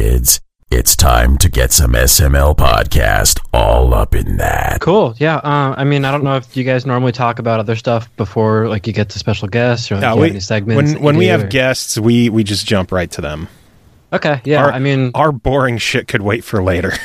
kids. It's time to get some SML podcast all up in that. Cool. Yeah. I mean, I don't know if you guys normally talk about other stuff before, like, you get to special guests or like, any segments. When we have guests, we just jump right to them. Okay. Yeah. Our boring shit could wait for later.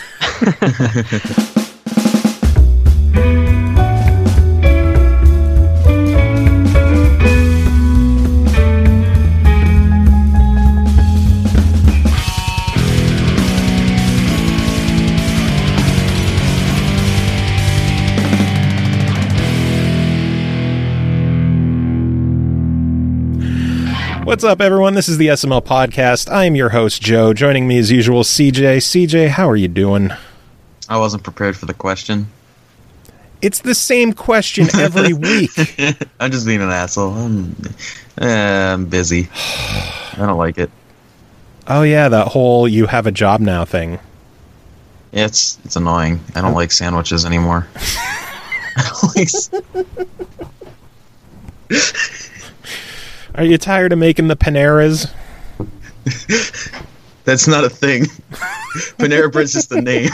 What's up, everyone? This is the SML Podcast. I am your host, Joe. Joining me as usual, CJ. CJ, how are you doing? I wasn't prepared for the question. It's the same question every week. I'm just being an asshole. I'm busy. I don't like it. Oh, yeah, that whole you have a job now thing. Yeah, it's annoying. I don't like sandwiches anymore. Are you tired of making the Paneras? That's not a thing. Panera Bread's just a name.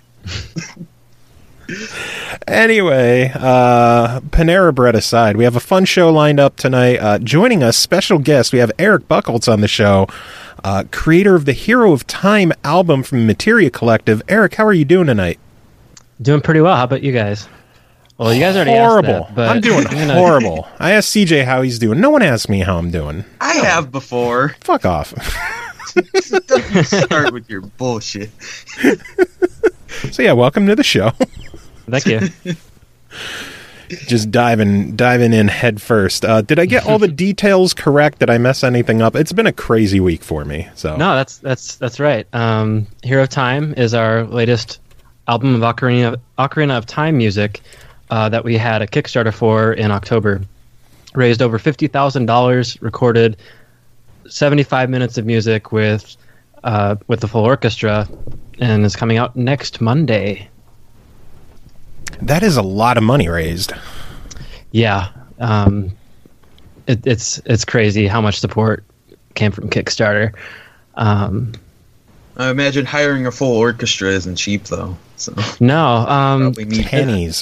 Anyway, Panera Bread aside, we have a fun show lined up tonight. Joining us, special guest, we have Eric Buchholz on the show, creator of the Hero of Time album from Materia Collective. Eric, how are you doing tonight? Doing pretty well. How about you guys? Well, you guys already asked that, but I'm doing horrible. I asked CJ how he's doing. No one asked me how I'm doing. I have before. Fuck off. Don't start with your bullshit. So yeah, welcome to the show. Thank you. Just diving in head first. Did I get all the details correct? Did I mess anything up? It's been a crazy week for me. So no, that's right. Hero of Time is our latest album of Ocarina of Time music. That we had a Kickstarter for in October. Raised over $50,000, recorded 75 minutes of music with the full orchestra, and is coming out next Monday. That is a lot of money raised. Yeah. It's crazy how much support came from Kickstarter. I imagine hiring a full orchestra isn't cheap, though. So no. Probably need pennies.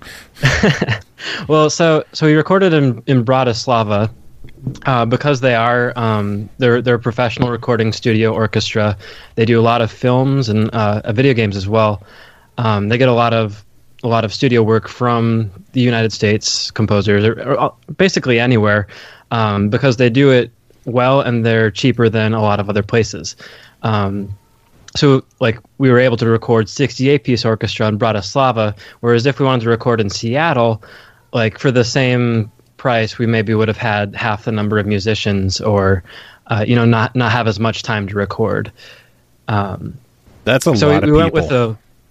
Well, so we recorded in Bratislava because they are they're a professional recording studio orchestra. They do a lot of films and video games as well. They get a lot of studio work from the United States composers or basically anywhere because they do it well and they're cheaper than a lot of other places. So, like, we were able to record 68-piece orchestra in Bratislava, whereas if we wanted to record in Seattle, like, for the same price, we maybe would have had half the number of musicians or, not have as much time to record. That's a lot of people. So we went with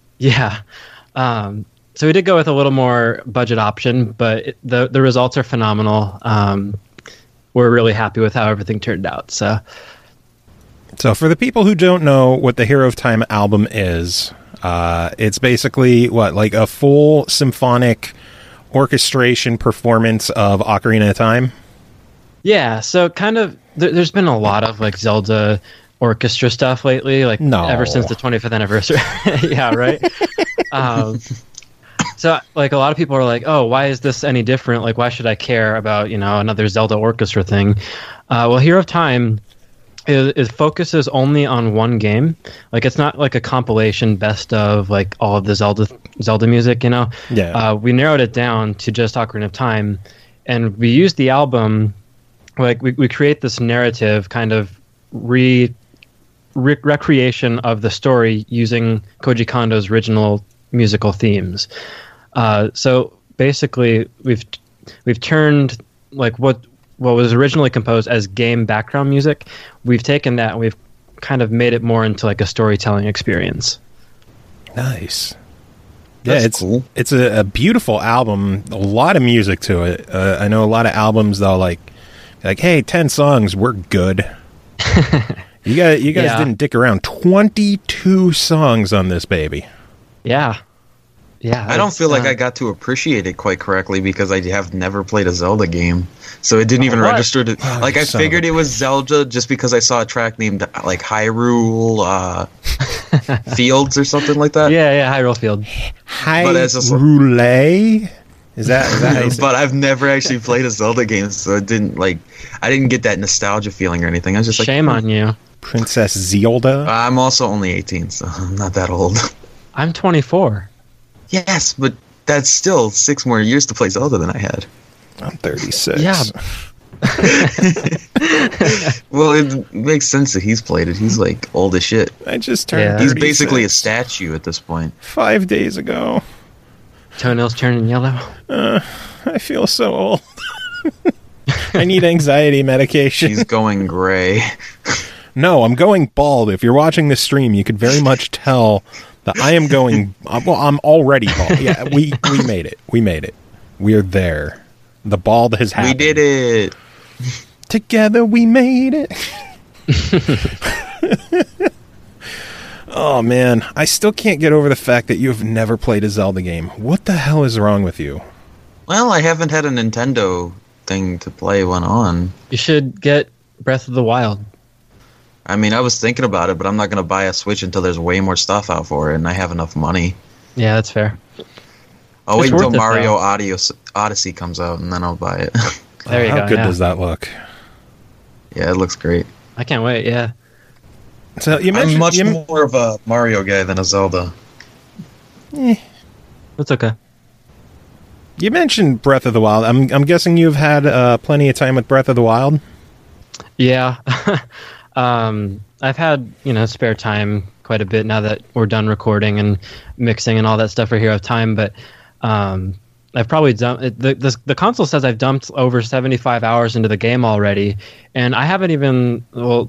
so we did go with a little more budget option, but the results are phenomenal. We're really happy with how everything turned out, So for the people who don't know what the Hero of Time album is, it's basically like a full symphonic orchestration performance of Ocarina of Time? Yeah, so kind of there's been a lot of like Zelda orchestra stuff lately, ever since the 25th anniversary. Yeah, right? So like a lot of people are like, oh, why is this any different? Like, why should I care about, another Zelda orchestra thing? Well, Hero of Time... It focuses only on one game. Like, it's not like a compilation best of like all of the Zelda music, Yeah. We narrowed it down to just Ocarina of Time, and we used the album. Like, we create this narrative kind of recreation of the story using Koji Kondo's original musical themes. So basically, we've turned like what was originally composed as game background music, we've taken that and we've kind of made it more into like a storytelling experience. Nice. That's it's cool. It's a beautiful album, a lot of music to it. I know a lot of albums though, like hey, 10 songs, we're good. You guys didn't dick around. 22 songs on this baby. Yeah. Yeah, I don't feel like I got to appreciate it quite correctly because I have never played a Zelda game, so it didn't even What? register to. Like I son of figured it was Zelda just because I saw a track named like Hyrule Fields or something like that. Yeah, Hyrule Field. But as a- Hyrule? Is that how you say But I've never actually played a Zelda game, so it didn't like I didn't get that nostalgia feeling or anything. I was just like, Shame on you. Princess Zelda? I'm also only 18, so I'm not that old. I'm 24. Yes, but that's still 6 more years to play Zelda than I had. I'm 36. Yeah. Well, it makes sense that he's played it. He's like old as shit. I just turned Yeah. He's 36 basically a statue at this point. 5 days ago. Toenails turning yellow. I feel so old. I need anxiety medication. She's going gray. No, I'm going bald. If you're watching this stream, you could very much tell that I am going. Well, I'm already bald. Yeah, we made it. We made it. We're there. The bald has happened. We did it. Together we made it. Oh man, I still can't get over the fact that you have never played a Zelda game. What the hell is wrong with you? Well, I haven't had a Nintendo thing to play one on. You should get Breath of the Wild. I mean, I was thinking about it, but I'm not going to buy a Switch until there's way more stuff out for it and I have enough money. Yeah, that's fair. I'll wait It's until worth it, Mario though. Odyssey comes out and then I'll buy it. There you How go. good Yeah. does that look? Yeah, it looks great. I can't wait. Yeah. So you I'm mentioned much more of a Mario guy than a Zelda. That's okay. you mentioned Breath of the Wild. I'm guessing you've had plenty of time with Breath of the Wild. Yeah. I've had, spare time quite a bit now that we're done recording and mixing and all that stuff for Hero of Time, but I've probably dumped the console says I've dumped over 75 hours into the game already, and I haven't even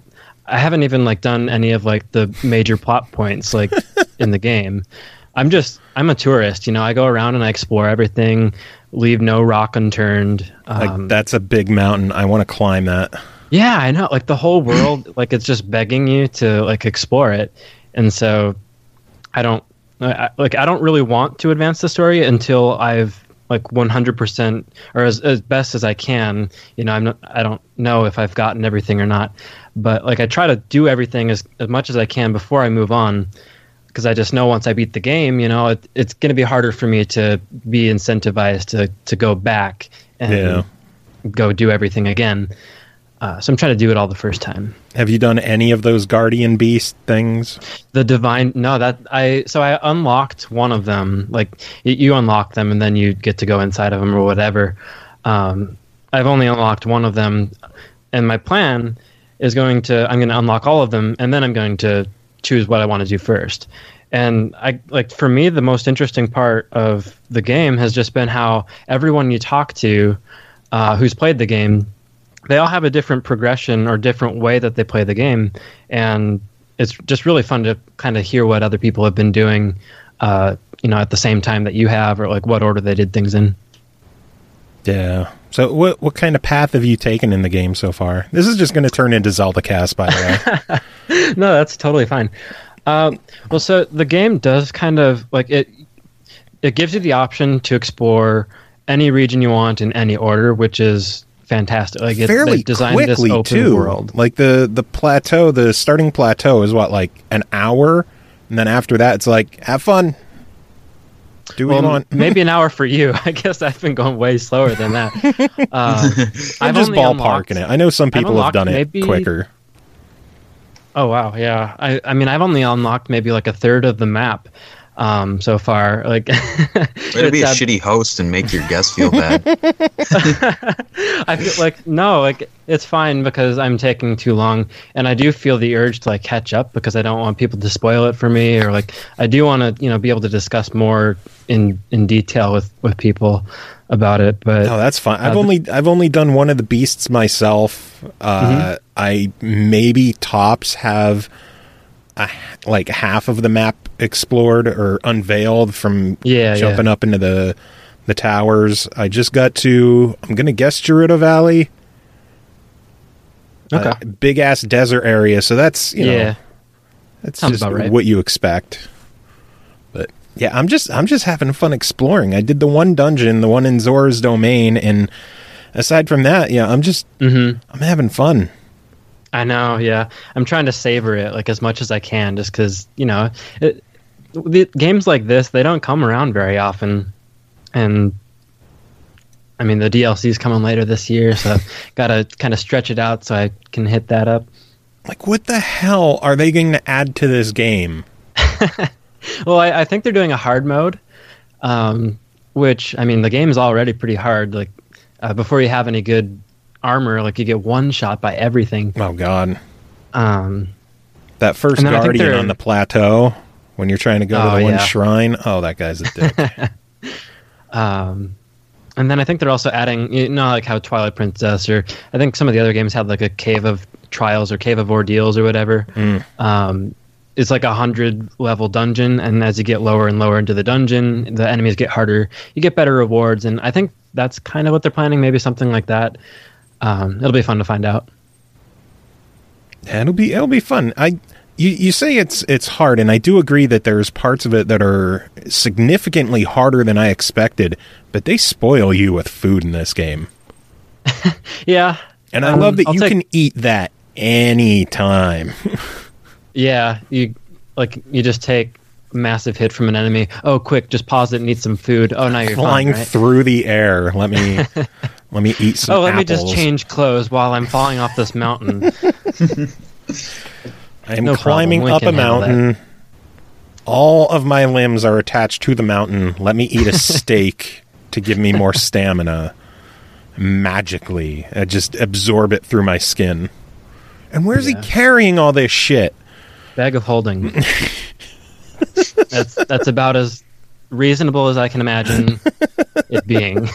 like done any of like the major plot points like in the game. I'm a tourist, I go around and I explore everything, leave no rock unturned. Like that's a big mountain. I want to climb that. Yeah, I know. Like the whole world, like it's just begging you to like explore it, and so I don't really want to advance the story until I've like 100% or as best as I can. I don't know if I've gotten everything or not, but like I try to do everything as much as I can before I move on, because I just know once I beat the game, it's going to be harder for me to be incentivized to go back and go do everything again. So I'm trying to do it all the first time. Have you done any of those Guardian Beast things? The Divine, no, I unlocked one of them. Like you unlock them and then you get to go inside of them or whatever. I've only unlocked one of them, and my plan is I'm going to unlock all of them, and then I'm going to choose what I want to do first. And for me, the most interesting part of the game has just been how everyone you talk to, who's played the game, they all have a different progression or different way that they play the game, and it's just really fun to kind of hear what other people have been doing, at the same time that you have, or like what order they did things in. Yeah. So what kind of path have you taken in the game so far? This is just going to turn into Zelda Cast, by the way. No, that's totally fine. Well, so the game does kind of like it gives you the option to explore any region you want in any order, which is fantastic. Like fairly they designed quickly this open too. world. Like the plateau, the starting plateau is what, like an hour, and then after that it's like have fun. Do what you want. Maybe an hour for you. I guess I've been going way slower than that. I'm just ballparking it. I know some people have done it quicker. Oh wow, yeah. I mean, I've only unlocked maybe like a third of the map so far. Like, way to be a shitty host and make your guests feel bad. I feel like it's fine because I'm taking too long, and I do feel the urge to like catch up because I don't want people to spoil it for me, or like I do want to be able to discuss more in detail with people about it. But no, that's fine. I've only done one of the beasts myself. I maybe tops have like half of the map explored or unveiled from jumping up into the towers. I just got to, I'm gonna guess, Gerudo Valley. Okay. Big ass desert area, so that's that's Sounds just about right. what you expect. But Yeah, I'm just having fun exploring. I did the one dungeon, the one in Zora's Domain, and aside from that, yeah, I'm having fun. I know, yeah. I'm trying to savor it like as much as I can, just because the games like this, they don't come around very often, and I mean the DLC's coming later this year, so gotta kind of stretch it out so I can hit that up. Like, what the hell are they going to add to this game? Well, I think they're doing a hard mode, which, I mean, the game is already pretty hard. Like, before you have any good armor, like, you get one shot by everything. Oh, God. That first guardian on the plateau, when you're trying to go to the one shrine, that guy's a dick. And then I think they're also adding, like how Twilight Princess, or I think some of the other games had like a Cave of Trials or Cave of Ordeals or whatever. It's like 100 level dungeon, and as you get lower and lower into the dungeon, the enemies get harder. You get better rewards, and I think that's kind of what they're planning. Maybe something like that. It'll be fun to find out. Yeah, it'll be fun. You say it's hard, and I do agree that there's parts of it that are significantly harder than I expected. But they spoil you with food in this game. Yeah, and I love that you can eat that anytime. Yeah, you just take a massive hit from an enemy. Oh, quick, just pause it and eat some food. Oh, now you're flying fine, right? through the air. Let me eat some. Oh, let apples. me just change clothes while I'm falling off this mountain. I'm climbing up a mountain. All of my limbs are attached to the mountain. Let me eat a steak to give me more stamina. Magically, I just absorb it through my skin. And where's he carrying all this shit? Bag of holding. That's about as reasonable as I can imagine it being.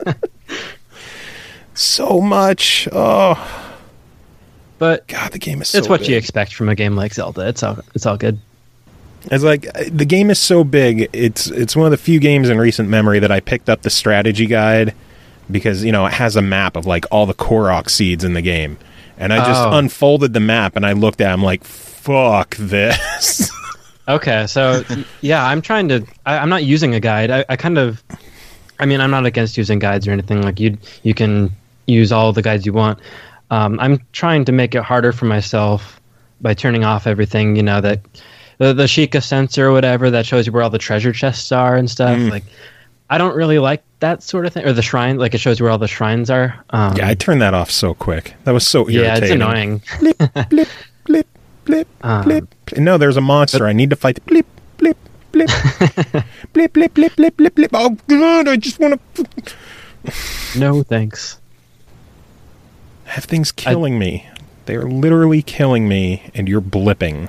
So much. Oh. But God, the game is so it's what big. you expect from a game like Zelda. It's all good. It's like the game is so big. It's one of the few games in recent memory that I picked up the strategy guide because, it has a map of like all the Korok seeds in the game. And I just unfolded the map and I looked at it. I'm like, fuck this. Okay, so yeah, I'm not using a guide. I'm not against using guides or anything. Like you can use all the guides you want. I'm trying to make it harder for myself by turning off everything, that the Sheikah sensor or whatever that shows you where all the treasure chests are and stuff. Like, I don't really like that sort of thing. Or the shrine, like it shows you where all the shrines are. Yeah, I turned that off so quick. That was so irritating. Yeah, it's annoying. Blip, blip, blip, blip, blip. No, there's a monster. I need to fight. Blip, blip, blip. Blip, blip, blip, blip, blip, blip. Oh, God, I just want to... No, thanks. I have things killing me. They are literally killing me, and you're blipping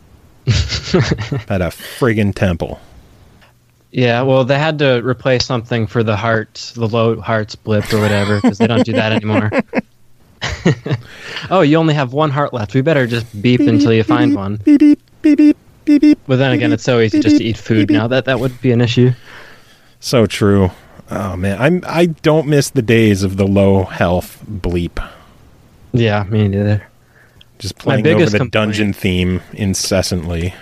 at a friggin' temple. Yeah, well, they had to replace something for the low hearts blip or whatever, because they don't do that anymore. Oh, you only have one heart left. We better just beep until you find one. Beep, beep, beep, beep, beep, beep. But then again, it's so easy just to eat food now that would be an issue. So true. Oh, man. I don't miss the days of the low health bleep. Yeah, me neither. Just playing over the dungeon theme incessantly.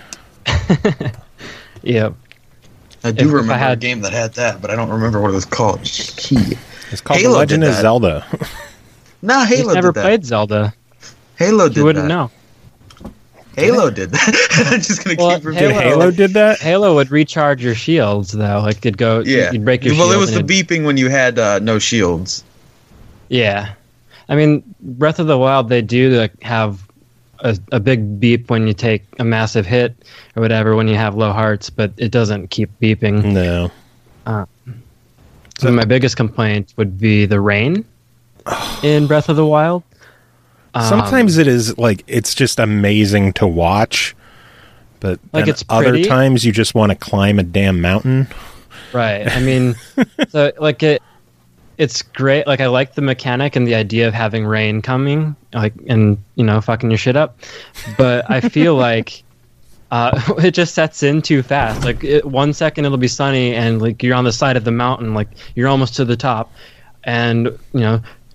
Yep. I do remember a game that had that, but I don't remember what it was called. It's called The Legend of Zelda. No, Halo You've never did that. played Zelda. Halo did that. You wouldn't know. Halo did that. I'm just going to keep repeating. Halo did that? Halo would recharge your shields, though. Like, it'd go... Yeah. You'd break your shield. Well, it was the beeping when you had no shields. Yeah. I mean, Breath of the Wild, they do have a big beep when you take a massive hit or whatever when you have low hearts, but it doesn't keep beeping. No. So my biggest complaint would be the rain in Breath of the Wild. Sometimes it is like it's just amazing to watch, but like then other times you just want to climb a damn mountain. Right. I mean, so like it's great. Like I like the mechanic and the idea of having rain coming, like and fucking your shit up. But I feel like it just sets in too fast. Like 1 second it'll be sunny and like you're on the side of the mountain, like you're almost to the top, and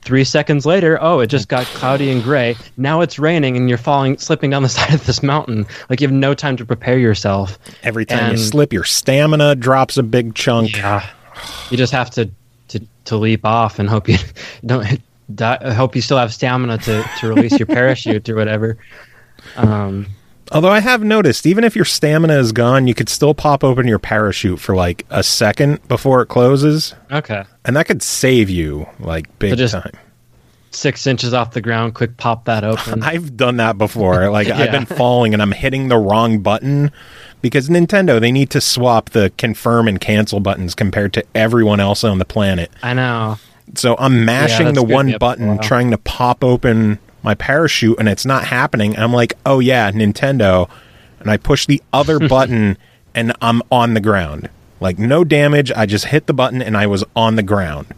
3 seconds later, oh, it just got cloudy and gray. Now it's raining and you're slipping down the side of this mountain. Like, you have no time to prepare yourself. Every time you slip, your stamina drops a big chunk. Yeah. You just have to leap off and hope you don't die. I hope you still have stamina to release your parachute or whatever. Although I have noticed, even if your stamina is gone, you could still pop open your parachute for like a second before it closes. Okay. And that could save you, like, big time. 6 inches off the ground, quick pop that open. I've done that before. Like, I've been falling and I'm hitting the wrong button because Nintendo, they need to swap the confirm and cancel buttons compared to everyone else on the planet. I know. So I'm mashing the one button trying to pop open my parachute and it's not happening. I'm like, oh yeah, Nintendo. And I push the other button and I'm on the ground. Like, no damage. I just hit the button and I was on the ground.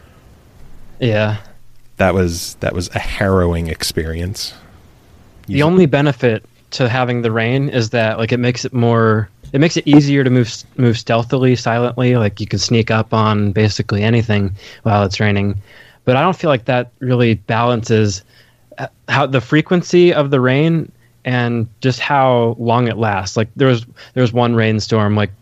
Yeah. That was a harrowing experience. The only benefit to having the rain is that, like, it makes it easier to move stealthily, silently. Like, you can sneak up on basically anything while it's raining. But I don't feel like that really balances how the frequency of the rain and just how long it lasts. Like, there was one rainstorm. Like,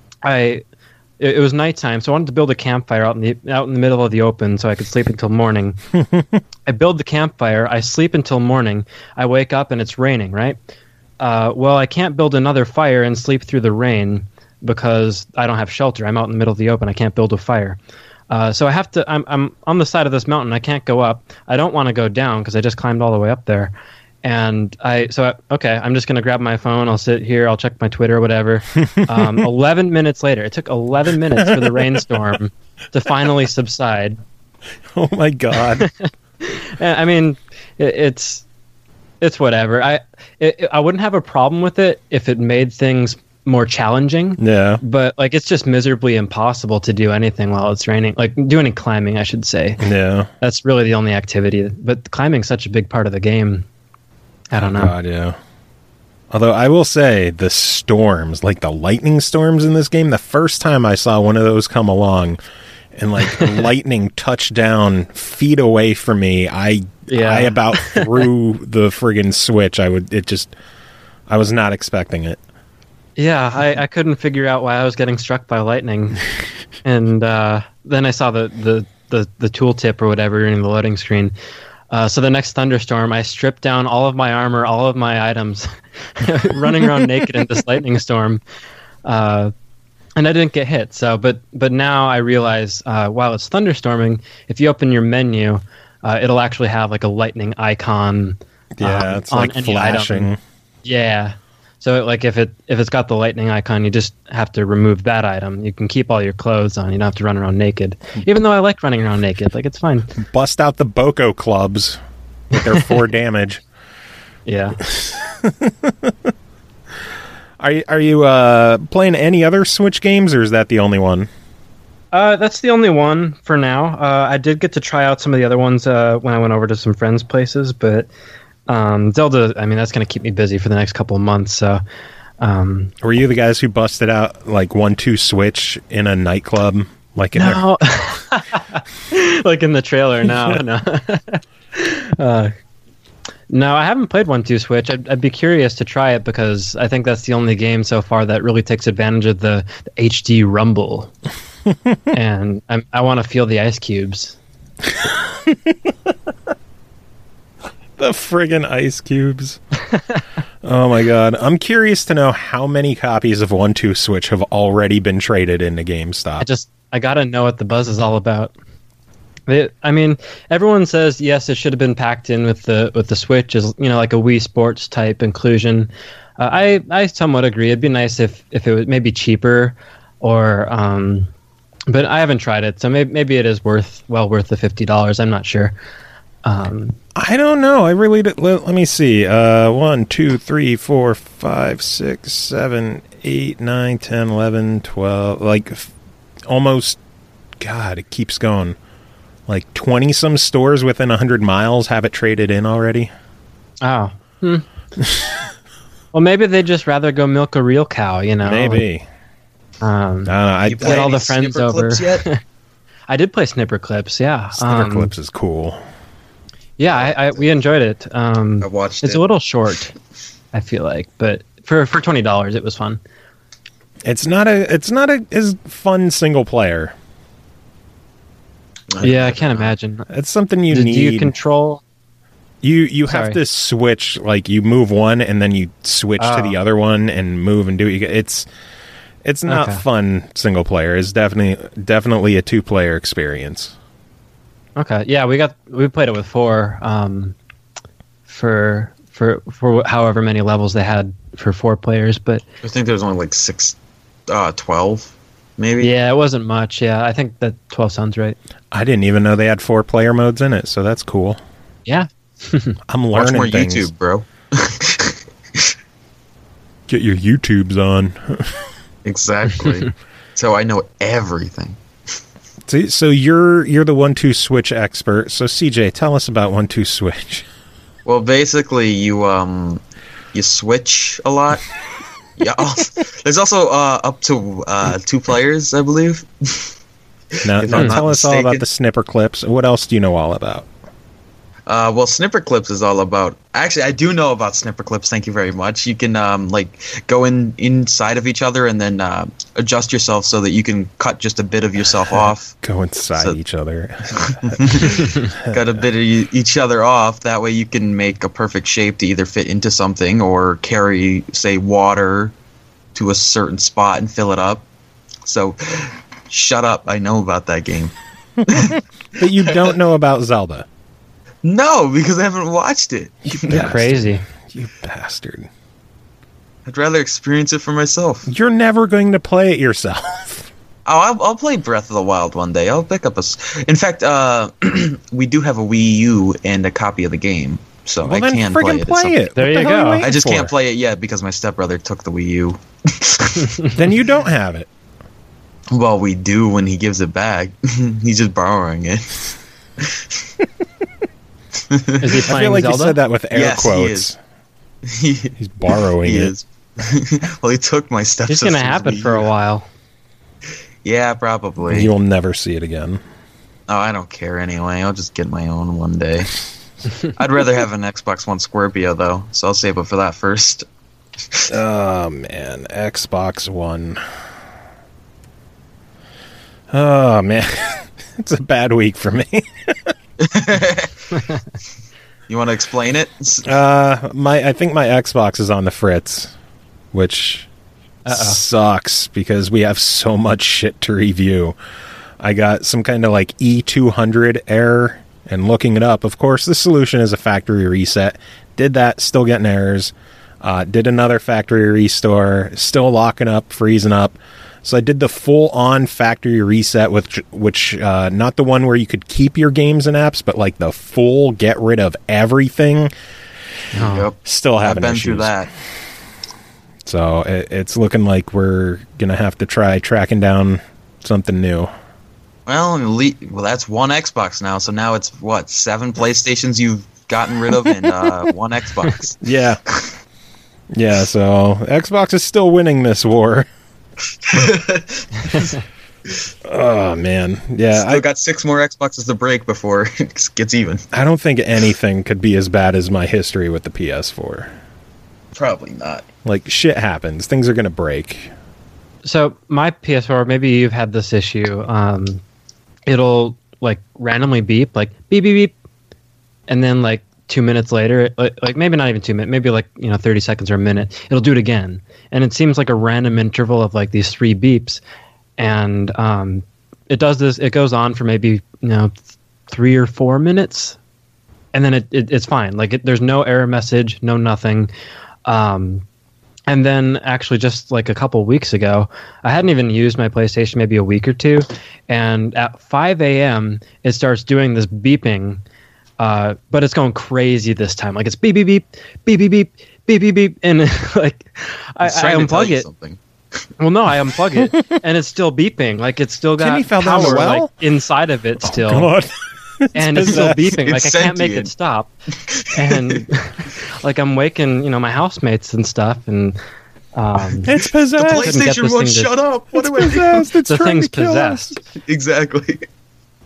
it was nighttime, so I wanted to build a campfire out in the middle of the open so I could sleep until morning. I build the campfire, I sleep until morning, I wake up and it's raining, right? Well, I can't build another fire and sleep through the rain because I don't have shelter. I'm out in the middle of the open. I can't build a fire. So I have to. I'm on the side of this mountain. I can't go up. I don't want to go down because I just climbed all the way up there. And I'm just gonna grab my phone. I'll sit here. I'll check my Twitter or whatever. 11 minutes later, it took 11 minutes for the rainstorm to finally subside. Oh my god! I mean, it's whatever. I wouldn't have a problem with it if it made things more challenging. Yeah. But, like, it's just miserably impossible to do anything while it's raining. Like, do any climbing, I should say. Yeah. That's really the only activity. But climbing's such a big part of the game. I don't know. God, yeah. Although I will say the storms, like the lightning storms in this game, the first time I saw one of those come along and like lightning touched down feet away from me, I about threw the friggin' Switch. I was not expecting it. Yeah, I couldn't figure out why I was getting struck by lightning. And then I saw the tooltip or whatever in the loading screen. So the next thunderstorm, I stripped down all of my armor, all of my items, running around naked in this lightning storm. And I didn't get hit. So, but now I realize while it's thunderstorming, if you open your menu, it'll actually have like a lightning icon. Yeah, it's on like any flashing. Item. Yeah. So, like, if it's got the lightning icon, you just have to remove that item. You can keep all your clothes on. You don't have to run around naked. Even though I like running around naked, like, it's fine. Bust out the Boko clubs with their 4 damage. Yeah. Are you playing any other Switch games, or is that the only one? That's the only one for now. I did get to try out some of the other ones when I went over to some friends' places, but Zelda, I mean, that's going to keep me busy for the next couple of months. So, were you the guys who busted out like 1-2 Switch in a nightclub? Like in no, like in the trailer? No. No, I haven't played 1-2 Switch. I'd be curious to try it because I think that's the only game so far that really takes advantage of the HD rumble, and I want to feel the ice cubes. The friggin' ice cubes. Oh my god. I'm curious to know how many copies of 1-2 Switch have already been traded into GameStop. I gotta know what the buzz is all about. I mean, everyone says yes, it should have been packed in with the Switch, as like a Wii Sports type inclusion. I somewhat agree. It'd be nice if it was maybe cheaper, or but I haven't tried it, so maybe it is worth the $50. I'm not sure. I don't know. I really let me see. 1, 2, 3, 4, 5, 6, 7, 8, 9, 10, 11, 12. Like almost. God, it keeps going. Like 20 some stores within 100 miles have it traded in already. Oh. Well, maybe they'd just rather go milk a real cow. Maybe. I get all the friends over. Yet? I did play Snipper Clips. Yeah, Snipper Clips is cool. Yeah, we enjoyed it. I watched It's it. a little short, I feel like, but for $20, it was fun. It's not as fun single player. Yeah, I can't imagine. It's something you Do need. you control? You have Sorry. to switch, like you move one and then you switch to the other one and move and do it. It's not Okay. fun single player. It's definitely a 2-player experience. Okay, yeah, we played it with 4 for however many levels they had for 4 players, but I think there's only like 12, maybe. yeah, it wasn't much. Yeah, I think that 12 sounds right. I didn't even know they had 4-player modes in it, so that's cool. Yeah. I'm Watch learning more things. YouTube, bro. Get your YouTubes on. Exactly. So I know everything. So you're the 1-2 switch expert. So CJ, tell us about 1-2 switch. Well, basically, you switch a lot. Yeah. There's also up to 2 players, I believe. Now If I'm not tell us all about mistaken. the Snipper Clips. What else do you know all about? Well, Snipper Clips is all about. Actually, I do know about Snipper Clips. Thank you very much. You can go inside of each other and then adjust yourself so that you can cut just a bit of yourself off. Go inside So- each other. Cut a bit of each other off. That way, you can make a perfect shape to either fit into something or carry, say, water to a certain spot and fill it up. So, shut up. I know about that game. But you don't know about Zelda. No, because I haven't watched it. You're crazy. You bastard. I'd rather experience it for myself. You're never going to play it yourself. Oh, I'll play Breath of the Wild one day. I'll pick up In fact, we do have a Wii U and a copy of the game, so Well, I then can friggin' play it. at play some- it. There What the you hell are go. waiting I just for? can't play it yet because my stepbrother took the Wii U. Then you don't have it. Well, we do when he gives it back. He's just borrowing it. Is he I playing feel like Zelda? you said that with air Yes, he quotes. is. He, He's borrowing he it. is. Well, he took my It's stepsister's gonna happen Wii for a U. while. Yeah, probably. You'll never see it again. Oh, I don't care anyway. I'll just get my own one day. I'd rather have an Xbox One Scorpio, though, so I'll save up for that first. Oh, man. Xbox One. Oh, man. It's a bad week for me. You want to explain it? I think my Xbox is on the fritz, which sucks because we have so much shit to review. I got some kind of like E200 error, and looking it up, of course, the solution is a factory reset. Did that, still getting errors. Did another factory restore, still locking up, freezing up. So I did the full-on factory reset, which not the one where you could keep your games and apps, but like the full get rid of everything. Yep. Still I've having been issues. through that. So it's looking like we're gonna have to try tracking down something new. Well, that's one Xbox now, so now it's, 7 PlayStations you've gotten rid of and one Xbox. Yeah. Yeah, so Xbox is still winning this war. Oh, man. Yeah, Still got 6 more Xboxes to break before it gets even. I don't think anything could be as bad as my history with the PS4. Probably not. Like, shit happens. Things are going to break. So my PS4, maybe you've had this issue. It'll like randomly beep, like beep beep beep, and then like 2 minutes later, like maybe not even 2 minutes, maybe like 30 seconds or a minute, it'll do it again, and it seems like a random interval of like these 3 beeps, and it does this. It goes on for maybe 3 or 4 minutes, and then it's fine. Like there's no error message, no nothing. And then actually just like a couple weeks ago, I hadn't even used my PlayStation maybe a week or two. And at 5 a.m., it starts doing this beeping, but it's going crazy this time. Like it's beep, beep, beep, beep, beep, beep, beep, beep, beep. And like I It's trying to tell unplug you it. something. Well, no, I unplug it and it's still beeping. Like it's still Timmy got fell down the power well? like inside of it still. God. And it's still beeping. It's Like I can't make it sentient. stop. And like I'm waking, my housemates and stuff, and It's The possessed. couldn't get PlayStation this won't thing to- shut up. What It's do I do? possessed. It's the trying thing's to kill us. possessed. Exactly.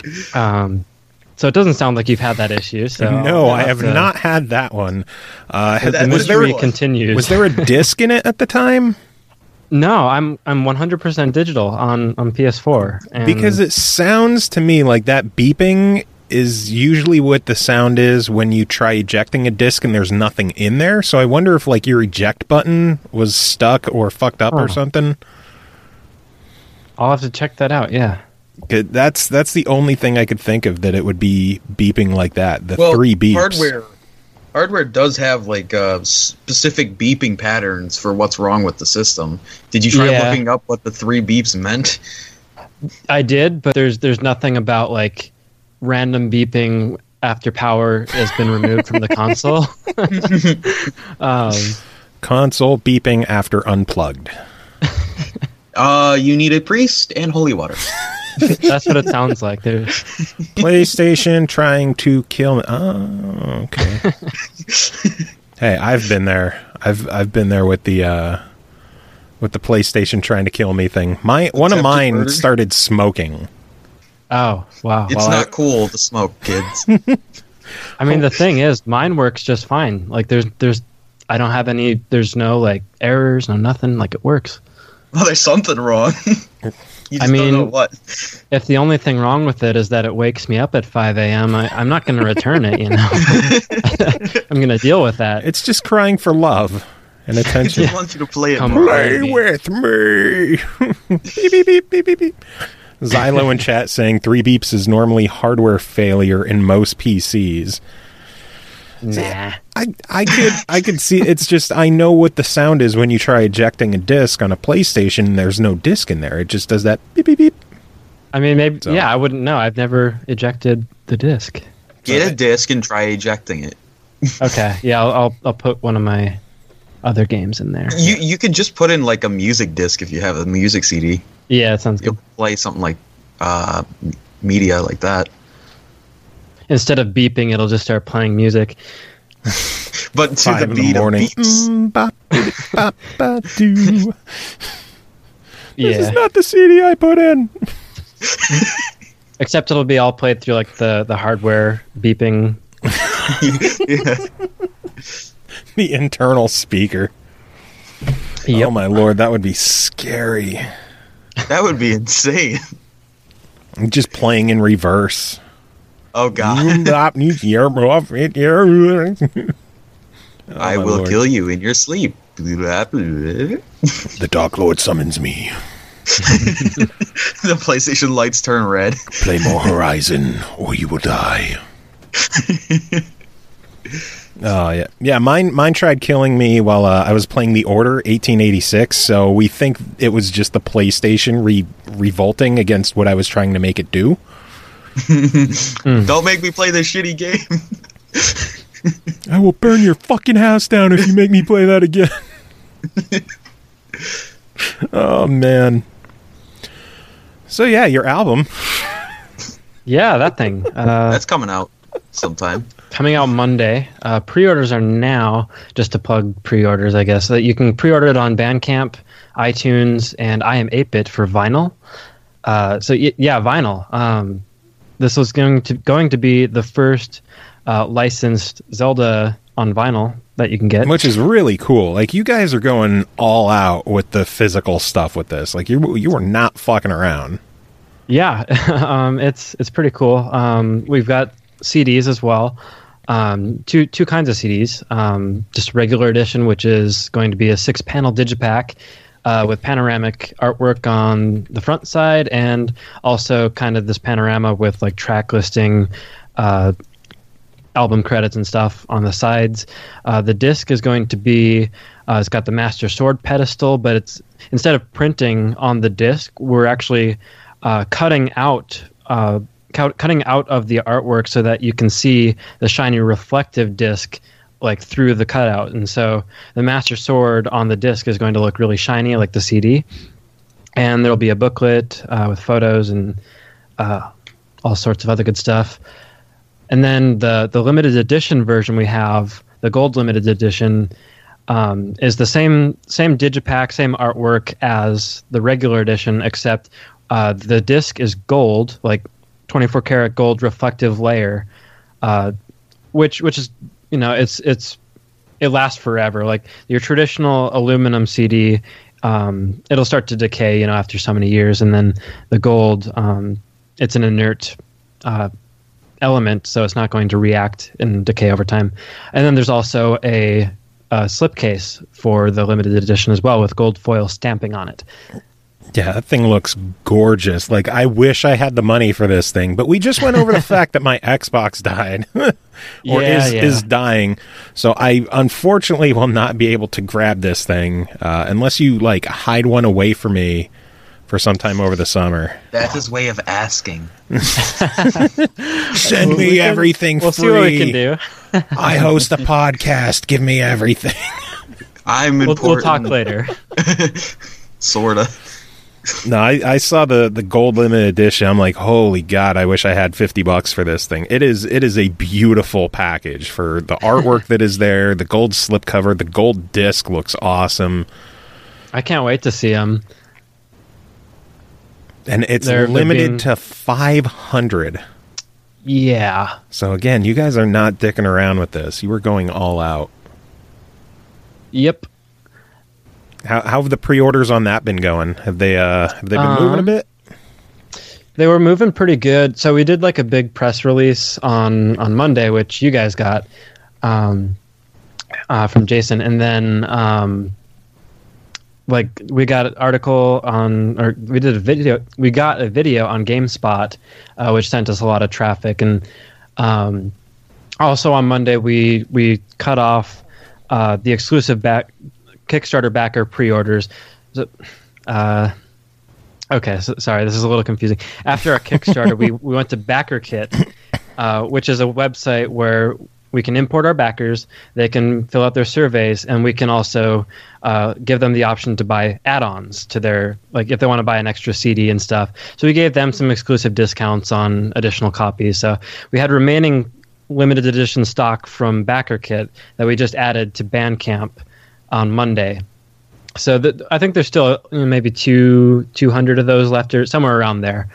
So it doesn't sound like you've had that issue. So No, I have not had that one. The mystery continues. Was there a disc in it at the time? No, I'm 100% digital on PS4. And Because it sounds to me like that beeping is usually what the sound is when you try ejecting a disc and there's nothing in there. So I wonder if like your eject button was stuck or fucked up or something. I'll have to check that out. Yeah. That's the only thing I could think of that it would be beeping like that. The 3 beeps. Hardware does have like specific beeping patterns for what's wrong with the system. Did you try looking up what the 3 beeps meant? I did, but there's nothing about like random beeping after power has been removed from the console. Console beeping after unplugged. You need a priest and holy water. That's what it sounds like. There's PlayStation trying to kill me. Oh, okay. Hey, I've been there. I've been there with the PlayStation trying to kill me thing. One of mine murder? Started smoking. Oh, wow. It's not cool to smoke, kids. I mean, the thing is, mine works just fine. Like I don't have any, there's no like errors, no nothing. Like it works. Well, there's something wrong. You just don't know what. If the only thing wrong with it is that it wakes me up at 5 a.m., I'm not going to return it, I'm going to deal with that. It's just crying for love and attention. It just wants you to play it. Play with me. Beep, beep, beep, beep, beep, beep. Xylo in chat saying 3 beeps is normally hardware failure in most PCs. Nah. I could see. It's just I know what the sound is when you try ejecting a disc on a PlayStation. There's no disc in there. It just does that beep beep beep. I mean, maybe I wouldn't know. I've never ejected the disc. Get a disc and try ejecting it. Okay, yeah, I'll put one of my other games in there. You could just put in like a music disc if you have a music CD. Yeah, it sounds good. You'll play something like media like that. Instead of beeping, it'll just start playing music. But to the beat of beeps. This is not the CD I put in. Except it'll be all played through like the hardware beeping. The internal speaker. Yep. Oh my lord, that would be scary. That would be insane. Just playing in reverse. Oh god. I will kill you in your sleep. The Dark Lord summons me. The PlayStation lights turn red. Play more Horizon or you will die. Oh yeah. Yeah, mine tried killing me while I was playing The Order 1886, so we think it was just the PlayStation revolting against what I was trying to make it do. Don't make me play this shitty game. I will burn your fucking house down if you make me play that again. Oh man. So yeah, your album. Yeah, that thing. That's coming out sometime. Coming out Monday. Pre-orders are now, just to plug pre-orders, I guess. So that you can pre-order it on Bandcamp, iTunes, and I Am 8-Bit for vinyl. Vinyl. This was going to be the first licensed Zelda on vinyl that you can get, which is really cool. Like you guys are going all out with the physical stuff with this. Like you were not fucking around. Yeah, it's pretty cool. We've got CDs as well. Two kinds of CDs. Just regular edition, which is going to be a 6-panel digipack. With panoramic artwork on the front side, and also kind of this panorama with like track listing, album credits and stuff on the sides. The disc is going to be, it's got the Master Sword pedestal, but it's instead of printing on the disc, we're actually cutting out of the artwork so that you can see the shiny reflective disc like through the cutout, and so the Master Sword on the disc is going to look really shiny like the CD, and there'll be a booklet with photos and all sorts of other good stuff. And then the limited edition version we have, the gold limited edition, is the same digipack, same artwork as the regular edition, except the disc is gold, like 24 karat gold reflective layer, which is, you know, it lasts forever. Like your traditional aluminum CD, it'll start to decay, you know, after so many years, and then the gold, it's an inert element, so it's not going to react and decay over time. And then there's also a slipcase for the limited edition as well, with gold foil stamping on it. Yeah, that thing looks gorgeous. Like, I wish I had the money for this thing, but we just went over the fact that my Xbox died, or is dying. So I unfortunately will not be able to grab this thing unless you like hide one away from me for some time over the summer. That's his way of asking. Send me everything we'll free. See what we can do. I host a podcast. Give me everything. I'm important. We'll talk later. Sorta. No, I saw the gold limited edition. I'm like, holy God, I wish I had $50 for this thing. It is a beautiful package for the artwork that is there, the gold slipcover, the gold disc looks awesome. I can't wait to see them. And it's limited to 500. Yeah. So again, you guys are not dicking around with this. You were going all out. Yep. How have the pre-orders on that been going? Have they been moving a bit? They were moving pretty good. So we did like a big press release on Monday, which you guys got from Jason, and then like we got an article on, or we did a video. We got a video on GameSpot, which sent us a lot of traffic, and also on Monday we cut off the exclusive Kickstarter backer pre-orders. Okay, so, sorry, this is a little confusing. After our Kickstarter, we went to BackerKit, which is a website where we can import our backers, they can fill out their surveys, and we can also give them the option to buy add-ons to their, like if they want to buy an extra CD and stuff. So we gave them some exclusive discounts on additional copies. So we had remaining limited edition stock from BackerKit that we just added to Bandcamp on Monday. So I think there's still maybe 200 of those left, or somewhere around there.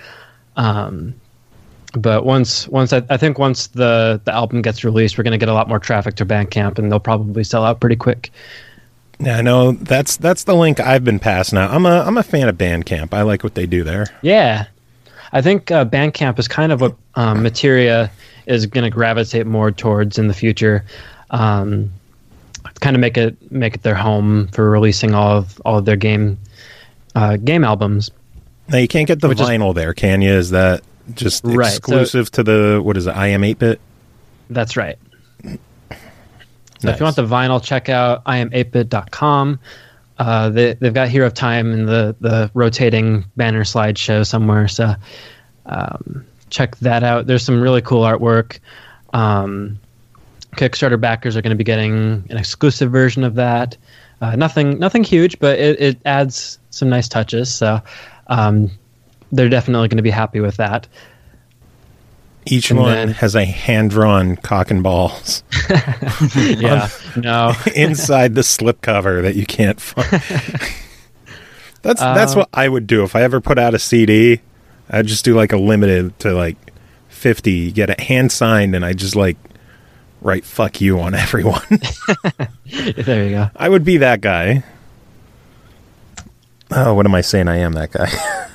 But once I think once the album gets released, we're going to get a lot more traffic to Bandcamp, and they'll probably sell out pretty quick. Yeah, no, that's the link I've been passing out. I'm a fan of Bandcamp. I like what they do there. Yeah, I think Bandcamp is kind of what Materia is going to gravitate more towards in the future. Kind of make it their home for releasing all of their game albums. Now you can't get the vinyl there, can you? Is that just exclusive to the, what is it, I Am 8-Bit? That's right. So Nice. if you want the vinyl, check out iam8bit.com. They've got Hero of Time in the rotating banner slideshow somewhere, so check that out. There's some really cool artwork. Kickstarter backers are going to be getting an exclusive version of that. Nothing huge, but it adds some nice touches. So they're definitely going to be happy with that. Each one has a hand-drawn cock and balls. Yeah, no. Inside the slipcover that you can't find. That's what I would do if I ever put out a CD. I'd just do like a limited to like 50, get it hand signed, and I just like write "fuck you" on everyone. There you go. I would be that guy. Oh, what am I saying? I am that guy.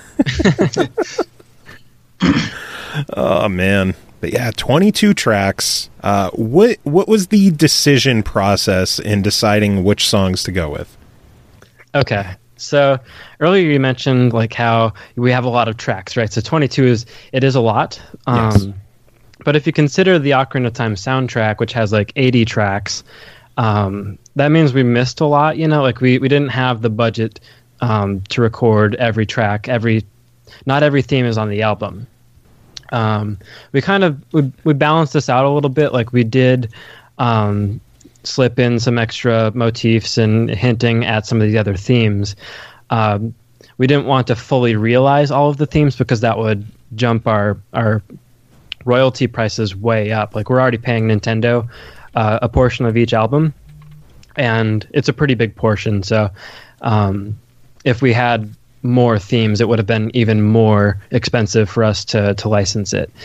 Oh man, but yeah, 22 tracks. What was the decision process in deciding which songs to go with? Okay, so earlier you mentioned like how we have a lot of tracks, right? So 22 is a lot. Yes. But if you consider the Ocarina of Time soundtrack, which has like 80 tracks, that means we missed a lot. You know, like we didn't have the budget to record every track. Not every theme is on the album. We kind of we balanced this out a little bit. Like we did slip in some extra motifs and hinting at some of the other themes. We didn't want to fully realize all of the themes because that would jump our royalty prices way up. Like we're already paying Nintendo a portion of each album, and it's a pretty big portion. So if we had more themes, it would have been even more expensive for us to license it.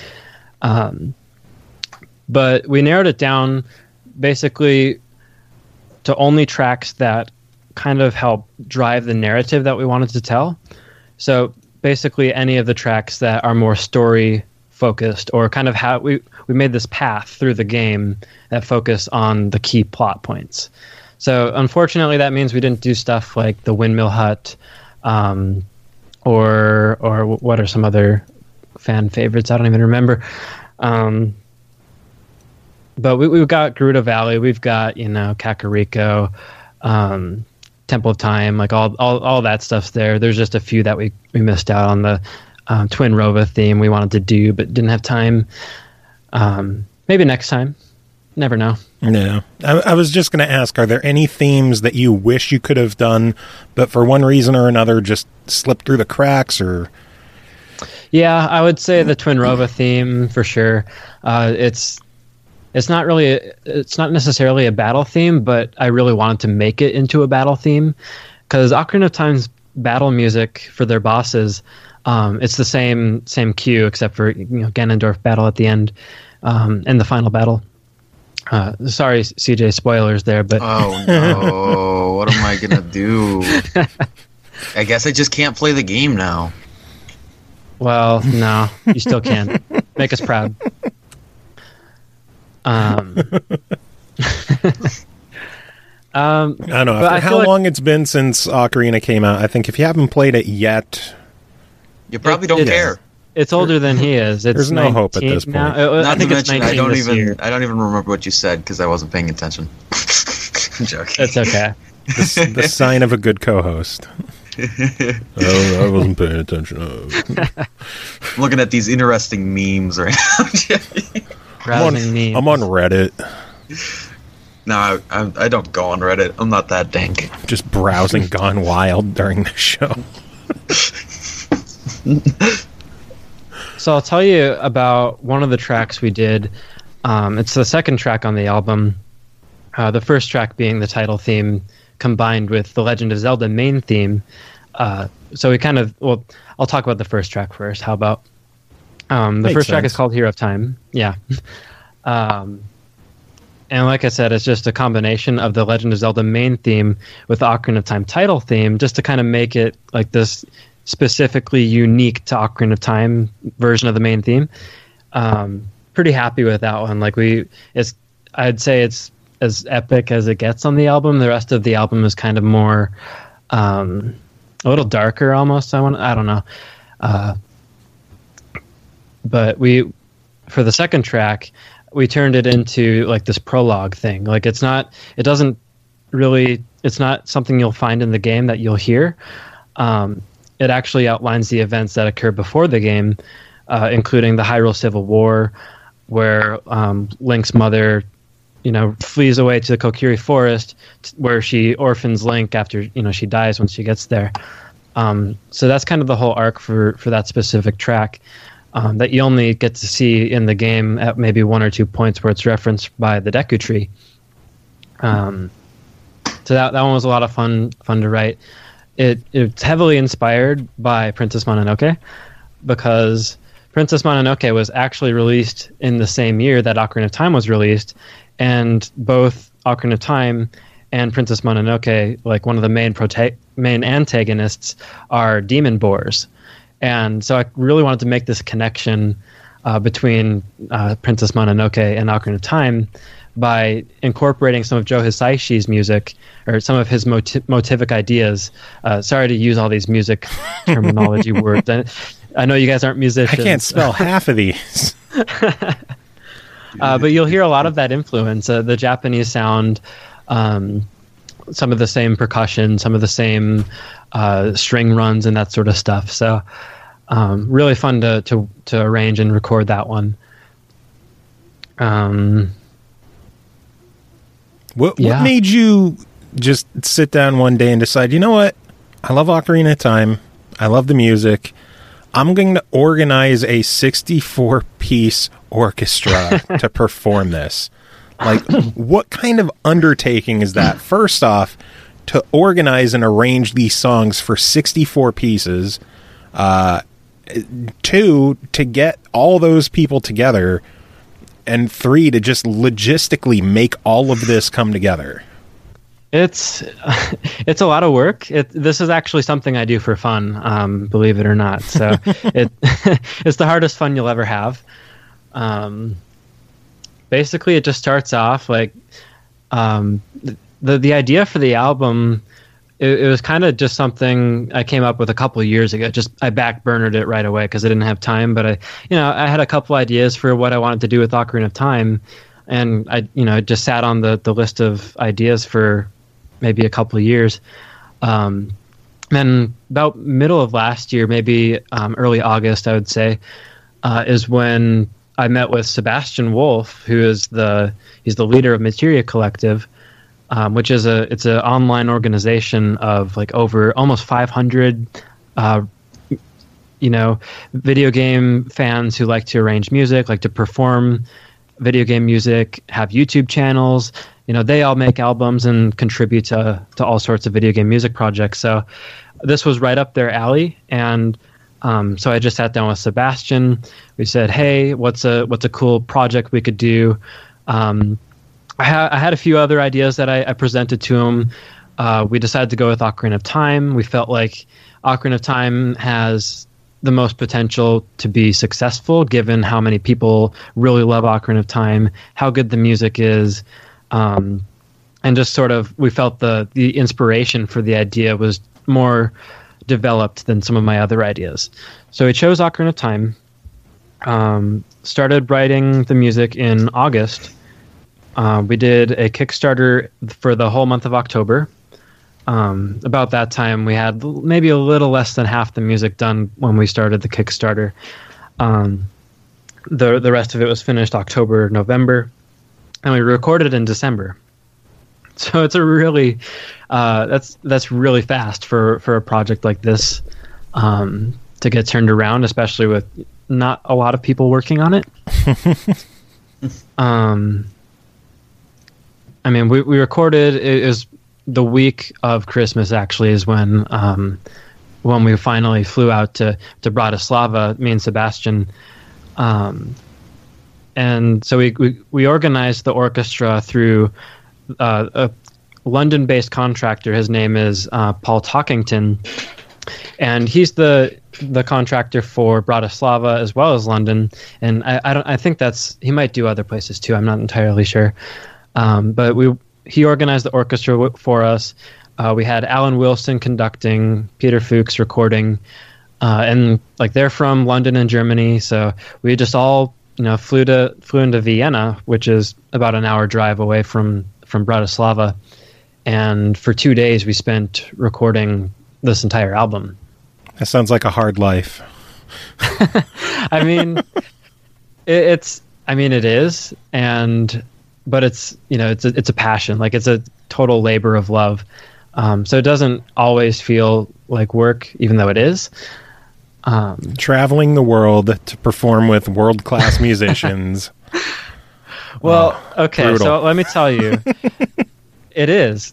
But we narrowed it down basically to only tracks that kind of help drive the narrative that we wanted to tell. So basically any of the tracks that are more story focused, or kind of how we made this path through the game that focus on the key plot points. So unfortunately that means we didn't do stuff like the Windmill Hut, or what are some other fan favorites? I don't even remember. But we've got Gerudo Valley, we've got, Kakariko, Temple of Time, like all that stuff's there. There's just a few that we missed out on. The Twin Rova theme we wanted to do but didn't have time. Maybe next time. Never know. Yeah. I was just going to ask, are there any themes that you wish you could have done, but for one reason or another just slipped through the cracks? Or Yeah, I would say the Twin Rova theme for sure. It's not necessarily a battle theme, but I really wanted to make it into a battle theme, because Ocarina of Time's battle music for their bosses, it's the same cue except for Ganondorf battle at the end, and the final battle. Sorry, CJ, spoilers there, but oh no, what am I gonna do? I guess I just can't play the game now. Well, no, you still can. Make us proud. I don't know. After how long it's been since Ocarina came out, I think if you haven't played it yet, you probably don't care. It's older than he is. There's no hope at this point. Not to mention, I don't even remember what you said because I wasn't paying attention. I'm joking. That's okay. The sign of a good co-host. I wasn't paying attention. I'm looking at these interesting memes right now. I'm on Reddit. No, I don't go on Reddit. I'm not that dank. Just browsing Gone Wild during the show. So I'll tell you about one of the tracks we did. It's the second track on the album. The first track being the title theme combined with the Legend of Zelda main theme. So we I'll talk about the first track first. How about? The first track is called Hero of Time. Yeah. And like I said, it's just a combination of the Legend of Zelda main theme with the Ocarina of Time title theme, just to kind of make it like this specifically unique to Ocarina of Time version of the main theme. Pretty happy with that one. I'd say it's as epic as it gets on the album. The rest of the album is kind of more, a little darker almost. I don't know. But for the second track, we turned it into like this prologue thing. Like it's not something you'll find in the game that you'll hear. It actually outlines the events that occur before the game, including the Hyrule Civil War, where Link's mother, flees away to the Kokiri Forest, where she orphans Link after she dies when she gets there. So that's kind of the whole arc for that specific track, that you only get to see in the game at maybe one or two points where it's referenced by the Deku Tree. So that one was a lot of fun to write. It's heavily inspired by Princess Mononoke, because Princess Mononoke was actually released in the same year that Ocarina of Time was released, and both Ocarina of Time and Princess Mononoke, like one of the main antagonists, are demon boars. And so I really wanted to make this connection between Princess Mononoke and Ocarina of Time by incorporating some of Joe Hisaishi's music, or some of his motivic ideas. Sorry to use all these music terminology words. I know you guys aren't musicians. I can't spell half of these. But you'll hear a lot of that influence. The Japanese sound, some of the same percussion, some of the same string runs and that sort of stuff. So really fun to arrange and record that one. What made you just sit down one day and decide, you know what? I love Ocarina of Time. I love the music. I'm going to organize a 64-piece orchestra to perform this. Like, what kind of undertaking is that? First off, to organize and arrange these songs for 64 pieces. 2, to get all those people together, and 3, to just logistically make all of this come together. It's a lot of work. This is actually something I do for fun, believe it or not. So it's the hardest fun you'll ever have. Basically, it just starts off like the idea for the album. It was kind of just something I came up with a couple of years ago. I backburnered it right away because I didn't have time. But I had a couple ideas for what I wanted to do with Ocarina of Time, and I just sat on the list of ideas for maybe a couple of years. And about middle of last year, maybe early August, I would say, is when I met with Sebastian Wolf, who is he's the leader of Materia Collective. Which is it's an online organization of like over almost 500, video game fans who like to arrange music, like to perform video game music, have YouTube channels. They all make albums and contribute to all sorts of video game music projects. So this was right up their alley, and so I just sat down with Sebastian. We said, "Hey, what's a cool project we could do?" I had a few other ideas that I presented to him. We decided to go with Ocarina of Time. We felt like Ocarina of Time has the most potential to be successful, given how many people really love Ocarina of Time, how good the music is, and just sort of we felt the inspiration for the idea was more developed than some of my other ideas. So we chose Ocarina of Time, started writing the music in August. We did a Kickstarter for the whole month of October. About that time, we had maybe a little less than half the music done when we started the Kickstarter. The rest of it was finished October, November, and we recorded in December. So it's a really that's really fast for a project like this to get turned around, especially with not a lot of people working on it. We recorded. It was the week of Christmas. Actually, is when we finally flew out to Bratislava, me and Sebastian, and so we organized the orchestra through a London-based contractor. His name is Paul Talkington, and he's the contractor for Bratislava as well as London. And I think he might do other places too. I'm not entirely sure. But he organized the orchestra for us. We had Alan Wilson conducting, Peter Fuchs recording, and like they're from London and Germany, so we just all flew into Vienna, which is about an hour drive away from Bratislava, and for 2 days we spent recording this entire album. That sounds like a hard life. It is, but it's it's a passion. Like, it's a total labor of love. So it doesn't always feel like work, even though it is. Traveling the world to perform with world-class musicians. Well, okay, brutal. So let me tell you, it is.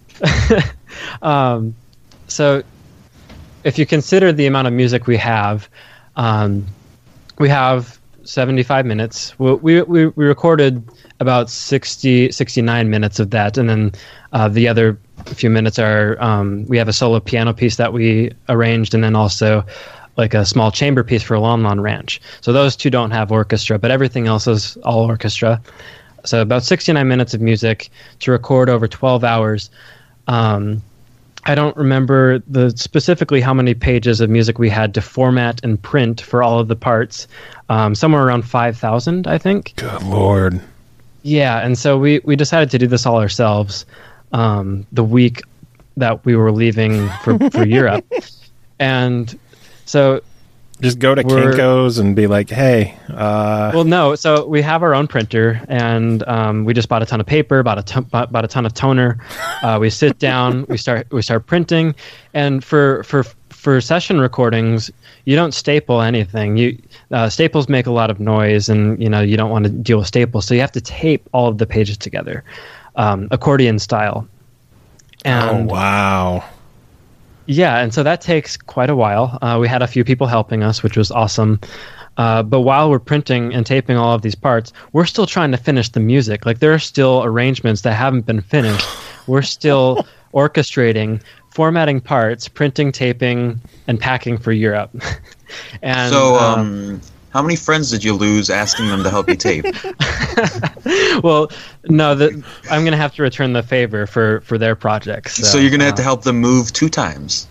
So if you consider the amount of music we have 75 minutes. We recorded about 69 minutes of that, and then the other few minutes are we have a solo piano piece that we arranged, and then also like a small chamber piece for Lon Lon Ranch. So those two don't have orchestra, but everything else is all orchestra. So about 69 minutes of music to record over 12 hours. I don't remember specifically how many pages of music we had to format and print for all of the parts. Somewhere around 5,000, I think. Good Lord. Yeah, and so we decided to do this all ourselves the week that we were leaving for Europe. And so... Just go to Kinko's and be like, hey. Well, no. So we have our own printer, and we just bought a ton of paper, bought a ton of toner. We sit down, we start printing, and for session recordings, you don't staple anything. Staples make a lot of noise, and you don't want to deal with staples, so you have to tape all of the pages together, accordion style. And wow. Yeah, and so that takes quite a while. We had a few people helping us, which was awesome. But while we're printing and taping all of these parts, we're still trying to finish the music. Like, there are still arrangements that haven't been finished. We're still orchestrating, formatting parts, printing, taping, and packing for Europe. And so, how many friends did you lose asking them to help you tape? well, no, I'm going to have to return the favor for their projects. So you're going to have to help them move 2 times.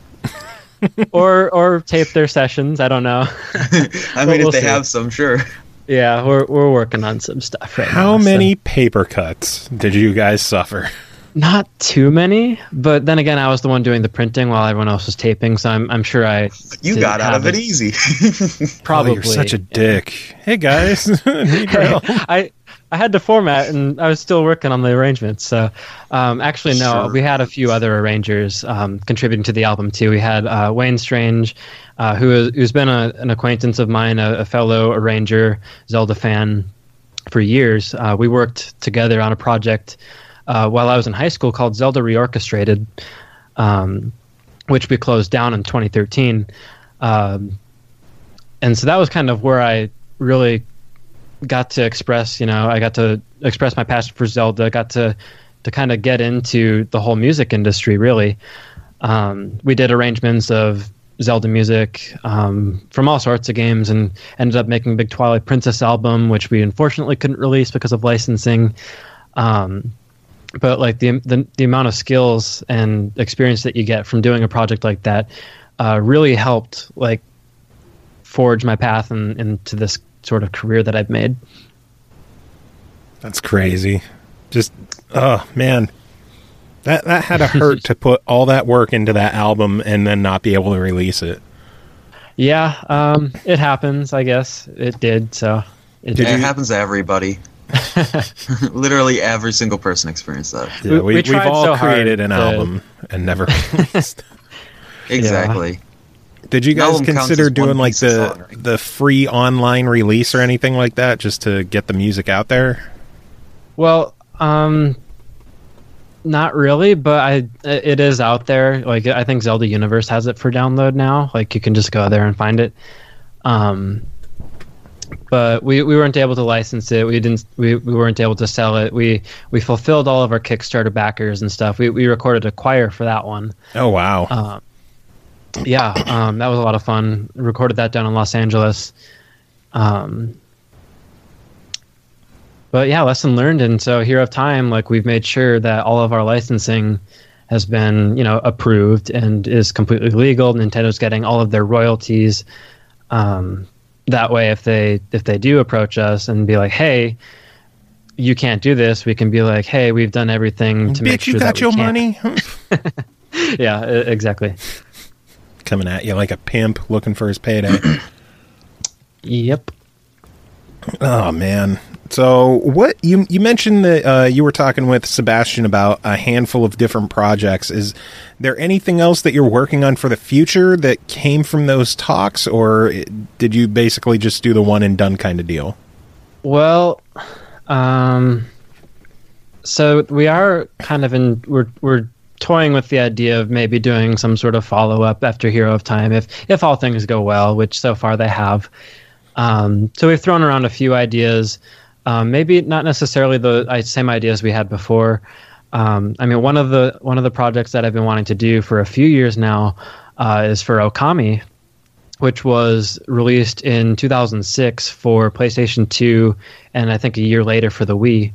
or tape their sessions. I don't know. I mean, if they have some, sure. Yeah, we're working on some stuff right now. How many paper cuts did you guys suffer? Not too many, but then again, I was the one doing the printing while everyone else was taping, so I'm sure you got out of it easy. Probably. Oh, you're such a dick. Hey guys, need your help. I had to format, and I was still working on the arrangements. So, actually, no, Sure. we had a few other arrangers contributing to the album too. We had Wayne Strange, who's been an acquaintance of mine, a fellow arranger, Zelda fan for years. We worked together on a project while I was in high school called Zelda Reorchestrated, which we closed down in 2013. And so that was kind of where I really got to express, I got to express my passion for Zelda, got to kind of get into the whole music industry, really. We did arrangements of Zelda music from all sorts of games, and ended up making a big Twilight Princess album, which we unfortunately couldn't release because of licensing. But like the amount of skills and experience that you get from doing a project like that really helped like forge my path into this sort of career that I've made. That's crazy. Just, oh man, that had to hurt to put all that work into that album and then not be able to release it. Yeah, it happens. I guess it did. So It happens to everybody. Literally every single person experienced that. Yeah, we've tried all so hard created an to- album and never released. Exactly. Did you guys Album counts consider as one doing like piece of song, right? the free online release or anything like that just to get the music out there? Well, not really, but it is out there. Like, I think Zelda Universe has it for download now. Like, you can just go there and find it. But we weren't able to license it. We weren't able to sell it. We fulfilled all of our Kickstarter backers and stuff. We recorded a choir for that one. Oh wow. Yeah, that was a lot of fun. Recorded that down in Los Angeles. But yeah, lesson learned. And so Hero of Time, like, we've made sure that all of our licensing has been, approved and is completely legal. Nintendo's getting all of their royalties. That way, if they do approach us and be like, "Hey, you can't do this," we can be like, "Hey, we've done everything to make Bitch, you sure got that your we can." money? Yeah, exactly. Coming at you like a pimp looking for his payday. Yep. Oh man. So what you mentioned that you were talking with Sebastian about a handful of different projects. Is there anything else that you're working on for the future that came from those talks, or did you basically just do the one and done kind of deal? Well, so we are kind of we're toying with the idea of maybe doing some sort of follow-up after Hero of Time if all things go well, which so far they have. So we've thrown around a few ideas, maybe not necessarily the same ideas we had before. I mean, one of the projects that I've been wanting to do for a few years now is for Okami, which was released in 2006 for PlayStation 2, and I think a year later for the Wii.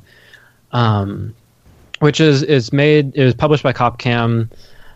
Which is published by Capcom.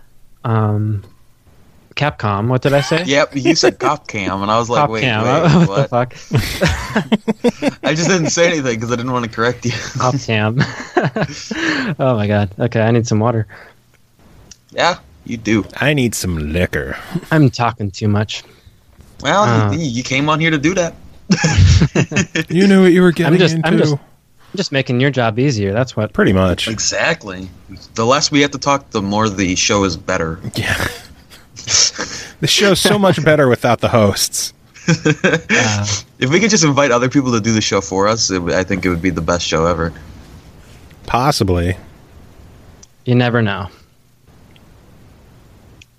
Capcom. What did I say? Yep, you said Capcom, and I was like, wait, Capcom. what? What the fuck? I just didn't say anything because I didn't want to correct you. Capcom. Oh my god. Okay, I need some water. Yeah, you do. I need some liquor. I'm talking too much. Well, you came on here to do that. You knew what you were getting into. I'm just making your job easier. That's what. Pretty much. Exactly. The less we have to talk, the more the show is better. Yeah. The show's so much better without the hosts. If we could just invite other people to do the show for us, I think it would be the best show ever. Possibly. You never know.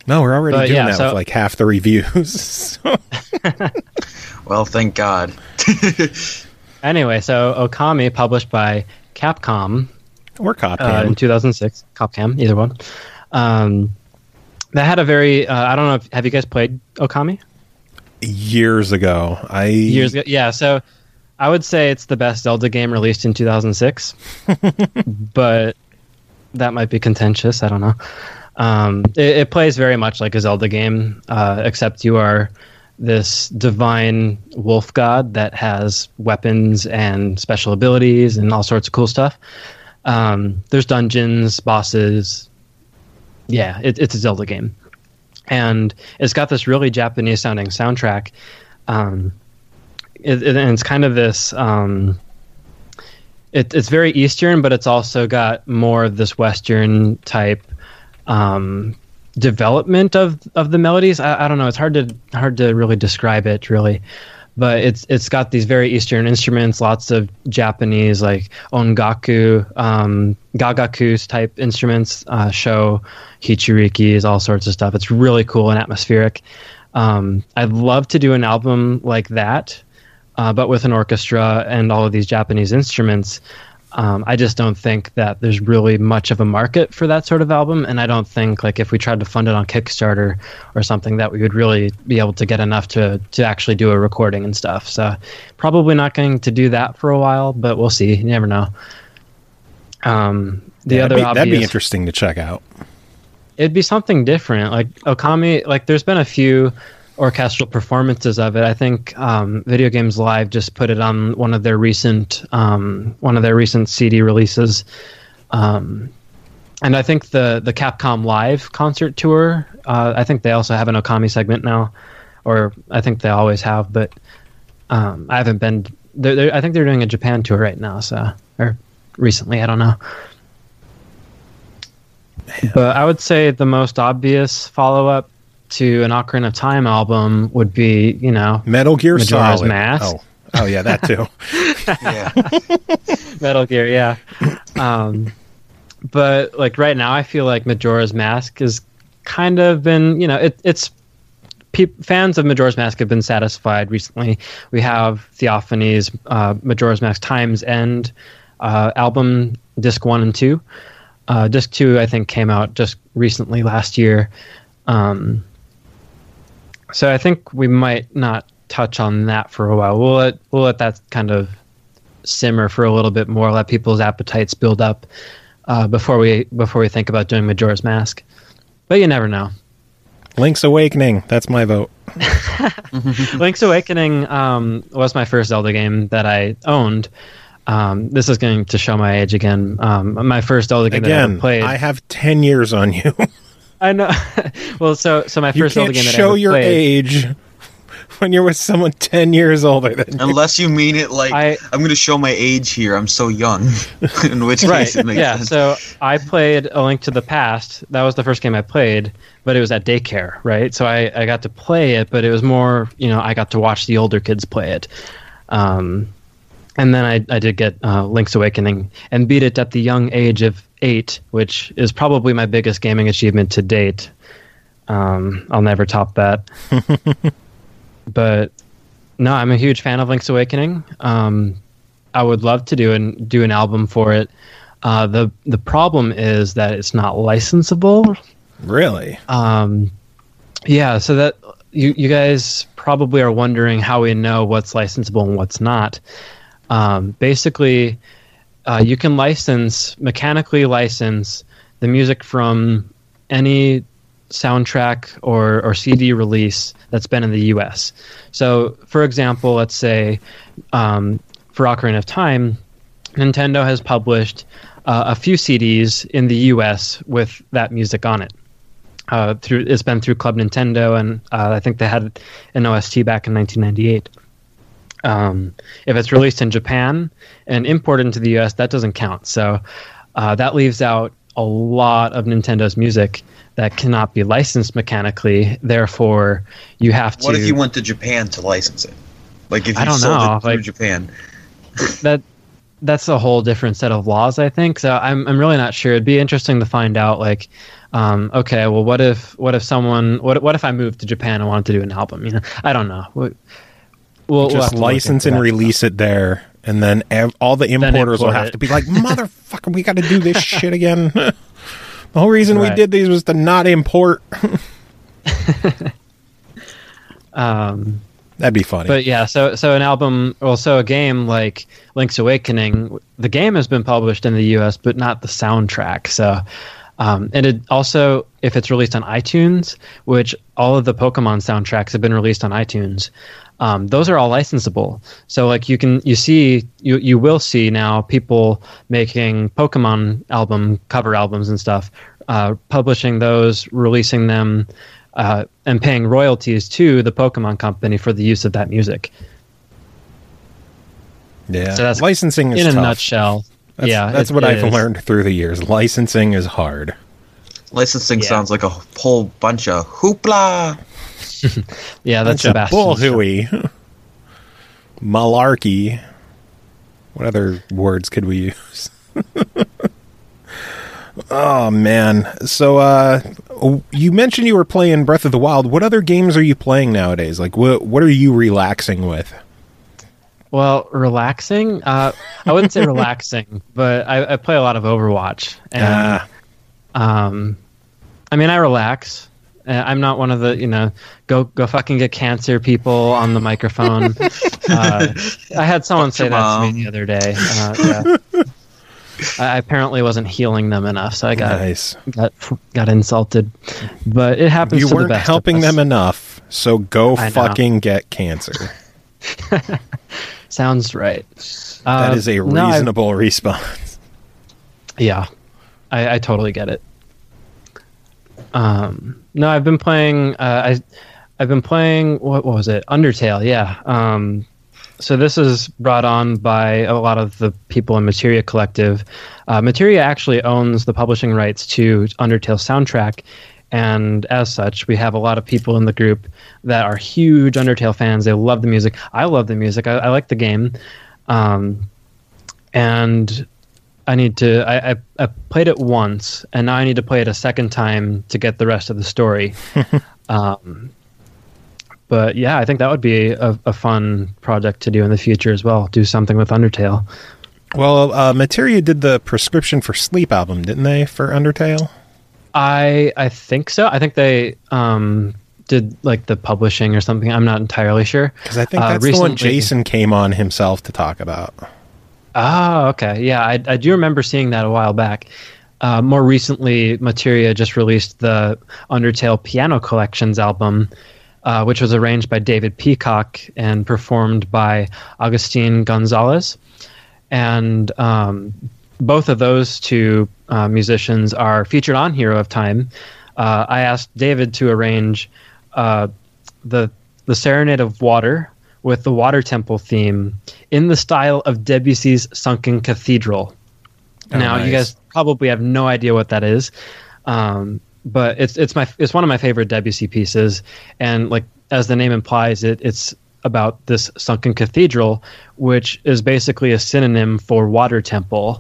No, we're already But, doing yeah, that so- with like half the reviews. Well, thank God. Anyway, so Okami, published by Capcom Or Copcam. in 2006, Capcom, either one. That had a very I don't know. Have you guys played Okami? Years ago. Years ago, yeah. So I would say it's the best Zelda game released in 2006, but that might be contentious. I don't know. It plays very much like a Zelda game, except you are this divine wolf god that has weapons and special abilities and all sorts of cool stuff. There's dungeons, bosses. Yeah, it's a Zelda game. And it's got this really Japanese sounding soundtrack. And it's kind of this... it's very Eastern, but it's also got more of this Western type development of the melodies. I don't know. It's hard to really describe it, really. But it's got these very Eastern instruments, lots of Japanese like ongaku, gagakus type instruments, sho, hichirikis, all sorts of stuff. It's really cool and atmospheric. I'd love to do an album like that, but with an orchestra and all of these Japanese instruments. I just don't think that there's really much of a market for that sort of album, and I don't think like if we tried to fund it on Kickstarter or something that we would really be able to get enough to actually do a recording and stuff. So probably not going to do that for a while, but we'll see. You never know. That'd be interesting to check out. It'd be something different. Like Okami, like there's been a few orchestral performances of it. I think Video Games Live just put it on one of their recent CD releases, and I think the Capcom Live concert tour. I think they also have an Okami segment now, or I think they always have. But I haven't been. I think they're doing a Japan tour right now, or recently. I don't know. Man. But I would say the most obvious follow-up to an Ocarina of Time album would be, Metal Gear Majora's Solid. Mask. Oh yeah, that too. Yeah. Metal Gear, yeah. But like right now, I feel like Majora's Mask has kind of been, fans of Majora's Mask have been satisfied recently. We have Theophany's Majora's Mask Time's End album, Disc 1 and 2. Disc 2, I think, came out just recently last year. So I think we might not touch on that for a while. We'll let that kind of simmer for a little bit more, let people's appetites build up before we think about doing Majora's Mask. But you never know. Link's Awakening, that's my vote. Link's Awakening was my first Zelda game that I owned. This is going to show my age again. My first Zelda game that I ever played. I have 10 years on you. I know. Well, so my first Zelda game that I ever played. You can't show your age when you're with someone 10 years older than you. Unless you mean it like, I'm going to show my age here, I'm so young. In which case it makes sense. So I played A Link to the Past. That was the first game I played, but it was at daycare, right? So I got to play it, but it was more, I got to watch the older kids play it. And then I did get Link's Awakening and beat it at the young age of 8, which is probably my biggest gaming achievement to date. I'll never top that. But no, I'm a huge fan of Link's Awakening. I would love to do an album for it. The problem is that it's not licensable. Really? Yeah. So that you guys probably are wondering how we know what's licensable and what's not. Basically, you can mechanically license the music from any soundtrack or CD release that's been in the US. So, for example, let's say for Ocarina of Time, Nintendo has published a few CDs in the US with that music on it. It's been through Club Nintendo, and I think they had an OST back in 1998. If it's released in Japan and imported into the US, that doesn't count. So that leaves out a lot of Nintendo's music that cannot be licensed mechanically. Therefore, you have to... What if you went to Japan to license it? Like if you sold it through Japan? That's a whole different set of laws, I think. So I'm really not sure. It'd be interesting to find out, like, okay, well, what if I moved to Japan and wanted to do an album? You know, I don't know. We'll just have to license and release it there, and then all the importers will have to be like, motherfucker, we got to do this shit again. The whole reason we did these was to not import. That'd be funny. But yeah, so an album, so a game like Link's Awakening, the game has been published in the U.S., but not the soundtrack. So, and it also, if it's released on iTunes, which all of the Pokemon soundtracks have been released on iTunes, those are all licensable. So like you will see now people making Pokemon cover albums and stuff, publishing those, releasing them, and paying royalties to the Pokemon company for the use of that music. Yeah, so that's licensing is in tough. A nutshell. That's what I've learned through the years. Licensing is hard. Licensing sounds like a whole bunch of hoopla. Yeah, that's Sebastian's bullhooey. Malarkey. What other words could we use? Oh, man. So, you mentioned you were playing Breath of the Wild. What other games are you playing nowadays? Like, what are you relaxing with? Well, relaxing? I wouldn't say relaxing, but I play a lot of Overwatch. And, I mean, I relax. I'm not one of the, go fucking get cancer people on the microphone. I had someone say that to me the other day. Yeah. I apparently wasn't healing them enough, so I got insulted. But it happens to the best of us. You weren't helping them enough, so go fucking get cancer. Sounds right. That is a reasonable response. Yeah, I totally get it. No, I've been playing. I've been playing. What was it? Undertale. Yeah. So this is brought on by a lot of the people in Materia Collective. Materia actually owns the publishing rights to Undertale soundtrack, and as such, we have a lot of people in the group that are huge Undertale fans. They love the music. I love the music. I like the game, and I need to. I played it once, and now I need to play it a second time to get the rest of the story. But yeah, I think that would be a fun project to do in the future as well. Do something with Undertale. Well, Materia did the Prescription for Sleep album, didn't they, for Undertale? I think so. I think they did like the publishing or something. I'm not entirely sure. Because I think that's the one Jason came on himself to talk about. Oh, okay. Yeah, I do remember seeing that a while back. More recently, Materia just released the Undertale Piano Collections album, which was arranged by David Peacock and performed by Agustin Gonzalez. And both of those two musicians are featured on Hero of Time. I asked David to arrange the Serenade of Water with the Water Temple theme in the style of Debussy's Sunken Cathedral. Now, nice. You guys probably have no idea what that is. But it's one of my favorite Debussy pieces, and like as the name implies, it's about this sunken cathedral, which is basically a synonym for water temple.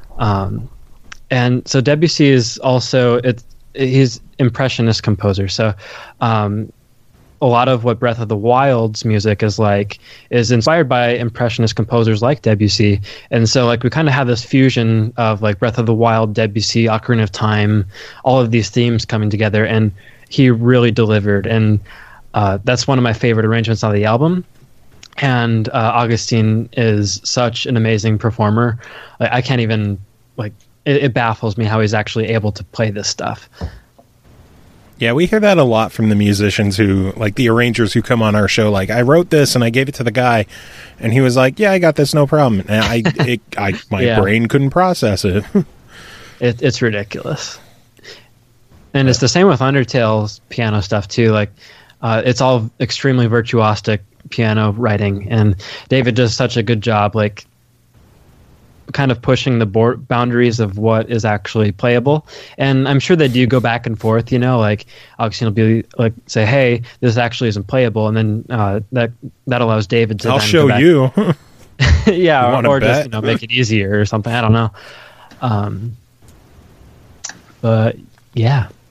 And so Debussy is also he's impressionist composer. So a lot of what Breath of the Wild's music is inspired by impressionist composers like Debussy. And so like we kind of have this fusion of like Breath of the Wild, Debussy, Ocarina of Time, all of these themes coming together, and he really delivered. And that's one of my favorite arrangements on the album. And Augustine is such an amazing performer. Like, I can't even it baffles me how he's actually able to play this stuff. Yeah, we hear that a lot from the musicians who, like the arrangers who come on our show, like, I wrote this and I gave it to the guy and he was like, yeah, I got this, no problem. And my brain couldn't process it. It's ridiculous. And it's the same with Undertale's piano stuff too. Like, it's all extremely virtuosic piano writing, and David does such a good job, like, kind of pushing the boundaries of what is actually playable. And I'm sure they do go back and forth, like Augustine will be like, say, hey, this actually isn't playable, and then that allows David to I'll show you. Yeah, or just make it easier or something. I don't know. But yeah,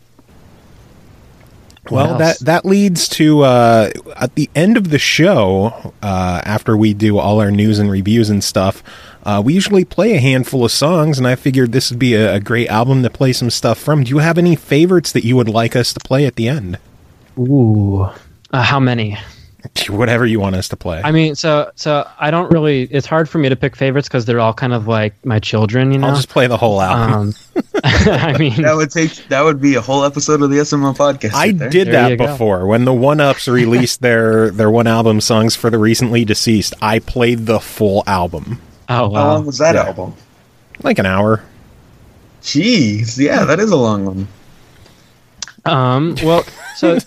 Well, that leads to at the end of the show, after we do all our news and reviews and stuff, we usually play a handful of songs, and I figured this would be a great album to play some stuff from. Do you have any favorites that you would like us to play at the end? Ooh, how many? Whatever you want us to play. I mean, so I don't really. It's hard for me to pick favorites because they're all kind of like my children. You know, I'll just play the whole album. I mean, that would be a whole episode of the SML podcast. I right there. did There that you go. before when the One Ups released their one album, Songs for the Recently Deceased. I played the full album, oh How wow. long was that Yeah. album? like an hour. Jeez, yeah, that is a long one. Well, so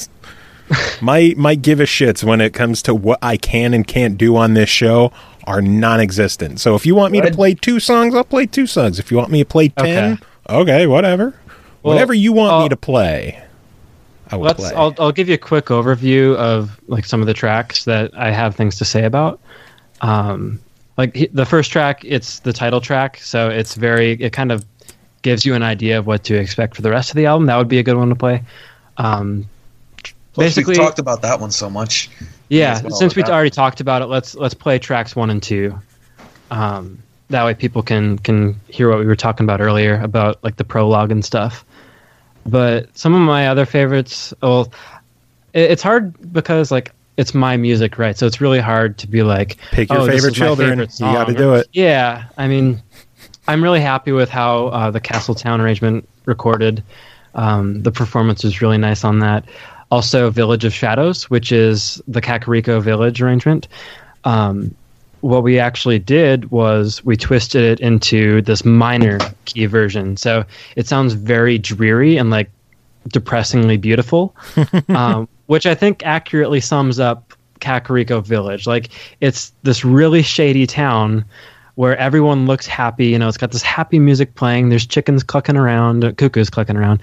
My give a shits when it comes to what I can and can't do on this show are non-existent. So if you want me to What? play 2 songs, I'll play 2 songs. If you want me to play 10, okay, whatever. Well, Whatever you want me to play, I will play. I'll give you a quick overview of like some of the tracks that I have things to say about. The first track, it's the title track, so it kind of gives you an idea of what to expect for the rest of the album. That would be a good one to play. Plus, Basically, we've talked about that one so much. yeah. As well Since we with that. already talked about it, let's play tracks 1 and 2. That way, people can hear what we were talking about earlier about like the prologue and stuff. But some of my other favorites, well, it's hard because like it's my music, right? So it's really hard to be like, Pick your oh, this favorite is my children. favorite You gotta song. do it. Yeah, I mean, I'm really happy with how the Castletown arrangement recorded. The performance was really nice on that. Also, Village of Shadows, which is the Kakariko Village arrangement. What we actually did was we twisted it into this minor key version. So it sounds very dreary and like depressingly beautiful, which I think accurately sums up Kakariko Village. Like it's this really shady town where everyone looks happy. You know, it's got this happy music playing. There's chickens clucking around, cuckoos clucking around.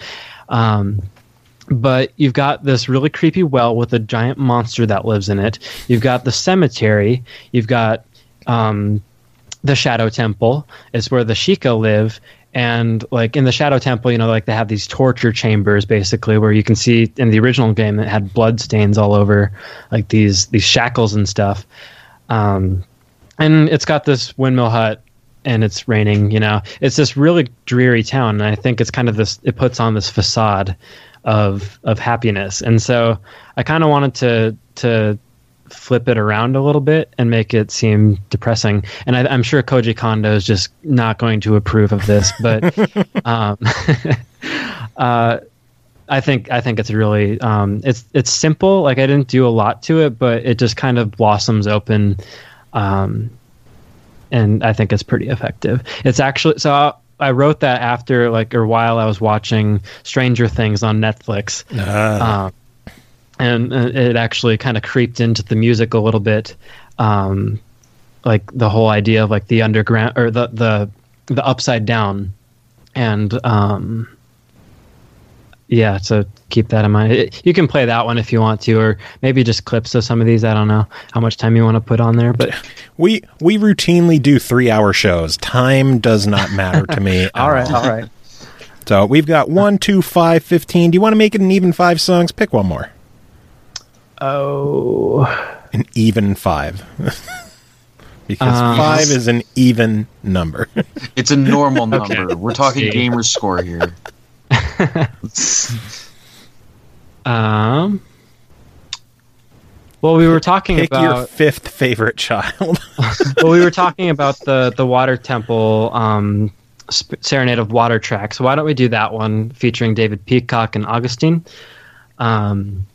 But you've got this really creepy well with a giant monster that lives in it. You've got the cemetery. You've got the Shadow Temple. It's where the Sheikah live. And like in the Shadow Temple, you know, like they have these torture chambers basically where you can see in the original game it had blood stains all over, like these shackles and stuff. And it's got this windmill hut. And it's raining, you know. It's this really dreary town, and I think it's kind of this. It puts on this facade of happiness, and so I kind of wanted to flip it around a little bit and make it seem depressing. And I'm sure Koji Kondo is just not going to approve of this, but I think it's really it's simple. Like I didn't do a lot to it, but it just kind of blossoms open. And I think it's pretty effective. It's actually I wrote that after while I was watching Stranger Things on Netflix, and it actually kind of creeped into the music a little bit, like the whole idea of like the underground or the upside down, and yeah. So keep that in mind. You can play that one if you want to, or maybe just clips of some of these. I don't know how much time you want to put on there, but We routinely do 3-hour shows. Time does not matter to me. all right. So we've got 1, 2, 5, 15. Do you want to make it an even 5 songs? Pick one more. Oh, An even 5. Because 5 is an even number. It's a normal number. Okay. We're talking See. gamer score here. well, we were talking Pick your about 5th favorite child. we were talking about the Water Temple Serenade of Water track. So why don't we do that one featuring David Peacock and Augustine? And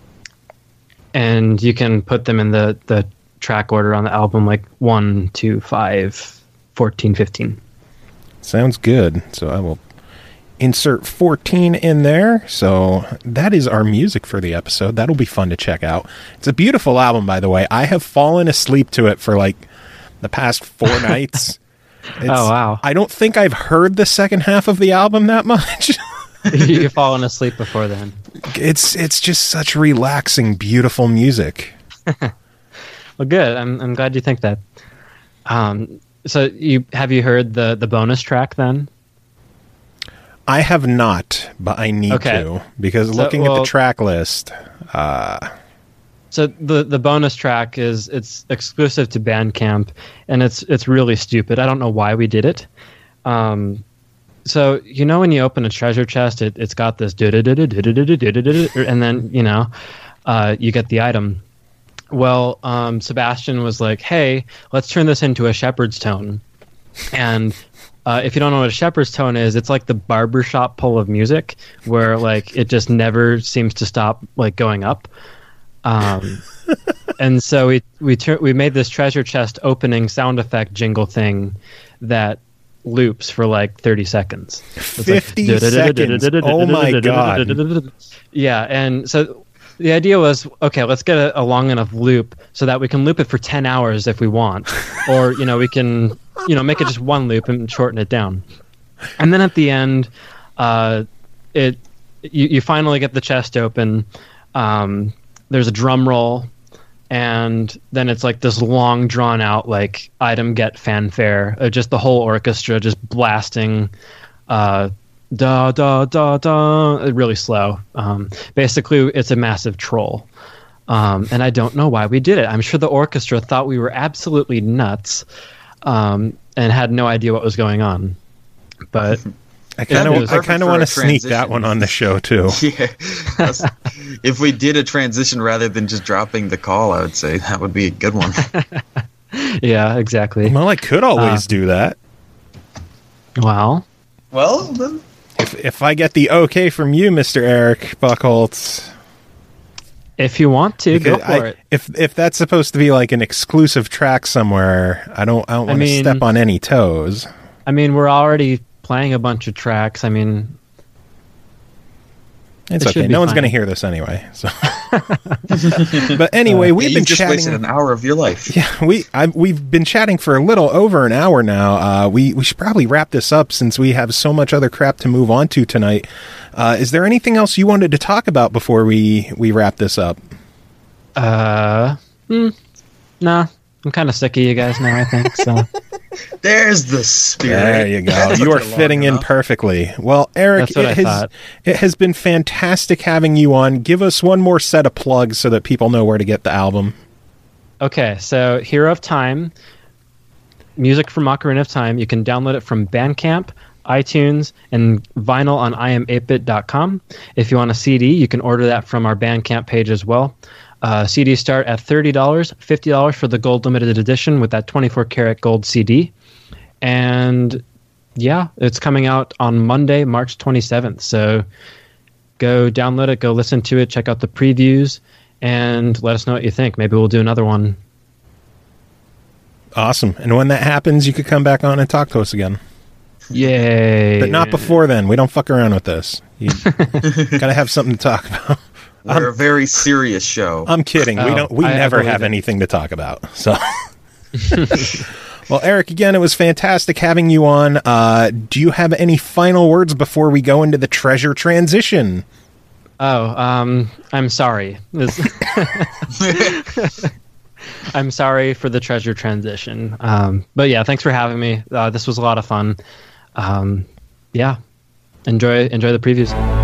you can put them in the track order on the album, like 1, 2, 5, 14, 15. Sounds good. So I will insert 14 in there. So that is our music for the episode. That'll be fun to check out. It's a beautiful album, by the way. I have fallen asleep to it for like the past 4 nights. Oh, wow. I don't think I've heard the second half of the album that much. You've fallen asleep before then. It's just such relaxing, beautiful music. Well, good. I'm glad you think that. So have you heard the bonus track then? I have not, but I need to, because looking at the track list. So the bonus track it's exclusive to Bandcamp, and it's really stupid. I don't know why we did it. So when you open a treasure chest, it's got this and then you get the item. Well, Sebastian was like, "Hey, let's turn this into a shepherd's tone." And if you don't know what a shepherd's tone is, it's like the barbershop pull of music, where like it just never seems to stop like going up. And so we made this treasure chest opening sound effect jingle thing that loops for like 30 seconds. 50 seconds. Oh my god. Yeah, and so the idea was, okay, let's get a long enough loop so that we can loop it for 10 hours if we want. Or, we can, make it just one loop and shorten it down. And then at the end, you finally get the chest open. There's a drum roll, and then it's like this long, drawn out like item get fanfare. Just the whole orchestra just blasting, da da da da, really slow. Basically, it's a massive troll, and I don't know why we did it. I'm sure the orchestra thought we were absolutely nuts, and had no idea what was going on. But I kind of want to sneak that one on the show too. Yeah, if we did a transition rather than just dropping the call, I would say that would be a good one. Yeah, exactly. Well, I could always do that. Well, then. If I get the okay from you, Mr. Eric Buckholtz. If you want to, go for it. If that's supposed to be like an exclusive track somewhere, I don't want to step on any toes. I mean, we're already playing a bunch of tracks. I mean, it's okay. No one's going to hear this anyway. So, but anyway, we've been just chatting. Wasted an hour of your life. Yeah, we've been chatting for a little over an hour now. We should probably wrap this up since we have so much other crap to move on to tonight. Is there anything else you wanted to talk about before we wrap this up? Nah. I'm kind of sick of you guys now, I think. So there's the spirit. There you go. You are fitting in perfectly. Well, Eric, it has been fantastic having you on. Give us one more set of plugs so that people know where to get the album. Okay, so Hero of Time, music from Ocarina of Time. You can download it from Bandcamp, iTunes, and vinyl on im8bit.com. If you want a CD, you can order that from our Bandcamp page as well. CDs start at $30, $50 for the gold limited edition with that 24-karat gold CD. And yeah, it's coming out on Monday, March 27th. So go download it, go listen to it, check out the previews, and let us know what you think. Maybe we'll do another one. Awesome. And when that happens, you could come back on and talk to us again. Yay. But not before then. We don't fuck around with this. You gotta have something to talk about. We're a very serious show. I'm kidding. We never have anything to talk about. So, well, Eric, again, it was fantastic having you on. Do you have any final words before we go into the treasure transition? I'm sorry. I'm sorry for the treasure transition. But yeah, thanks for having me. This was a lot of fun. Yeah, enjoy the previews.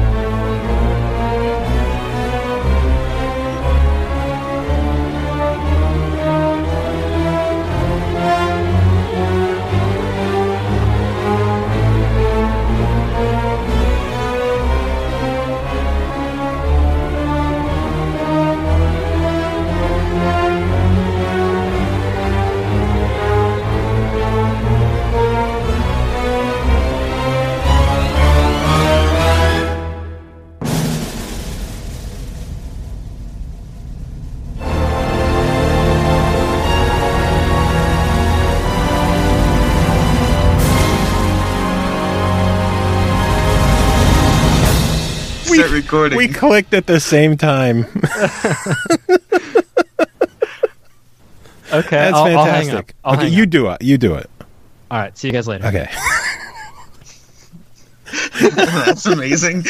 Recording. We clicked at the same time. Okay, that's fantastic. I'll hang up. You do it. All right, see you guys later. Okay. That's amazing.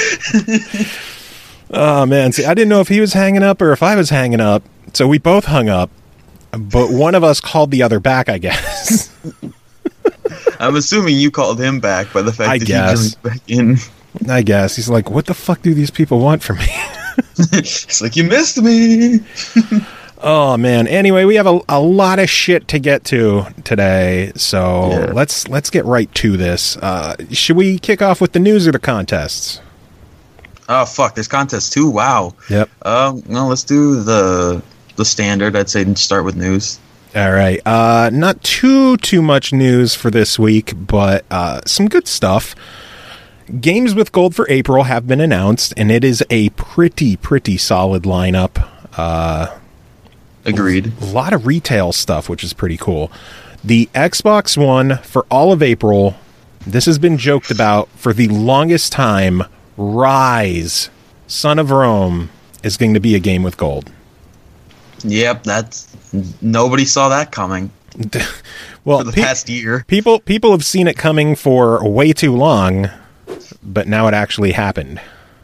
Oh man, see, I didn't know if he was hanging up or if I was hanging up, so we both hung up, but one of us called the other back, I guess. I'm assuming you called him back by the fact that he jumped back in. I guess. He's like, what the fuck do these people want from me? It's like, you missed me. Oh, man. Anyway, we have a lot of shit to get to today, so let's get right to this. Should we kick off with the news or the contests? Oh, fuck. There's contests, too? Wow. Yep. No, let's do the standard. I'd say start with news. All right. Not too much news for this week, but some good stuff. Games with Gold for April have been announced, and it is a pretty solid lineup. Agreed. A lot of retail stuff, which is pretty cool. The Xbox One for all of April, this has been joked about for the longest time. Rise, Son of Rome, is going to be a game with Gold. Yep, nobody saw that coming. Well, for the past year. People have seen it coming for way too long, but now it actually happened.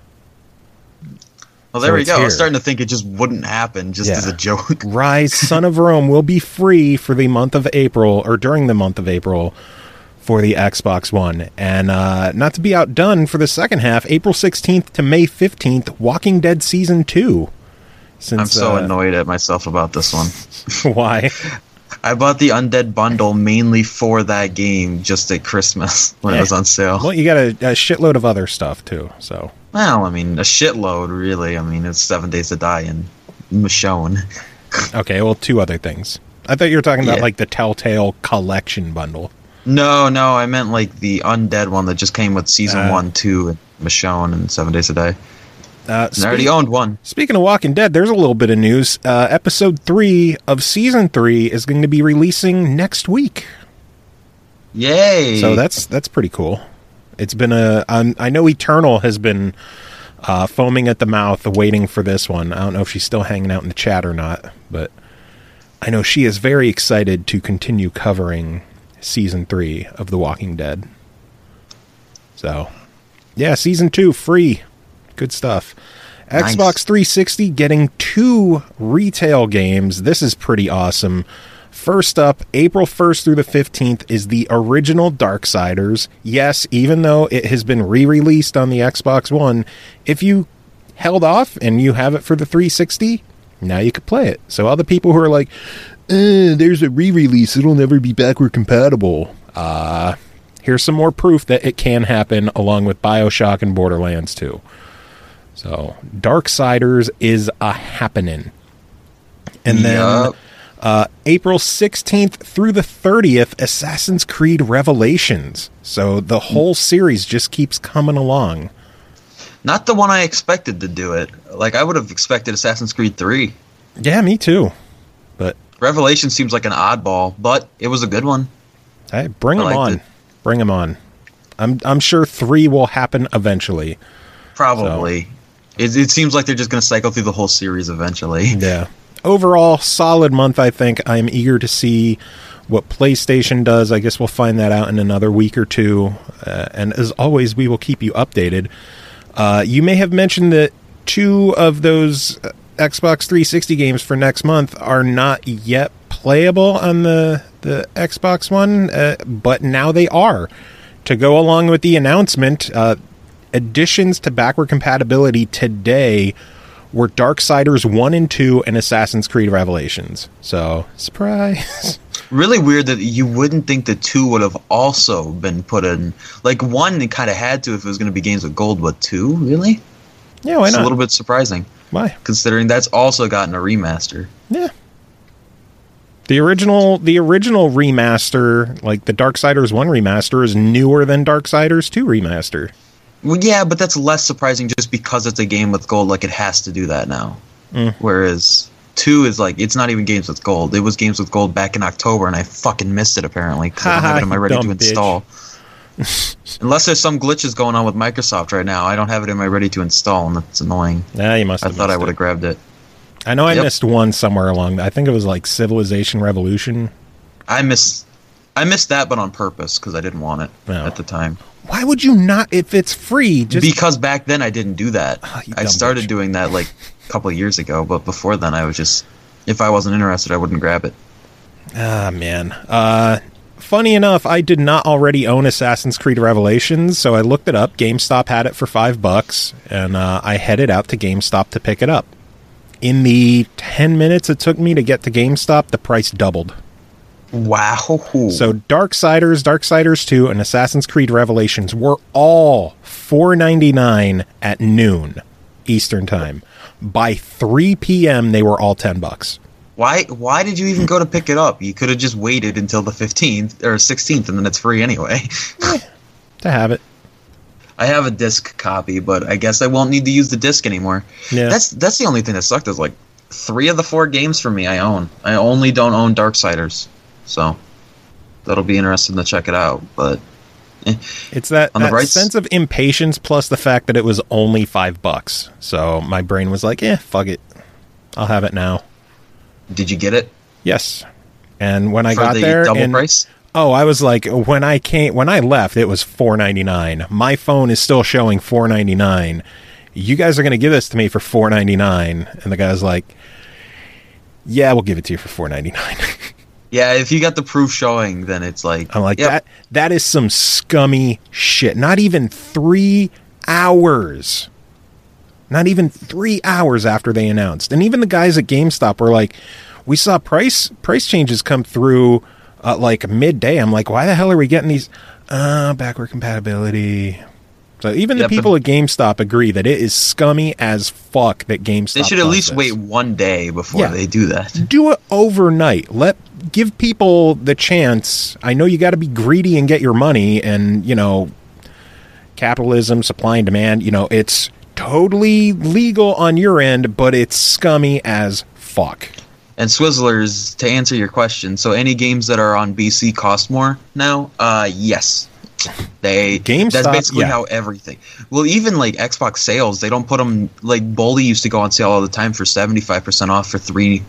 Well, there we go. I was starting to think it just wouldn't happen, just as a joke. Rise, Son of Rome will be free for the month of April, or during the month of April, for the Xbox One. And not to be outdone for the second half, April 16th to May 15th, Walking Dead Season 2. I'm so annoyed at myself about this one. Why? I bought the Undead bundle mainly for that game just at Christmas when it was on sale. Well, you got a shitload of other stuff, too, so... Well, I mean, a shitload, really. I mean, it's 7 Days to Die and Michonne. Okay, well, 2 other things. I thought you were talking about, like, the Telltale Collection bundle. No, I meant, like, the Undead one that just came with Season 1, 2, and Michonne and 7 Days to Die. I already owned one. Speaking of Walking Dead, there's a little bit of news. Episode 3 of Season 3 is going to be releasing next week. Yay! So that's pretty cool. It's been I know Eternal has been foaming at the mouth waiting for this one. I don't know if she's still hanging out in the chat or not, but I know she is very excited to continue covering Season 3 of The Walking Dead. So, yeah, Season 2 free. Good stuff. Nice. Xbox 360 getting 2 retail games. This is pretty awesome. First up, April 1st through the 15th is the original Darksiders. Yes, even though it has been re-released on the Xbox One, if you held off and you have it for the 360, now you could play it. So all the people who are like, there's a re-release, it'll never be backward compatible. Here's some more proof that it can happen along with BioShock and Borderlands 2. So, Darksiders is a happening. And then April 16th through the 30th, Assassin's Creed Revelations. So the whole series just keeps coming along. Not the one I expected to do it. Like, I would have expected Assassin's Creed 3. Yeah, me too. But Revelation seems like an oddball, but it was a good one. Hey, bring them on. Bring them on. I'm sure 3 will happen eventually. Probably. So. It seems like they're just going to cycle through the whole series eventually. Yeah. Overall, solid month, I think. I'm eager to see what PlayStation does. I guess we'll find that out in another week or two. And as always, we will keep you updated. You may have mentioned that 2 of those Xbox 360 games for next month are not yet playable on the Xbox One, but now they are. To go along with the announcement, additions to backward compatibility today were Darksiders 1 and 2 and Assassin's Creed Revelations. So, surprise. Really weird that you wouldn't think that 2 would have also been put in. Like, 1, it kind of had to if it was going to be games with gold, but 2? Really? Yeah, why not? It's a little bit surprising. Why? Considering that's also gotten a remaster. Yeah. The original remaster, like the Darksiders 1 remaster, is newer than Darksiders 2 remaster. Well, yeah, but that's less surprising just because it's a game with gold. Like, it has to do that now. Whereas 2 is like, it's not even games with gold. It was games with gold back in October, and I fucking missed it, apparently, because I don't have it in my ready to install. Unless there's some glitches going on with Microsoft right now, I don't have it in my ready to install, and that's annoying. Yeah, you must have. I thought I would have grabbed it. I know I missed one somewhere along. I think it was like Civilization Revolution. I missed that, but on purpose, because I didn't want it at the time. Why would you not, if it's free? Because back then I didn't do that. I started doing that like a couple of years ago, but before then I was just, if I wasn't interested, I wouldn't grab it. Ah, man. funny enough, I did not already own Assassin's Creed Revelations, so I looked it up. GameStop had it for $5, and I headed out to GameStop to pick it up. In the 10 minutes it took me to get to GameStop, the price doubled. Wow. So Darksiders 2, and Assassin's Creed Revelations were all $4.99 at noon Eastern Time. By 3 p.m., they were all $10. Why did you even go to pick it up? You could have just waited until the 15th or 16th, and then it's free anyway. To have it. I have a disc copy, but I guess I won't need to use the disc anymore. Yeah. That's the only thing that sucked is like 3 of the 4 games for me I own. I only don't own Darksiders, so that'll be interesting to check it out. But it's that sense of impatience plus the fact that it was only $5. So my brain was like, fuck it. I'll have it now. Did you get it? Yes. And when I For got the there, double price? Oh, I was like, when I left, it was $4.99. My phone is still showing $4.99. You guys are going to give this to me for $4.99, and the guy's like, "Yeah, we'll give it to you for $4.99." Yeah, if you got the proof showing, then it's like, I'm like, yep. that is some scummy shit. Not even 3 hours. Not even 3 hours after they announced, and even the guys at GameStop were like, "We saw price changes come through." Like midday. I'm like, why the hell are we getting these backward compatibility? So even the people at GameStop agree that it is scummy as fuck that GameStop They should at least wait one day before they do that. Do it overnight. Give people the chance. I know you got to be greedy and get your money, and capitalism, supply and demand, it's totally legal on your end, but it's scummy as fuck. And Swizzlers, to answer your question, so any games that are on BC cost more now? Yes. GameStop, that's basically how everything. Well, even like Xbox sales, they don't put them like Bully used to go on sale all the time for 75% off for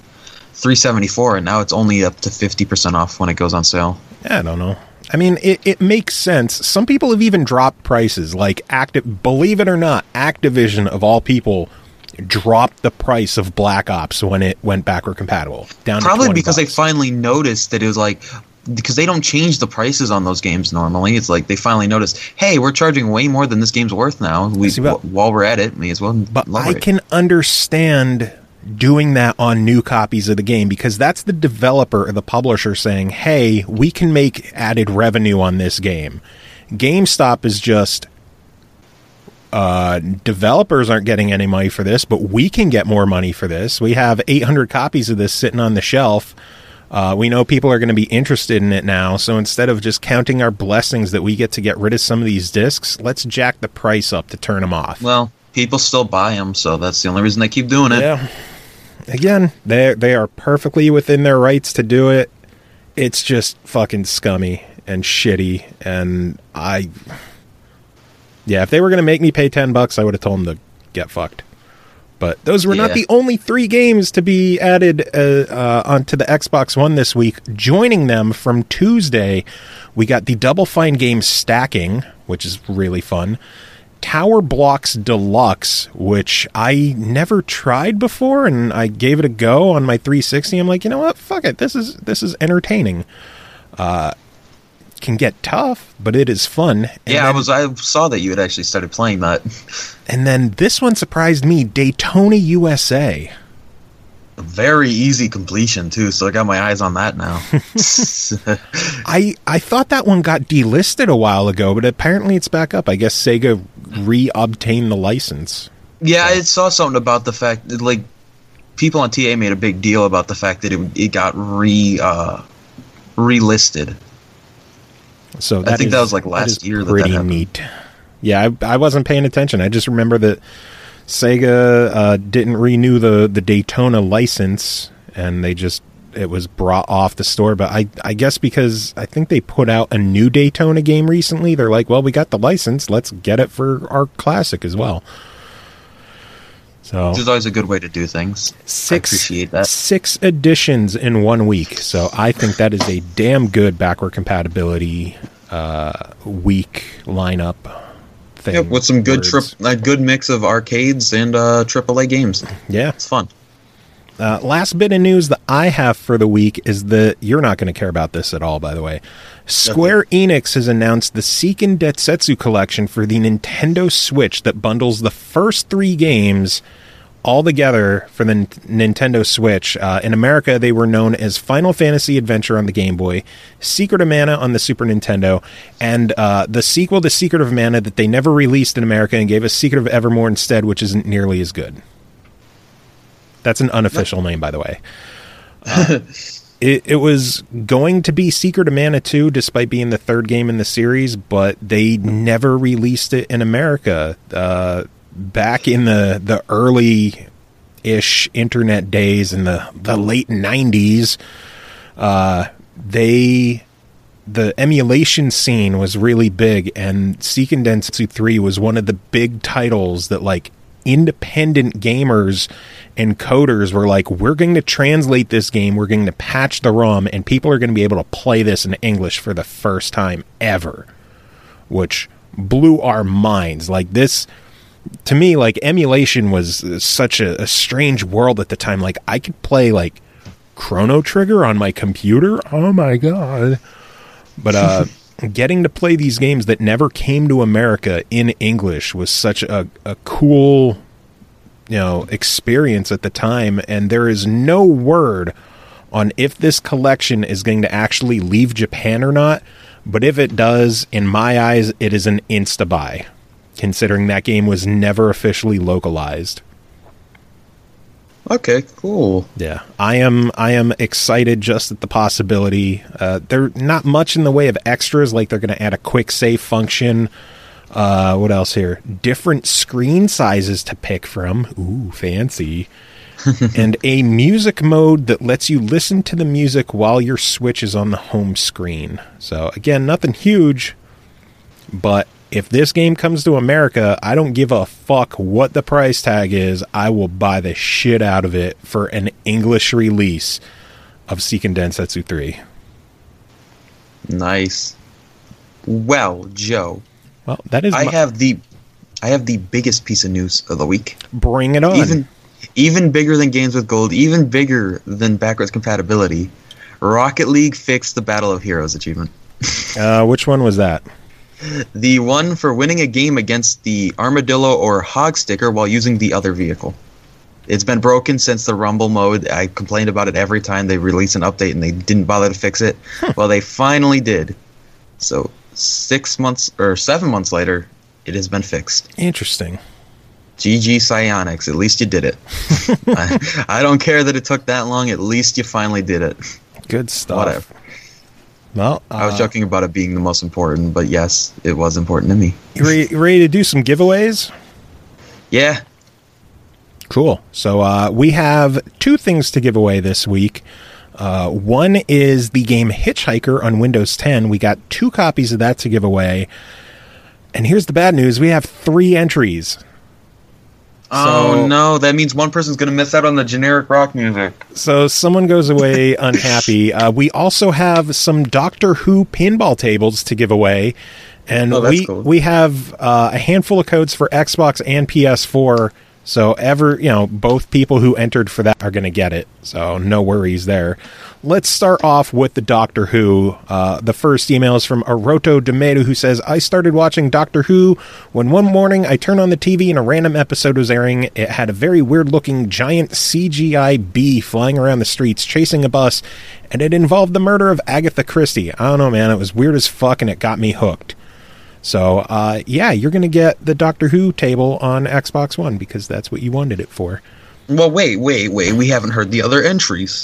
$374, and now it's only up to 50% off when it goes on sale. I don't know. I mean, it makes sense. Some people have even dropped prices, like believe it or not, Activision of all people dropped the price of Black Ops when it went backward compatible down probably to $20. Because they finally noticed that it was like, because they don't change the prices on those games normally. It's like they finally noticed, hey, we're charging way more than this game's worth now. While we're at it, may as well. But I can understand doing that on new copies of the game, because that's the developer or the publisher saying, hey, we can make added revenue on this game. GameStop is just, developers aren't getting any money for this, but we can get more money for this. We have 800 copies of this sitting on the shelf. We know people are going to be interested in it now, so instead of just counting our blessings that we get to get rid of some of these discs, let's jack the price up to turn them off. Well, people still buy them, so that's the only reason they keep doing it. Yeah. Again, they are perfectly within their rights to do it. It's just fucking scummy and shitty, and if they were going to make me pay $10, I would have told them to get fucked. But those were not the only 3 games to be added onto the Xbox One this week. Joining them from Tuesday, we got the Double Fine game Stacking, which is really fun. Tower Blocks Deluxe, which I never tried before, and I gave it a go on my 360. I'm like, you know what? Fuck it. This is entertaining. Can get tough, but it is fun. And I saw that you had actually started playing that. And then this one surprised me, Daytona USA. A very easy completion too, so I got my eyes on that now. I thought that one got delisted a while ago, but apparently it's back up. I guess Sega re-obtained the license. Yeah, I saw something about the fact that, like, people on TA made a big deal about the fact that it got relisted. So I think that was like last year. Pretty neat. Yeah, I wasn't paying attention. I just remember that Sega didn't renew the Daytona license, and it was brought off the store. But I guess because I think they put out a new Daytona game recently, they're like, well, we got the license, let's get it for our classic as well. So which is always a good way to do things. I appreciate that. 6 editions in 1 week. So I think that is a damn good backward compatibility week lineup thing. Yep, with some good good mix of arcades and AAA games. Yeah, it's fun. Last bit of news that I have for the week is that you're not going to care about this at all, by the way. Square Enix has announced the Seiken Densetsu collection for the Nintendo Switch that bundles the first 3 games all together for the Nintendo Switch. In America, they were known as Final Fantasy Adventure on the Game Boy, Secret of Mana on the Super Nintendo, and the sequel to Secret of Mana that they never released in America and gave us Secret of Evermore instead, which isn't nearly as good. That's an unofficial name, by the way. It was going to be Secret of Mana 2, despite being the 3rd game in the series, but they never released it in America. Back in the early-ish internet days, in the late 90s, the emulation scene was really big, and Seiken Densetsu 3 was one of the big titles that, like, independent gamers and coders were like, we're going to translate this game, we're going to patch the ROM, and people are going to be able to play this in English for the first time ever, which blew our minds. Like, this, to me, like, emulation was such a strange world at the time. Like, I could play, like, Chrono Trigger on my computer. Oh my god. But getting to play these games that never came to America in English was such a cool, experience at the time. And there is no word on if this collection is going to actually leave Japan or not. But if it does, in my eyes, it is an insta-buy, considering that game was never officially localized. Okay, cool. Yeah, I am excited just at the possibility. They're not much in the way of extras, like they're going to add a quick save function. What else here? Different screen sizes to pick from. Ooh, fancy. And a music mode that lets you listen to the music while your Switch is on the home screen. So, again, nothing huge, but if this game comes to America, I don't give a fuck what the price tag is. I will buy the shit out of it for an English release of Seiken Densetsu 3. Nice. Well, Joe. Well, that is. I have the biggest piece of news of the week. Bring it on. Even bigger than Games with Gold. Even bigger than backwards compatibility. Rocket League fixed the Battle of Heroes achievement. Which one was that? The one for winning a game against the armadillo or hog sticker while using the other vehicle. It's been broken since the Rumble mode. I complained about it every time they released an update and they didn't bother to fix it. Well, they finally did. So 7 months later, it has been fixed. Interesting. GG Psyonix, at least you did it. I don't care that it took that long, at least you finally did it. Good stuff. Whatever. Well, I was joking about it being the most important, but yes, it was important to me. You ready to do some giveaways? Yeah. Cool. So we have 2 things to give away this week. One is the game Hitchhiker on Windows 10. We got 2 copies of that to give away. And here's the bad news. We have 3 entries. Oh, no. That means one person's going to miss out on the generic rock music. So someone goes away unhappy. We also have some Doctor Who pinball tables to give away. And cool. we have a handful of codes for Xbox and PS4. So both people who entered for that are going to get it. So no worries there. Let's start off with the Doctor Who. The first email is from Aroto Demedo, who says, I started watching Doctor Who when one morning I turned on the TV and a random episode was airing. It had a very weird-looking giant CGI bee flying around the streets chasing a bus, and it involved the murder of Agatha Christie. I don't know, man. It was weird as fuck, and it got me hooked. So, you're going to get the Doctor Who table on Xbox One because that's what you wanted it for. Well, wait. We haven't heard the other entries.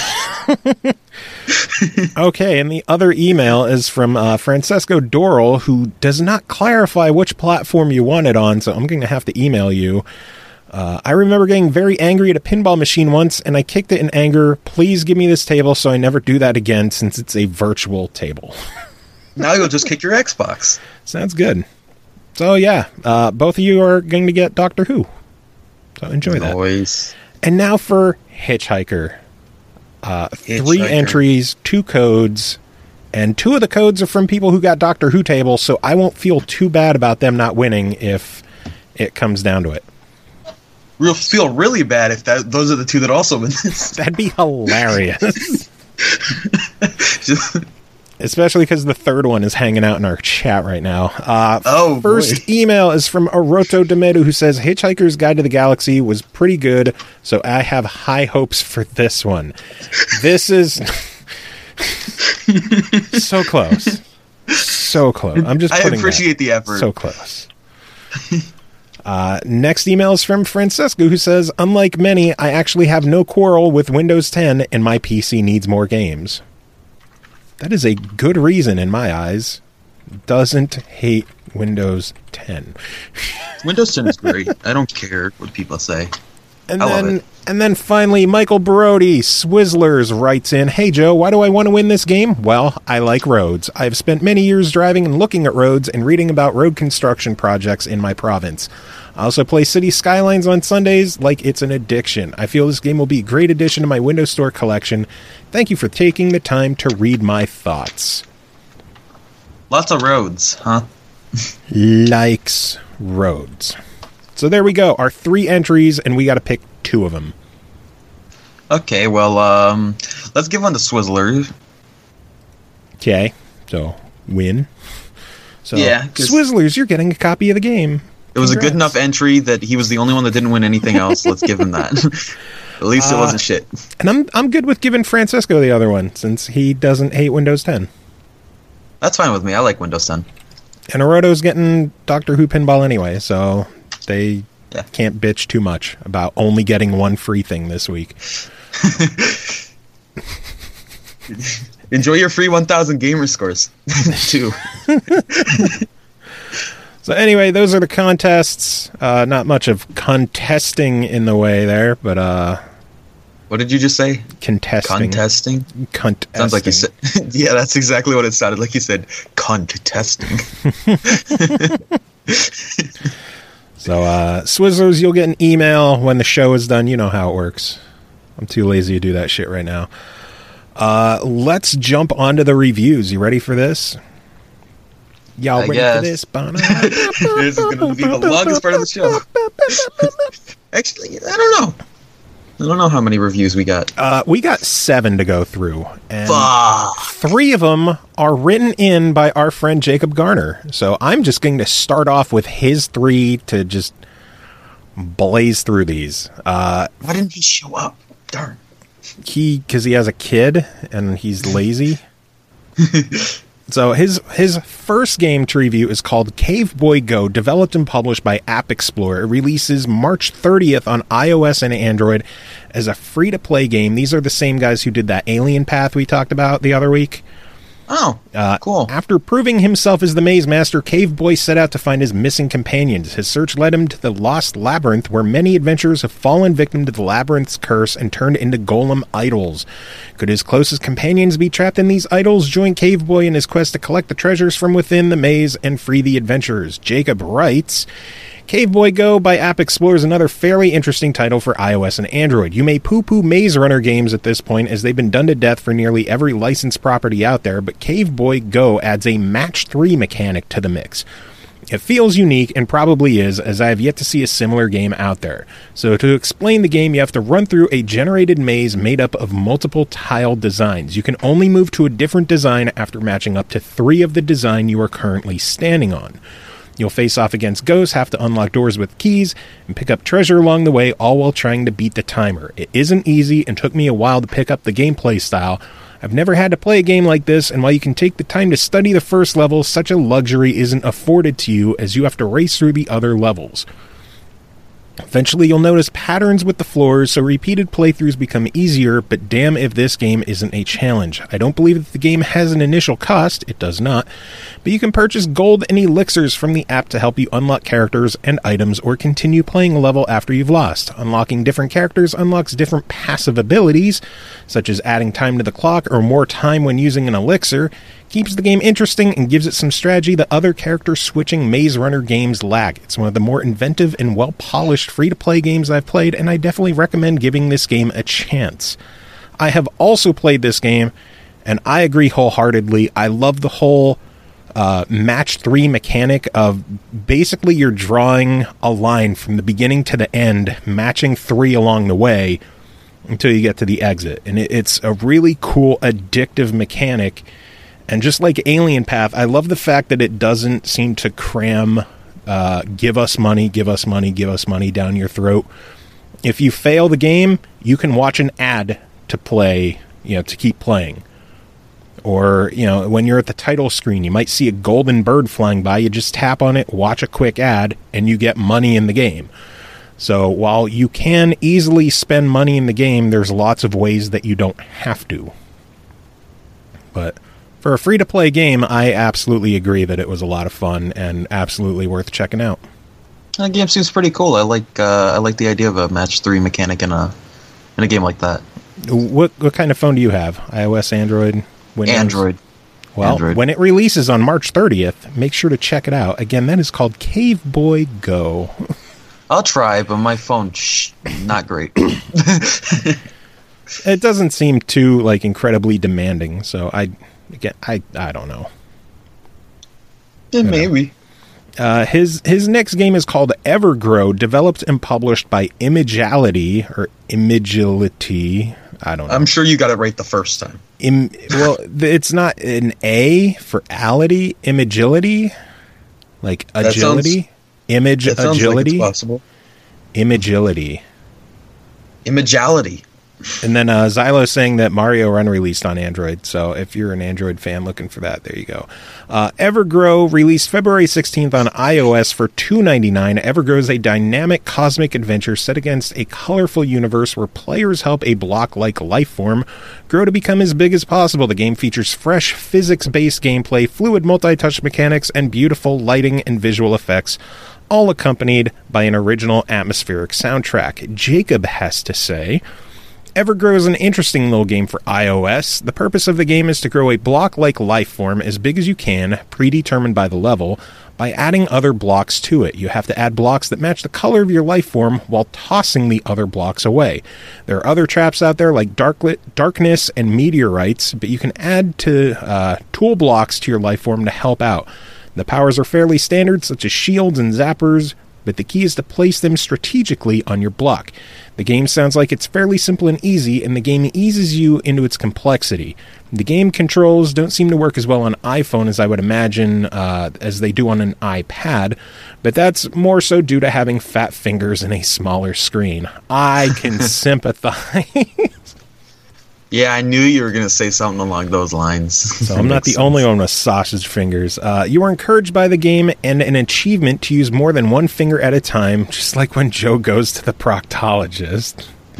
Okay, and the other email is from Francesco Doral, who does not clarify which platform you want it on, so I'm going to have to email you. I remember getting very angry at a pinball machine once, and I kicked it in anger. Please give me this table so I never do that again, since it's a virtual table. Now you'll just kick your Xbox. Sounds good. So, both of you are going to get Doctor Who. So enjoy that. And now for Hitchhiker. 3 entries, 2 codes, and 2 of the codes are from people who got Doctor Who tables, so I won't feel too bad about them not winning if it comes down to it. we'll feel really bad if those are the two that also win this. That'd be hilarious. Especially because the third one is hanging out in our chat right now. First email is from Aroto Demedu, who says, Hitchhiker's Guide to the Galaxy was pretty good, so I have high hopes for this one. This is so close. So close. I appreciate the effort. So close. Next email is from Francesco, who says, unlike many, I actually have no quarrel with Windows 10, and my PC needs more games. That is a good reason in my eyes. Doesn't hate Windows 10. Windows 10 is great. I don't care what people say. And then finally, Michael Brody, Swizzlers, writes in, Hey Joe, why do I want to win this game? Well, I like roads. I've spent many years driving and looking at roads and reading about road construction projects in my province. I also play City Skylines on Sundays like it's an addiction. I feel this game will be a great addition to my Windows Store collection. Thank you for taking the time to read my thoughts. Lots of roads, huh? Likes roads. So there we go. Our 3 entries, and we got to pick 2 of them. Okay, well, let's give one to Swizzler. Okay, so win. So yeah, Swizzlers, you're getting a copy of the game. It was a good enough entry that he was the only one that didn't win anything else. Let's give him that. At least it wasn't shit. And I'm good with giving Francesco the other one, since he doesn't hate Windows 10. That's fine with me. I like Windows 10. And Aroto's getting Doctor Who Pinball anyway, so they can't bitch too much about only getting one free thing this week. Enjoy your free 1,000 gamer scores, too. So anyway, those are the contests. Not much of contesting in the way there, but... What did you just say? Contesting. Contesting? Sounds like you said... Yeah, that's exactly what it sounded like. You said, contesting. So, Swizzlers, you'll get an email when the show is done. You know how it works. I'm too lazy to do that shit right now. Let's jump onto the reviews. You ready for this? Y'all ready for this? This is going to be the longest part of the show. Actually, I don't know. I don't know how many reviews we got. We got 7 to go through. And Fuck. 3 of them are written in by our friend Jacob Garner. So I'm just going to start off with his 3 to just blaze through these. Why didn't he show up? Darn. Because he has a kid and he's lazy. So his first game to review is called Cave Boy Go, developed and published by App Explorer. It releases March 30th on iOS and Android as a free-to-play game. These are the same guys who did that Alien Path we talked about the other week. Oh, cool. After proving himself as the maze master, Cave Boy set out to find his missing companions. His search led him to the Lost Labyrinth, where many adventurers have fallen victim to the labyrinth's curse and turned into golem idols. Could his closest companions be trapped in these idols? Join Cave Boy in his quest to collect the treasures from within the maze and free the adventurers. Jacob writes... Cave Boy Go by App Explorer is another fairly interesting title for iOS and Android. You may poo-poo Maze Runner games at this point, as they've been done to death for nearly every licensed property out there, but Cave Boy Go adds a Match 3 mechanic to the mix. It feels unique, and probably is, as I have yet to see a similar game out there. So to explain the game, you have to run through a generated maze made up of multiple tile designs. You can only move to a different design after matching up to 3 of the design you are currently standing on. You'll face off against ghosts, have to unlock doors with keys, and pick up treasure along the way, all while trying to beat the timer. It isn't easy, and took me a while to pick up the gameplay style. I've never had to play a game like this, and while you can take the time to study the first level, such a luxury isn't afforded to you, as you have to race through the other levels. Eventually, you'll notice patterns with the floors, so repeated playthroughs become easier, but damn if this game isn't a challenge. I don't believe that the game has an initial cost, it does not, but you can purchase gold and elixirs from the app to help you unlock characters and items or continue playing a level after you've lost. Unlocking different characters unlocks different passive abilities, such as adding time to the clock or more time when using an elixir, keeps the game interesting and gives it some strategy that other character-switching Maze Runner games lack. It's one of the more inventive and well-polished free-to-play games I've played, and I definitely recommend giving this game a chance. I have also played this game, and I agree wholeheartedly. I love the whole match 3 mechanic of basically you're drawing a line from the beginning to the end, matching 3 along the way until you get to the exit. And it's a really cool, addictive mechanic. And just like Alien Path, I love the fact that it doesn't seem to cram give us money, give us money, give us money down your throat. If you fail the game, you can watch an ad to play, to keep playing. Or, when you're at the title screen, you might see a golden bird flying by. You just tap on it, watch a quick ad, and you get money in the game. So while you can easily spend money in the game, there's lots of ways that you don't have to. But for a free-to-play game, I absolutely agree that it was a lot of fun and absolutely worth checking out. The game seems pretty cool. I like the idea of a match 3 mechanic in a game like that. What kind of phone do you have? iOS, Android, Windows? Android. Well, Android. When it releases on March 30th, make sure to check it out. Again, that is called Cave Boy Go. I'll try, but my phone, not great. It doesn't seem too incredibly demanding, so I don't know. Yeah, maybe. His next game is called Evergrow, developed and published by Imagality or Imagility. I don't know. I'm sure you got it right the first time. It's not an A for ality, Imagility, like agility, agility. Like it's possible. Imagility. Imagality. And then Xylo saying that Mario Run released on Android. So if you're an Android fan looking for that, there you go. Evergrow released February 16th on iOS for $2.99. Evergrow is a dynamic cosmic adventure set against a colorful universe where players help a block-like life form grow to become as big as possible. The game features fresh physics-based gameplay, fluid multi-touch mechanics, and beautiful lighting and visual effects, all accompanied by an original atmospheric soundtrack. Jacob has to say, Evergrow is an interesting little game for iOS. The purpose of the game is to grow a block-like life form as big as you can, predetermined by the level, by adding other blocks to it. You have to add blocks that match the color of your life form while tossing the other blocks away. There are other traps out there like darkness and meteorites, but you can add to tool blocks to your life form to help out. The powers are fairly standard, such as shields and zappers, but the key is to place them strategically on your block. The game sounds like it's fairly simple and easy, and the game eases you into its complexity. The game controls don't seem to work as well on iPhone as I would imagine as they do on an iPad, but that's more so due to having fat fingers and a smaller screen. I can sympathize. Yeah, I knew you were going to say something along those lines. So I'm not the only one with sausage fingers. You are encouraged by the game and an achievement to use more than one finger at a time, just like when Joe goes to the proctologist.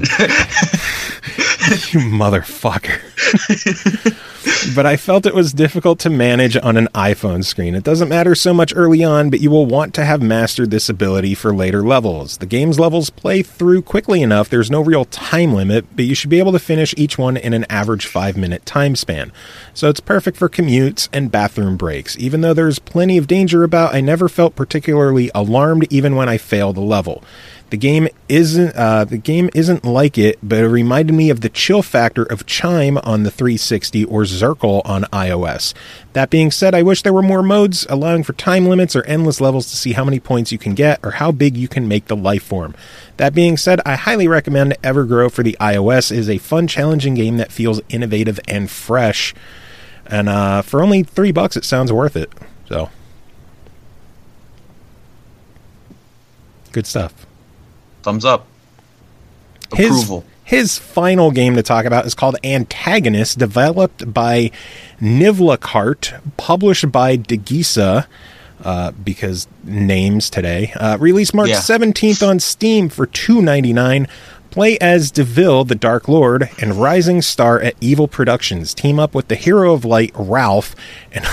You motherfucker. But I felt it was difficult to manage on an iPhone screen. It doesn't matter so much early on, but you will want to have mastered this ability for later levels. The game's levels play through quickly enough. There's no real time limit, but you should be able to finish each one in an average 5-minute time span. So it's perfect for commutes and bathroom breaks. Even though there's plenty of danger about, I never felt particularly alarmed even when I failed a level. The game isn't like it, but it reminded me of the chill factor of Chime on the 360 or Zircle on iOS. That being said, I wish there were more modes allowing for time limits or endless levels to see how many points you can get or how big you can make the life form. That being said, I highly recommend Evergrow for the iOS. It is a fun, challenging game that feels innovative and fresh. And for only $3, it sounds worth it. So, good stuff. Thumbs up. Approval. His final game to talk about is called Antagonist, developed by Nivlakart, published by Degisa, because names today. Released March 17th on Steam for $2.99. Play as DeVille, the Dark Lord, and rising star at Evil Productions. Team up with the hero of light, Ralph, and...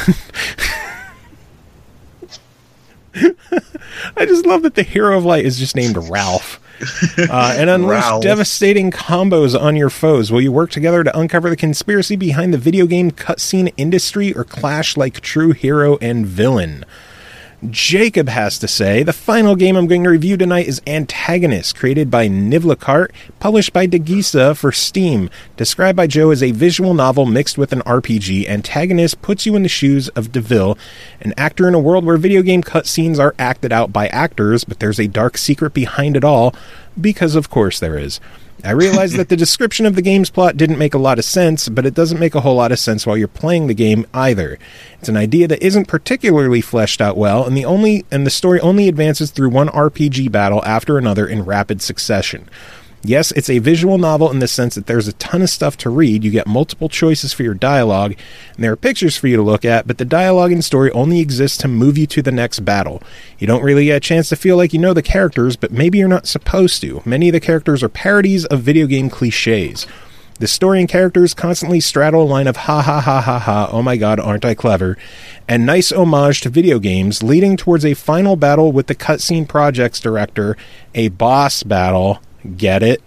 I just love that the hero of light is just named Ralph. And unleash devastating combos on your foes. Will you work together to uncover the conspiracy behind the video game cutscene industry or clash like true hero and villain? Jacob has to say, the final game I'm going to review tonight is Antagonist, created by Nivlakart, published by Dagisa for Steam. Described by Joe as a visual novel mixed with an RPG, Antagonist puts you in the shoes of DeVille, an actor in a world where video game cutscenes are acted out by actors, but there's a dark secret behind it all, because of course there is. I realized that the description of the game's plot didn't make a lot of sense, but it doesn't make a whole lot of sense while you're playing the game either. It's an idea that isn't particularly fleshed out well, and the story only advances through one RPG battle after another in rapid succession. Yes, it's a visual novel in the sense that there's a ton of stuff to read, you get multiple choices for your dialogue, and there are pictures for you to look at, but the dialogue and story only exists to move you to the next battle. You don't really get a chance to feel like you know the characters, but maybe you're not supposed to. Many of the characters are parodies of video game cliches. The story and characters constantly straddle a line of ha ha ha ha ha, oh my god, aren't I clever, and nice homage to video games, leading towards a final battle with the cutscene project's director, a boss battle. Get it?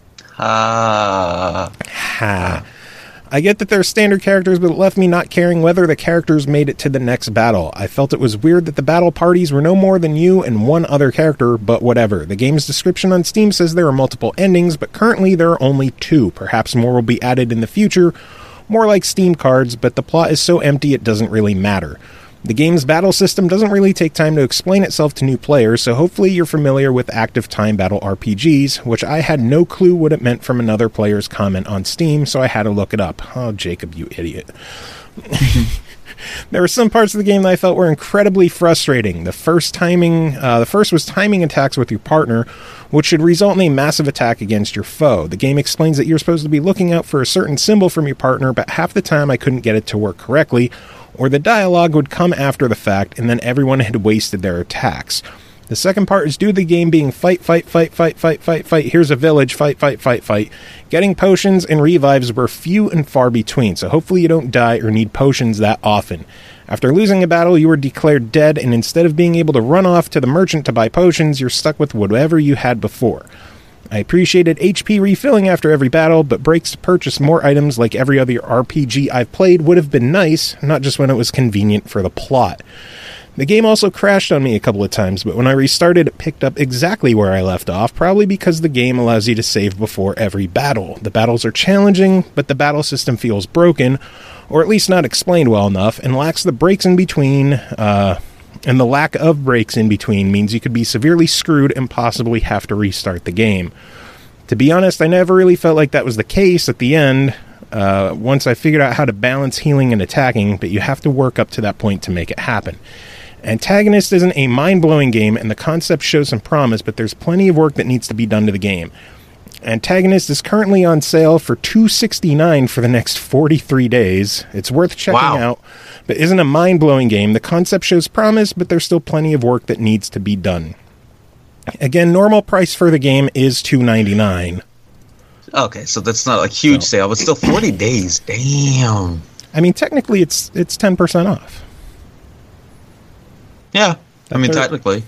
Ha. I get that they're standard characters, but it left me not caring whether the characters made it to the next battle. I felt it was weird that the battle parties were no more than you and one other character, but whatever. The game's description on Steam says there are multiple endings, but currently there are only 2. Perhaps more will be added in the future, more like Steam cards, but the plot is so empty it doesn't really matter. The game's battle system doesn't really take time to explain itself to new players, so hopefully you're familiar with active time battle RPGs, which I had no clue what it meant from another player's comment on Steam, so I had to look it up. Oh, Jacob, you idiot. There were some parts of the game that I felt were incredibly frustrating. The first was timing attacks with your partner, which should result in a massive attack against your foe. The game explains that you're supposed to be looking out for a certain symbol from your partner, but half the time I couldn't get it to work correctly, or the dialogue would come after the fact, and then everyone had wasted their attacks. The second part is due to the game being fight, here's a village, fight. Getting potions and revives were few and far between, so hopefully you don't die or need potions that often. After losing a battle, you were declared dead, and instead of being able to run off to the merchant to buy potions, you're stuck with whatever you had before. I appreciated HP refilling after every battle, but breaks to purchase more items like every other RPG I've played would have been nice, not just when it was convenient for the plot. The game also crashed on me a couple of times, but when I restarted, it picked up exactly where I left off, probably because the game allows you to save before every battle. The battles are challenging, but the battle system feels broken, or at least not explained well enough, and lacks the breaks in between, and the lack of breaks in between means you could be severely screwed and possibly have to restart the game. To be honest, I never really felt like that was the case at the end, once I figured out how to balance healing and attacking, but you have to work up to that point to make it happen. Antagonist isn't a mind-blowing game, and the concept shows some promise, but there's plenty of work that needs to be done to the game. Antagonist is currently on sale for $2.69 for the next 43 days. It's worth checking out, but isn't a mind-blowing game. The concept shows promise, but there's still plenty of work that needs to be done. Again, normal price for the game is $2.99. Okay, so that's not a huge sale, but still 40 days. Damn. I mean, technically, it's 10% off. Yeah, I mean, technically.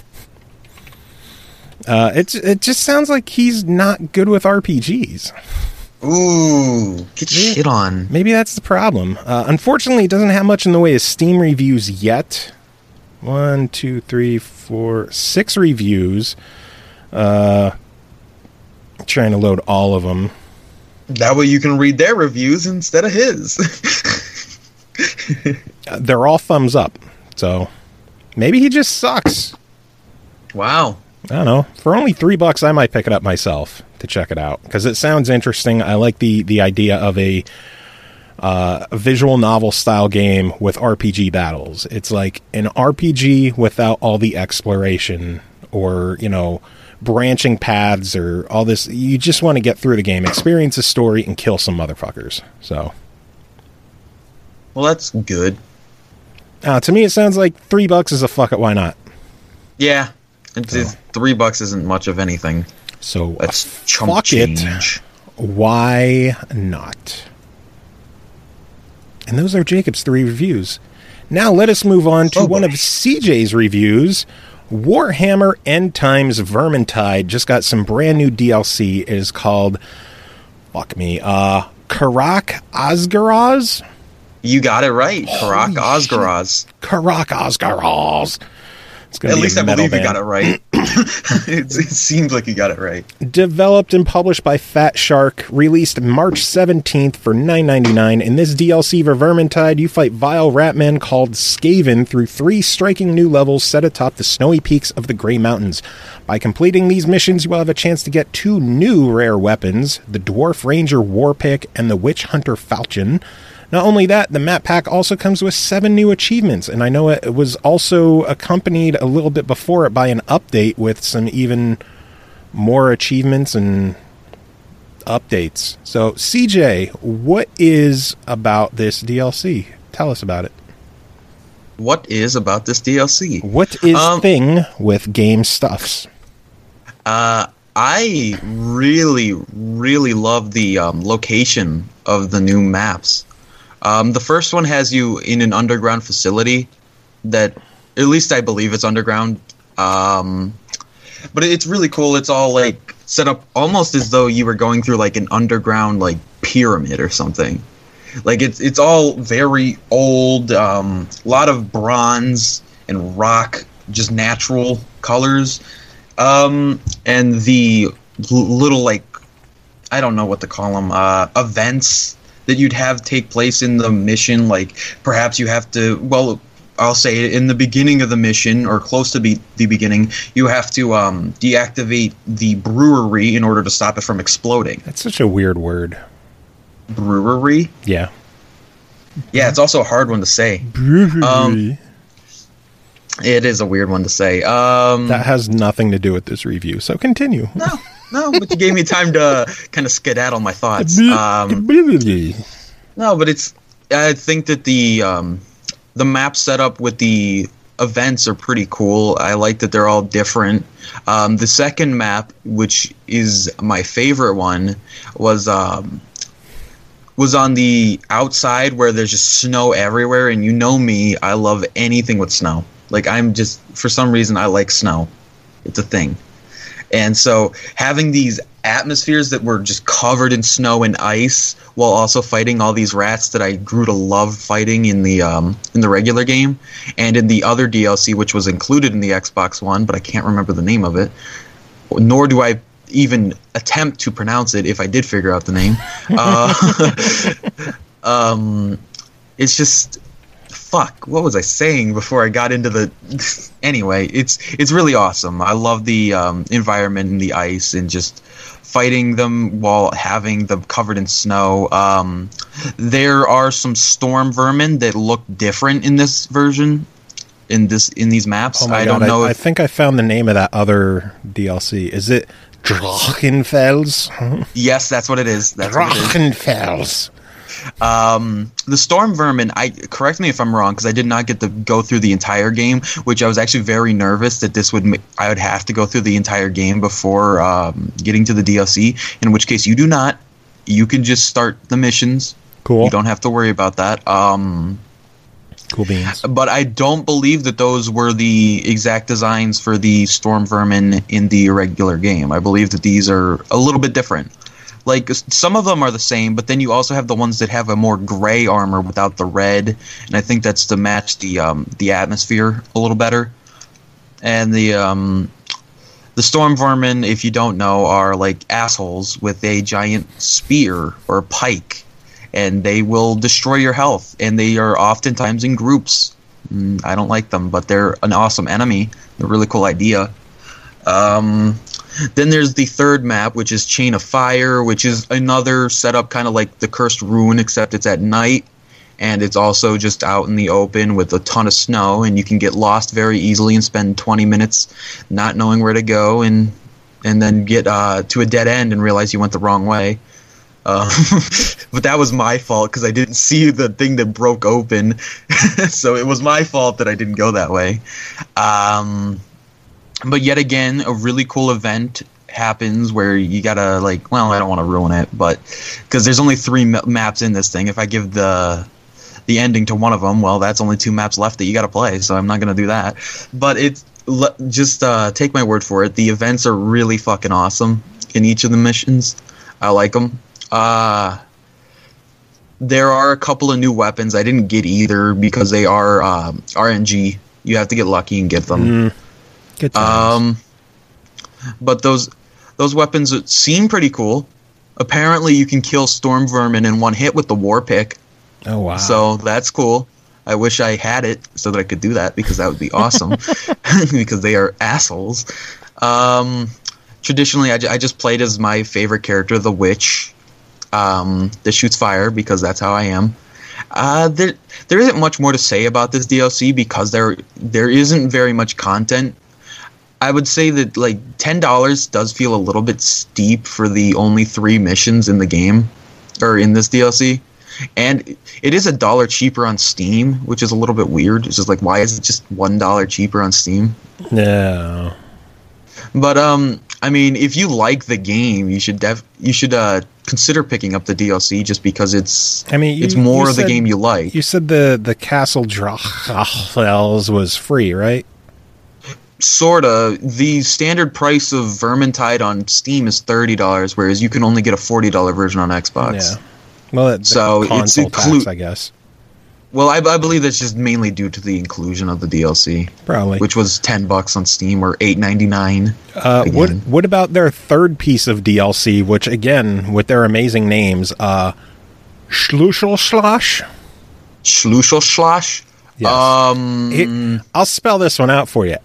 It just sounds like he's not good with RPGs. Ooh, get shit on. Maybe that's the problem. Unfortunately, it doesn't have much in the way of Steam reviews yet. 1, 2, 3, 4, 6 reviews. Trying to load all of them. That way you can read their reviews instead of his. They're all thumbs up, so maybe he just sucks. Wow. I don't know. For only $3, I might pick it up myself to check it out, because it sounds interesting. I like the idea of a visual novel style game with RPG battles. It's like an RPG without all the exploration or, branching paths or all this. You just want to get through the game, experience the story, and kill some motherfuckers. So, well, that's good. To me, it sounds like $3 is a fuck it, why not? Yeah. $3 isn't much of anything. So that's chump fuck change. It. Why not? And those are Jacob's 3 reviews. Now let us move on to one of CJ's reviews. Warhammer End Times Vermintide just got some brand new DLC. It is called, Karak Asgaraz? You got it right. Karak Osgaraz. Karak Osgaraz. At least I believe you got it right. It seems like you got it right. Developed and published by Fat Shark, released March 17th for $9.99. In this DLC for Vermintide, you fight vile ratmen called Skaven through 3 striking new levels set atop the snowy peaks of the Grey Mountains. By completing these missions, you will have a chance to get 2 new rare weapons, the Dwarf Ranger Warpick and the Witch Hunter Falchion. Not only that, the map pack also comes with 7 new achievements, and I know it was also accompanied a little bit before it by an update with some even more achievements and updates. So, CJ, what is about this DLC? Tell us about it. What is about this DLC? What is thing with game stuffs? I really, really love the location of the new maps. The first one has you in an underground facility that, at least I believe it's underground. But it's really cool. It's all like set up almost as though you were going through like an underground like pyramid or something. Like it's all very old, lot of bronze and rock, just natural colors. And the little like, I don't know what to call them, events that you'd have take place in the mission, like perhaps you have to, well, I'll say in the beginning of the mission, or close to the beginning, you have to deactivate the brewery in order to stop it from exploding. That's such a weird word. Brewery? Yeah. Yeah, it's also a hard one to say. Brewery. It is a weird one to say. That has nothing to do with this review, so continue. No, but you gave me time to kind of skedaddle my thoughts. No, but I think that the map setup with the events are pretty cool. I like that they're all different. The second map, which is my favorite one, was on the outside where there's just snow everywhere, and you know me, I love anything with snow. Like, I'm just, for some reason, I like snow. It's a thing. And so having these atmospheres that were just covered in snow and ice while also fighting all these rats that I grew to love fighting in the regular game and in the other DLC, which was included in the Xbox One, but I can't remember the name of it, nor do I even attempt to pronounce it if I did figure out the name. It's just... Fuck, what was I saying before I got into the... Anyway, it's really awesome. I love the environment and the ice and just fighting them while having them covered in snow. There are some storm vermin that look different in this version, in these maps. Oh my God, don't know. I think I found the name of that other DLC. Is it Drachenfels? Yes, that's what it is. Drachenfels. The storm vermin, correct me if I'm wrong, because I did not get to go through the entire game, which I was actually very nervous that I would have to go through the entire game before getting to the DLC, in which case you do not. You can just start the missions. Cool. You don't have to worry about that. Cool beans. But I don't believe that those were the exact designs for the storm vermin in the regular game. I believe that these are a little bit different. Like, some of them are the same, but then you also have the ones that have a more gray armor without the red, and I think that's to match the atmosphere a little better. And the storm vermin, if you don't know, are like assholes with a giant spear or pike, and they will destroy your health, and they are oftentimes in groups. I don't like them, but they're an awesome enemy. They're a really cool idea. Then there's the third map, which is Chain of Fire, which is another setup kind of like the Cursed Ruin, except it's at night, and it's also just out in the open with a ton of snow, and you can get lost very easily and spend 20 minutes not knowing where to go, and then get to a dead end and realize you went the wrong way. But that was my fault because I didn't see the thing that broke open, so it was my fault that I didn't go that way. But yet again, a really cool event happens where you gotta, like, well, I don't want to ruin it, but because there's only 3 maps in this thing. If I give the ending to one of them, well, that's only 2 maps left that you gotta play, so I'm not gonna do that. But it's just take my word for it. The events are really fucking awesome in each of the missions. I like them. There are a couple of new weapons I didn't get either because they are RNG. You have to get lucky and get them. Good times. But those weapons seem pretty cool. Apparently, you can kill storm vermin in one hit with the war pick. Oh wow! So that's cool. I wish I had it so that I could do that because that would be awesome. Because they are assholes. Traditionally, I just played as my favorite character, the witch, that shoots fire because that's how I am. There isn't much more to say about this DLC because there isn't very much content. I would say that like $10 does feel a little bit steep for the only 3 missions in the game or in this DLC. And it is $1 cheaper on Steam, which is a little bit weird. It's just like, why is it just $1 cheaper on Steam? No. But I mean, if you like the game, you should consider picking up the DLC just because it's more of the game you like. You said the Castle Drachels was free, right? Sorta. The standard price of Vermintide on Steam is $30, whereas you can only get a $40 version on Xbox. Yeah. Well, so console tax, I guess. Well, I believe that's just mainly due to the inclusion of the DLC, probably, which was $10 on Steam or $8.99. What about their third piece of DLC, which again, with their amazing names, Schluselschloss? Schluselschloss? Yes. I'll spell this one out for you.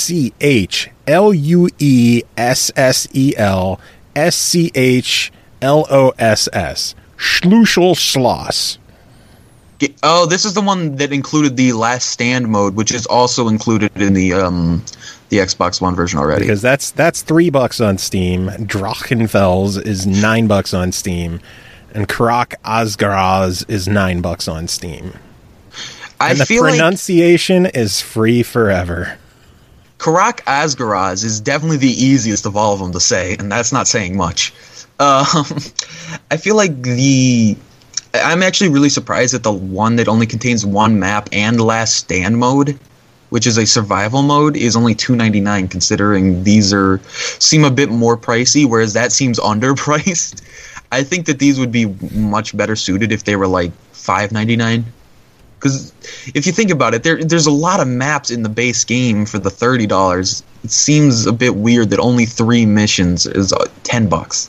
SCHLUESSELSCHLOSS. Schluselschloss. Oh, this is the one that included the Last Stand mode, which is also included in the Xbox One version already. Because that's $3 on Steam. Drachenfels is $9 on Steam, and Karak Asgaraz is $9 on Steam. And the pronunciation is free forever. Karak Asgaraz is definitely the easiest of all of them to say, and that's not saying much. I feel like I'm actually really surprised that the one that only contains one map and Last Stand mode, which is a survival mode, is only $2.99, considering these seem a bit more pricey, whereas that seems underpriced. I think that these would be much better suited if they were like $5.99. Because if you think about it, there's a lot of maps in the base game for the $30. It seems a bit weird that only 3 missions is $10.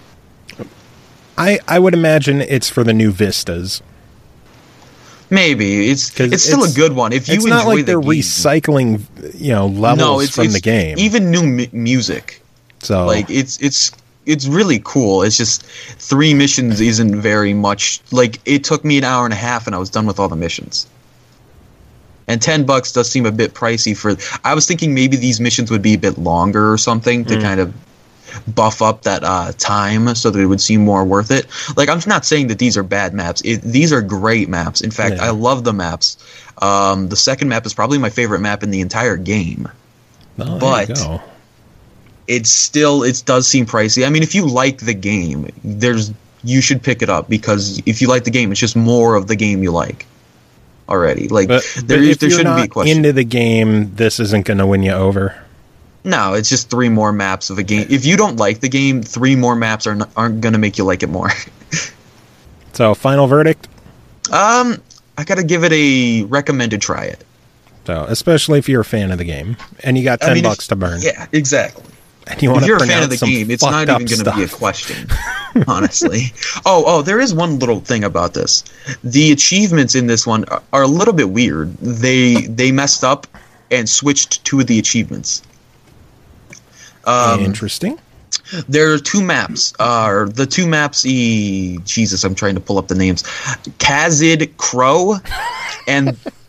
I would imagine it's for the new vistas. Maybe it's still a good one. If you it's enjoy not like they're game, recycling, levels from the game. Even new music. So like it's really cool. It's just 3 missions isn't very much. Like it took me an hour and a half, and I was done with all the missions. And $10 does seem a bit pricey for. I was thinking maybe these missions would be a bit longer or something to kind of buff up that time so that it would seem more worth it. Like, I'm not saying that these are bad maps. These are great maps. In fact, I love the maps. The second map is probably my favorite map in the entire game. Oh, but there you go. it does seem pricey. I mean, if you like the game, you should pick it up, because if you like the game, it's just more of the game you like already. Like, there shouldn't be a question. Into the game, this isn't going to win you over. No, it's just 3 more maps of a game. If you don't like the game, 3 more maps aren't going to make you like it more. So, final verdict? I got to give it a recommended try it. So, especially if you're a fan of the game and you got $10 to burn. Yeah, exactly. And you if you're a fan of the game, it's not even going to be a question, honestly. Oh, there is one little thing about this. The achievements in this one are a little bit weird. They messed up and switched 2 of the achievements. Interesting. There are 2 maps. The 2 maps. Jesus, I'm trying to pull up the names. Khazid Crow and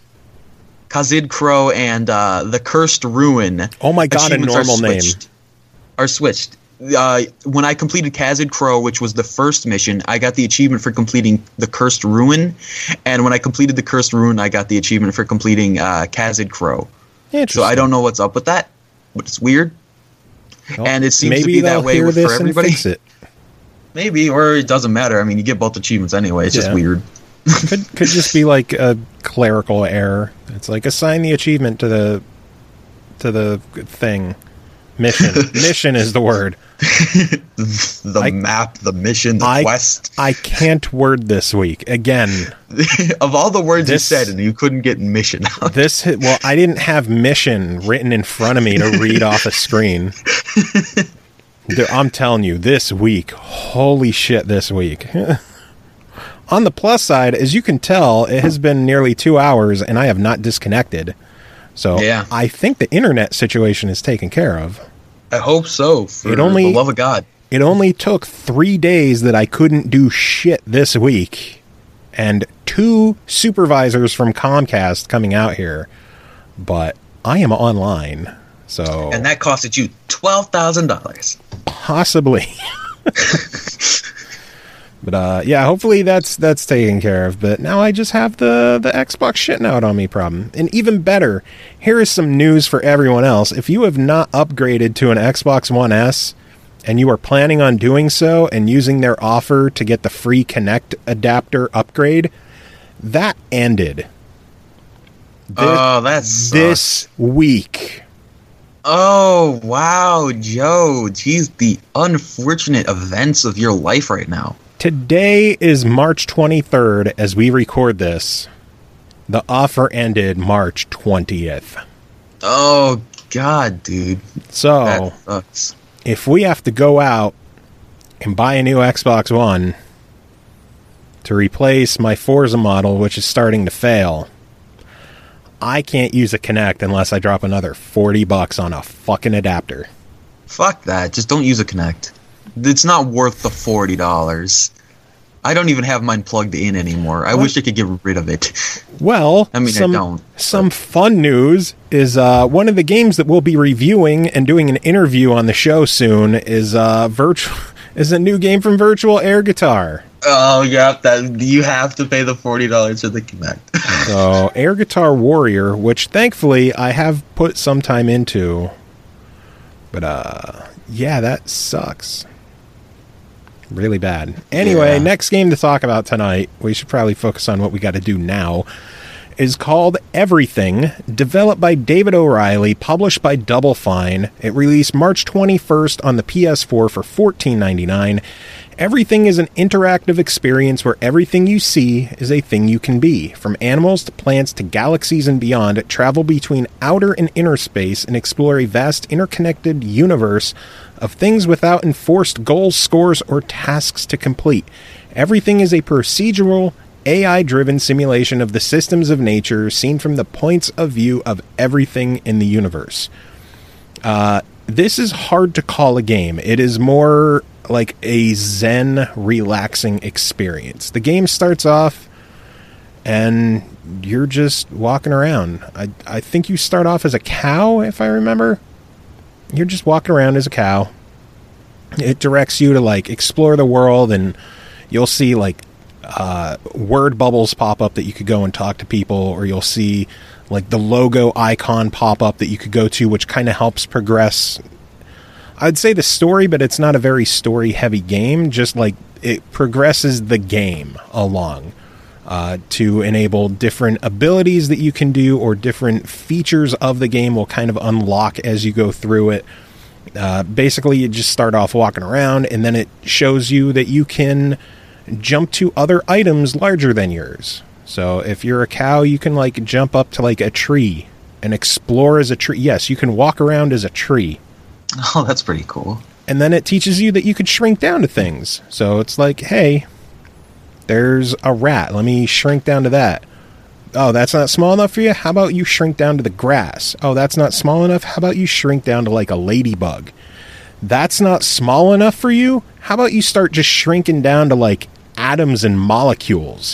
the Cursed Ruin. Oh my god, a normal name. Are switched. When I completed Khazid Crow, which was the first mission, I got the achievement for completing the Cursed Ruin, and when I completed the Cursed Ruin, I got the achievement for completing Khazid Crow. So I don't know what's up with that, but it's weird. Well, and it seems to be that way for everybody. Fix it. Maybe, or it doesn't matter. I mean, you get both achievements anyway. It's just weird. could just be like a clerical error. It's like assign the achievement to the thing. Mission is the word. the map, the mission, the quest. I can't word this week. Again. Of all the words you said, and you couldn't get mission out. Well, I didn't have mission written in front of me to read off a screen. I'm telling you, this week, holy shit, this week. On the plus side, as you can tell, it has been nearly 2 hours, and I have not disconnected. So yeah. I think the internet situation is taken care of. I hope so, for the love of God. It only took 3 days that I couldn't do shit this week, and 2 supervisors from Comcast coming out here, but I am online, so... And that costed you $12,000. Possibly. But yeah, hopefully that's taken care of. But now I just have the Xbox shitting out on me problem. And even better, here is some news for everyone else. If you have not upgraded to an Xbox One S, and you are planning on doing so and using their offer to get the free Kinect adapter upgrade, that ended. That sucks. This week. Oh, wow, Joe. Geez, the unfortunate events of your life right now. Today is March 23rd as we record this. The offer ended March 20th. Oh, God, dude. So, that sucks. If we have to go out and buy a new Xbox One to replace my Forza model, which is starting to fail, I can't use a Kinect unless I drop another $40 on a fucking adapter. Fuck that. Just don't use a Kinect. It's not worth the $40. I don't even have mine plugged in anymore. I wish I could get rid of it. Well, I don't. Some fun news is one of the games that we'll be reviewing and doing an interview on the show soon is a new game from Virtual Air Guitar. Oh, yeah, you have to pay the $40 for the Kinect. So, Air Guitar Warrior, which thankfully I have put some time into. But, yeah, that sucks. Really bad. Anyway, Next game to talk about tonight, we should probably focus on what we got to do now, is called Everything, developed by David O'Reilly, published by Double Fine. It released March 21st on the PS4 for $14.99. Everything is an interactive experience where everything you see is a thing you can be. From animals to plants to galaxies and beyond, travel between outer and inner space and explore a vast interconnected universe of things without enforced goals, scores, or tasks to complete. Everything is a procedural, AI-driven simulation of the systems of nature seen from the points of view of everything in the universe. This is hard to call a game. It is more like a zen, relaxing experience. The game starts off and you're just walking around. I think you start off as a cow, if I remember. You're just walking around as a cow. It directs you to like explore the world, and you'll see like word bubbles pop up that you could go and talk to people, or you'll see like the logo icon pop up that you could go to, which kind of helps progress, I'd say, the story, but it's not a very story heavy game. Just like it progresses the game along to enable different abilities that you can do, or different features of the game will kind of unlock as you go through it. Basically, you just start off walking around, and then it shows you that you can jump to other items larger than yours. So if you're a cow, you can like jump up to like a tree and explore as a tree. Yes, you can walk around as a tree. Oh, that's pretty cool. And then it teaches you that you could shrink down to things. So it's like, hey, there's a rat. Let me shrink down to that. Oh, that's not small enough for you? How about you shrink down to the grass? Oh, that's not small enough? How about you shrink down to like a ladybug? That's not small enough for you? How about you start just shrinking down to like atoms and molecules?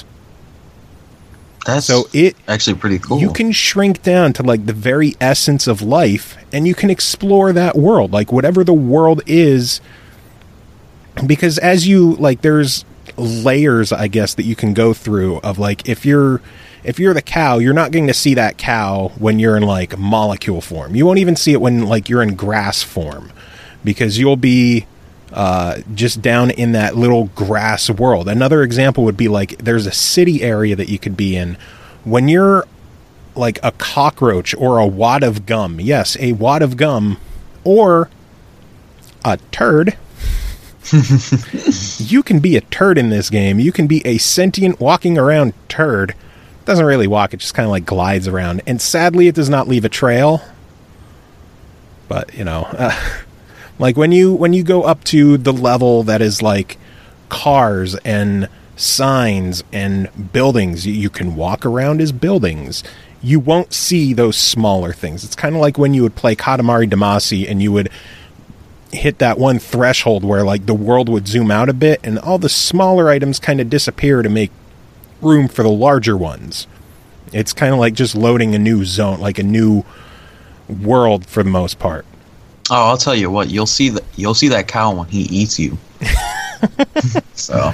That's actually pretty cool. You can shrink down to like the very essence of life, and you can explore that world, like whatever the world is. Because as you like, there's layers, I guess, that you can go through of like, if you're the cow, you're not going to see that cow when you're in like molecule form. You won't even see it when like you're in grass form, because you'll be just down in that little grass world. Another example would be like, there's a city area that you could be in when you're like a cockroach or a wad of gum. Yes, a wad of gum or a turd. You can be a turd in this game. You can be a sentient walking around turd. Doesn't really walk, it just kind of like glides around. And sadly, it does not leave a trail. But, you know, like when you go up to the level that is like cars and signs and buildings, you can walk around as buildings. You won't see those smaller things. It's kind of like when you would play Katamari Damacy and you would hit that one threshold where like the world would zoom out a bit and all the smaller items kind of disappear to make room for the larger ones. It's kind of like just loading a new zone, like a new world for the most part. Oh, I'll tell you what, you'll see that cow when he eats you. So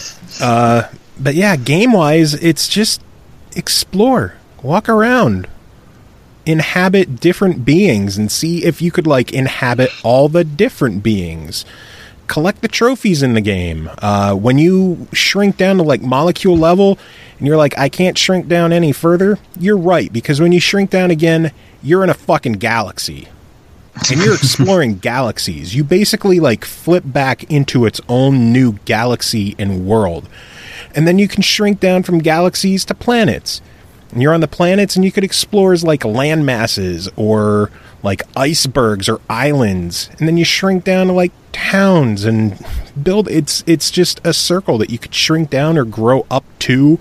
but yeah, game wise, it's just explore, walk around, inhabit different beings and see if you could like inhabit all the different beings. Collect the trophies in the game. When you shrink down to like molecule level and you're like, I can't shrink down any further, you're right, because when you shrink down again, you're in a fucking galaxy. And you're exploring galaxies. You basically like flip back into its own new galaxy and world. And then you can shrink down from galaxies to planets. And you're on the planets and you could explore as like land masses or like icebergs or islands. And then you shrink down to like towns and build. It's just a circle that you could shrink down or grow up to.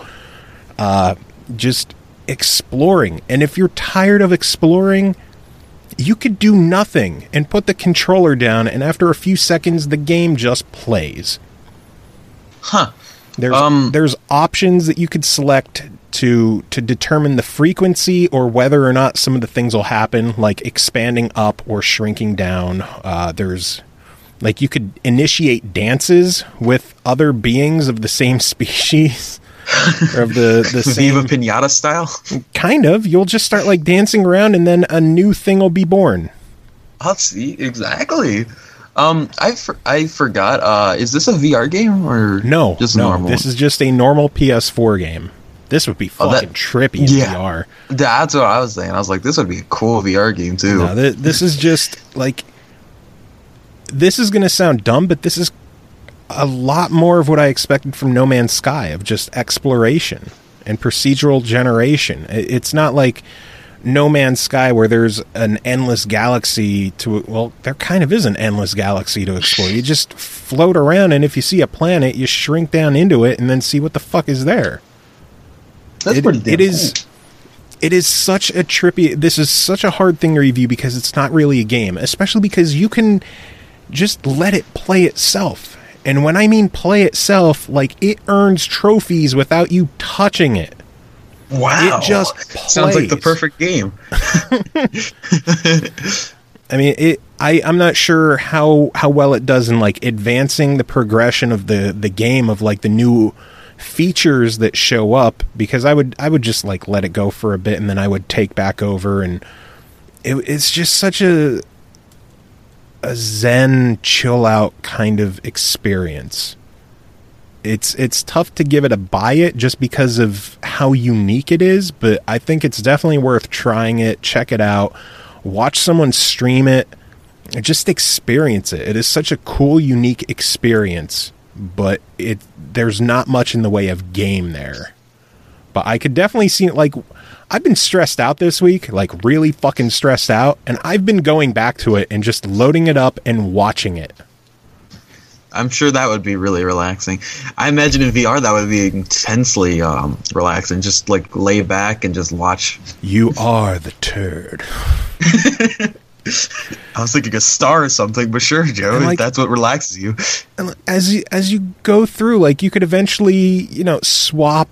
Just exploring. And if you're tired of exploring, you could do nothing and put the controller down, and after a few seconds, the game just plays. Huh. There's options that you could select to determine the frequency or whether or not some of the things will happen, like expanding up or shrinking down. There's like you could initiate dances with other beings of the same species. Or of the same Viva Pinata style? Kind of. You'll just start like dancing around and then a new thing will be born. I'll see. Exactly. I forgot. Is this a VR game or no? Just no. normal? This is just a normal PS4 game. This would be fucking trippy in VR. That's what I was saying. I was like, this would be a cool VR game too. No, this is just like, this is going to sound dumb, but this is a lot more of what I expected from No Man's Sky, of just exploration and procedural generation. It's not like No Man's Sky where there's an endless galaxy to, well, there kind of is an endless galaxy to explore. You just float around, and if you see a planet, you shrink down into it and then see what the fuck is there. That's pretty damn cool. It is such a trippy, this is such a hard thing to review because it's not really a game, especially because you can just let it play itself. And when I mean play itself, like it earns trophies without you touching it. Wow. It just plays. Sounds like the perfect game. I mean, I'm not sure how well it does in like advancing the progression of the game, of like the new features that show up, because I would just like let it go for a bit and then I would take back over, and it's just such a zen chill out kind of experience. It's tough to give it a buy it just because of how unique it is, but I think it's definitely worth trying it. Check it out, watch someone stream it, just experience it. It is such a cool, unique experience, but there's not much in the way of game there. But I could definitely see it. Like, I've been stressed out this week, like really fucking stressed out, and I've been going back to it and just loading it up and watching it. I'm sure that would be really relaxing. I imagine in VR that would be intensely relaxing. Just like lay back and just watch. You are the turd. I was thinking a star or something, but sure, Joe, like, that's what relaxes you. And as you go through, like you could eventually, swap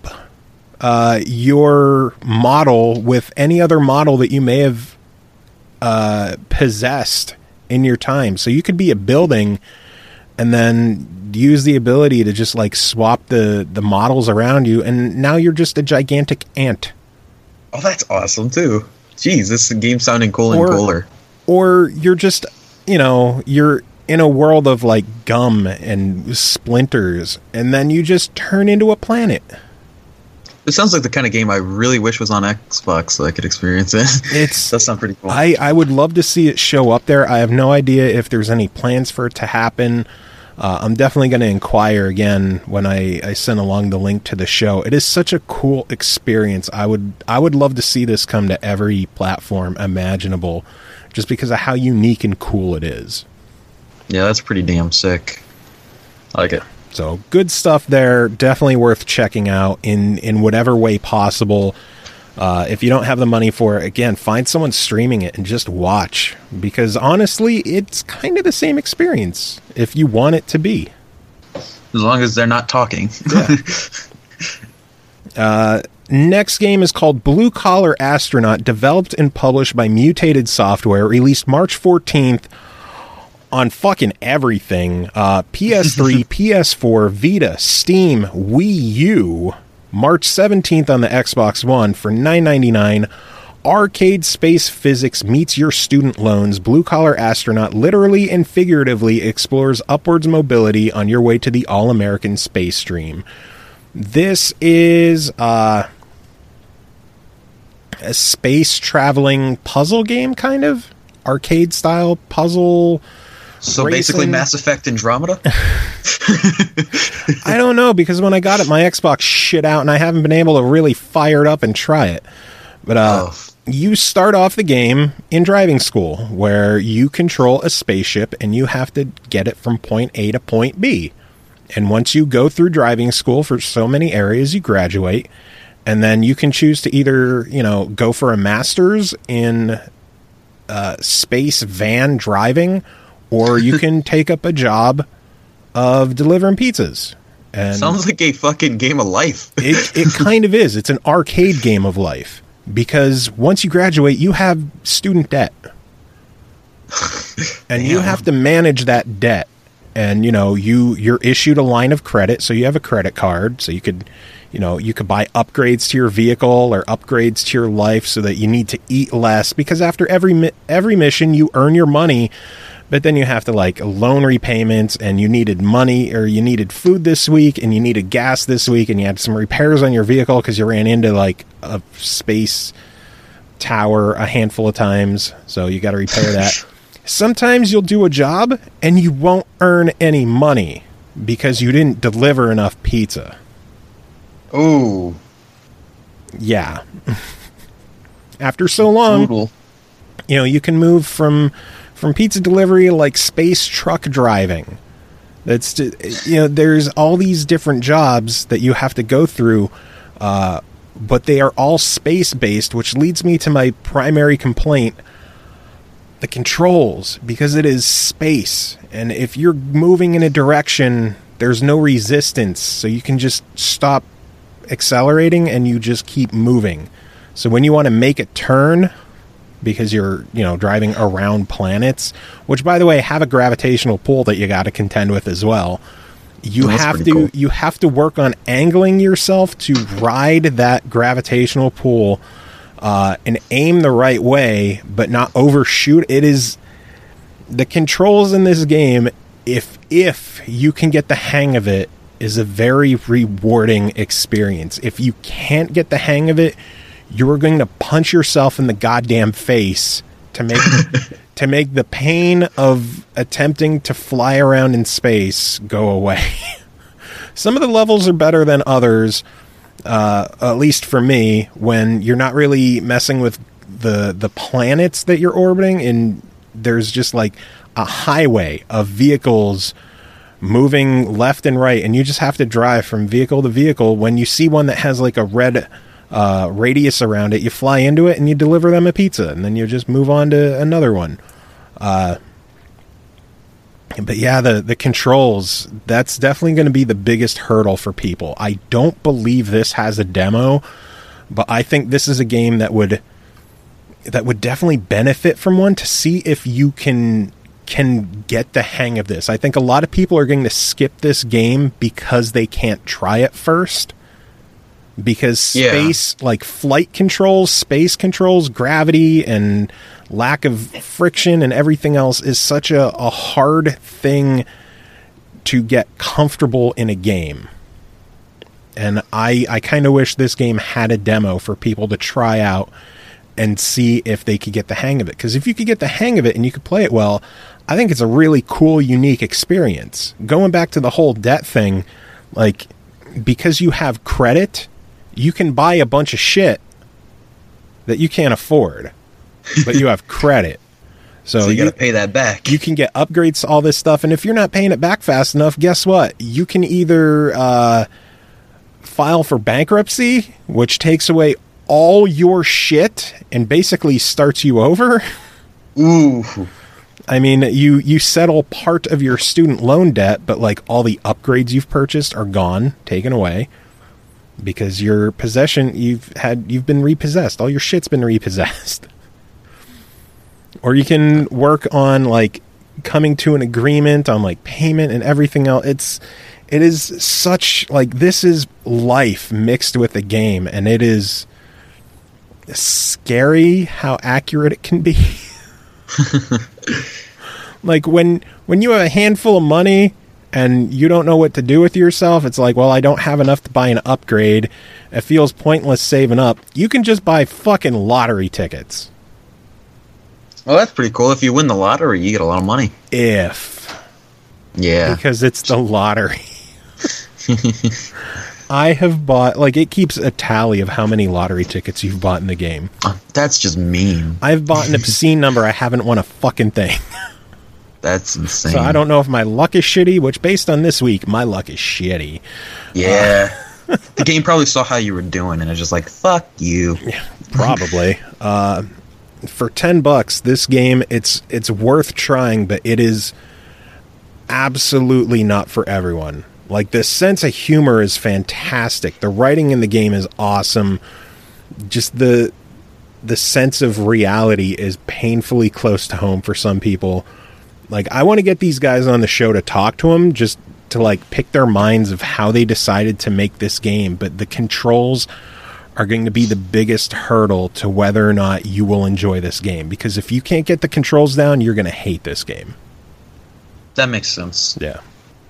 your model with any other model that you may have possessed in your time. So you could be a building and then use the ability to just like swap the models around you, and now you're just a gigantic ant. Oh, that's awesome too. Jeez, this game sounding cool and cooler. Or you're just, you're in a world of like gum and splinters, and then you just turn into a planet. It sounds like the kind of game I really wish was on Xbox so I could experience it. That sounds pretty cool. I would love to see it show up there. I have no idea if there's any plans for it to happen. I'm definitely going to inquire again when I send along the link to the show. It is such a cool experience. I would love to see this come to every platform imaginable, just because of how unique and cool it is. Yeah, that's pretty damn sick. I like it. So good stuff there. Definitely worth checking out in whatever way possible. If you don't have the money for it, again, find someone streaming it and just watch. Because honestly, it's kind of the same experience if you want it to be. As long as they're not talking. Yeah. Next game is called Blue Collar Astronaut, developed and published by Mutated Software, released March 14th on fucking everything. PS3, PS4, Vita, Steam, Wii U. March 17th on the Xbox One for $9.99. Arcade space physics meets your student loans. Blue Collar Astronaut literally and figuratively explores upwards mobility on your way to the all-American space dream. This is a space traveling puzzle game, kind of arcade style puzzle. So racing. Basically Mass Effect Andromeda? I don't know, because when I got it, my Xbox shit out and I haven't been able to really fire it up and try it. But you start off the game in driving school, where you control a spaceship and you have to get it from point A to point B. And once you go through driving school for so many areas, you graduate. And then you can choose to either, go for a master's in space van driving, or you can take up a job of delivering pizzas. And sounds like a fucking game of life. it kind of is. It's an arcade game of life. Because once you graduate, you have student debt. And you have to manage that debt. And, you're issued a line of credit, so you have a credit card. So you could, you could buy upgrades to your vehicle or upgrades to your life so that you need to eat less. Because after every mission, you earn your money. But then you have to loan repayments, and you needed money, or you needed food this week, and you needed gas this week, and you had some repairs on your vehicle because you ran into a space tower a handful of times. So you got to repair that. Sometimes you'll do a job and you won't earn any money because you didn't deliver enough pizza. Ooh. Yeah. After so long, brutal. You can move from pizza delivery like space truck driving. That's there's all these different jobs that you have to go through, but they are all space based, which leads me to my primary complaint: the controls, because it is space, and if you're moving in a direction, there's no resistance, so you can just stop accelerating and you just keep moving. So when you want to make a turn, because you're driving around planets, which by the way have a gravitational pull that you got to contend with as well, you have to work on angling yourself to ride that gravitational pull and aim the right way but not overshoot. It is the controls in this game, if you can get the hang of it, is a very rewarding experience. If you can't get the hang of it, you're going to punch yourself in the goddamn face to make the pain of attempting to fly around in space go away. Some of the levels are better than others, at least for me, when you're not really messing with the planets that you're orbiting, and there's just a highway of vehicles moving left and right, and you just have to drive from vehicle to vehicle. When you see one that has a red radius around it, you fly into it and you deliver them a pizza, and then you just move on to another one. But yeah, the controls, that's definitely going to be the biggest hurdle for people. I don't believe this has a demo, but I think this is a game that would definitely benefit from one, to see if you can get the hang of this. I think a lot of people are going to skip this game because they can't try it first. Because space, flight controls, space controls, gravity, and lack of friction and everything else is such a hard thing to get comfortable in a game. And I kind of wish this game had a demo for people to try out and see if they could get the hang of it. Because if you could get the hang of it and you could play it well, I think it's a really cool, unique experience. Going back to the whole debt thing, like, because you have credit, you can buy a bunch of shit that you can't afford, but you have credit. So you got to pay that back. You can get upgrades to all this stuff, and if you're not paying it back fast enough, guess what? You can either file for bankruptcy, which takes away all your shit and basically starts you over. Ooh. I mean, you settle part of your student loan debt, but like all the upgrades you've purchased are gone, taken away, because your possession you've been repossessed. All your shit's been repossessed. Or you can work on like coming to an agreement on like payment and everything else. It is such like, this is life mixed with the game, and it is scary how accurate it can be. Like when you have a handful of money and you don't know what to do with yourself, it's like, well, I don't have enough to buy an upgrade. It feels pointless saving up. You can just buy fucking lottery tickets. Well, that's pretty cool. If you win the lottery, you get a lot of money. Yeah. Because it's the lottery. I have bought, like, it keeps a tally of how many lottery tickets you've bought in the game. That's just mean. I've bought an obscene number. I haven't won a fucking thing. That's insane. So I don't know if my luck is shitty, which based on this week, my luck is shitty. Yeah. The game probably saw how you were doing and it's just like, fuck you. Yeah, probably. For $10, this game, it's worth trying, but it is absolutely not for everyone. Like, the sense of humor is fantastic. The writing in the game is awesome. Just the sense of reality is painfully close to home for some people. Like, I want to get these guys on the show to talk to them, just to, like, pick their minds of how they decided to make this game. But the controls are going to be the biggest hurdle to whether or not you will enjoy this game. Because if you can't get the controls down, you're going to hate this game. That makes sense. Yeah.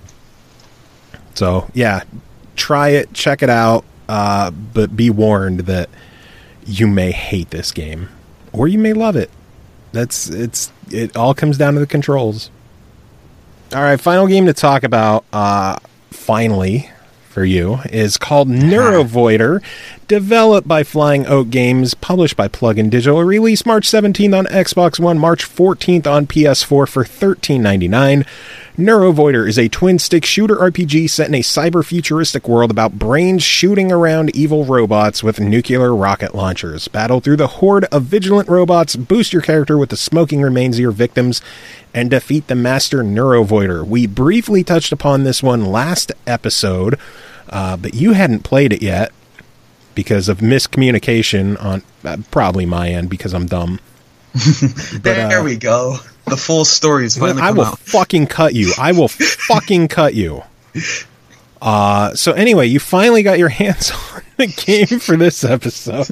So, yeah, try it, check it out, but be warned that you may hate this game, or you may love it. It all comes down to the controls. All right, final game to talk about, finally, for you, is called Neurovoider, developed by Flying Oak Games, published by Plug-in Digital, released March 17th on Xbox One, March 14th on PS4 for $13.99. Neurovoider is a twin-stick shooter RPG set in a cyber-futuristic world about brains shooting around evil robots with nuclear rocket launchers. Battle through the horde of vigilant robots, boost your character with the smoking remains of your victims, and defeat the master Neurovoider. We briefly touched upon this one last episode, but you hadn't played it yet because of miscommunication on probably my end because I'm dumb. There we go. The full story is finally I will fucking cut you. I will fucking cut you. So anyway, you finally got your hands on the game for this episode.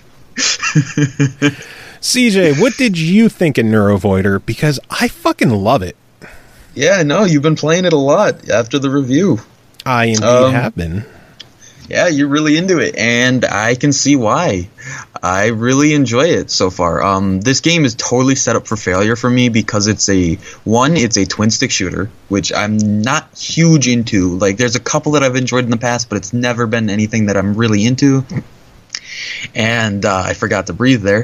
CJ, what did you think of Neurovoider? Because I fucking love it. Yeah, no, you've been playing it a lot after the review. I indeed have been. Yeah, you're really into it, and I can see why. I really enjoy it so far. This game is totally set up for failure for me because it's a twin-stick shooter, which I'm not huge into. Like, there's a couple that I've enjoyed in the past, but it's never been anything that I'm really into. And I forgot to breathe there.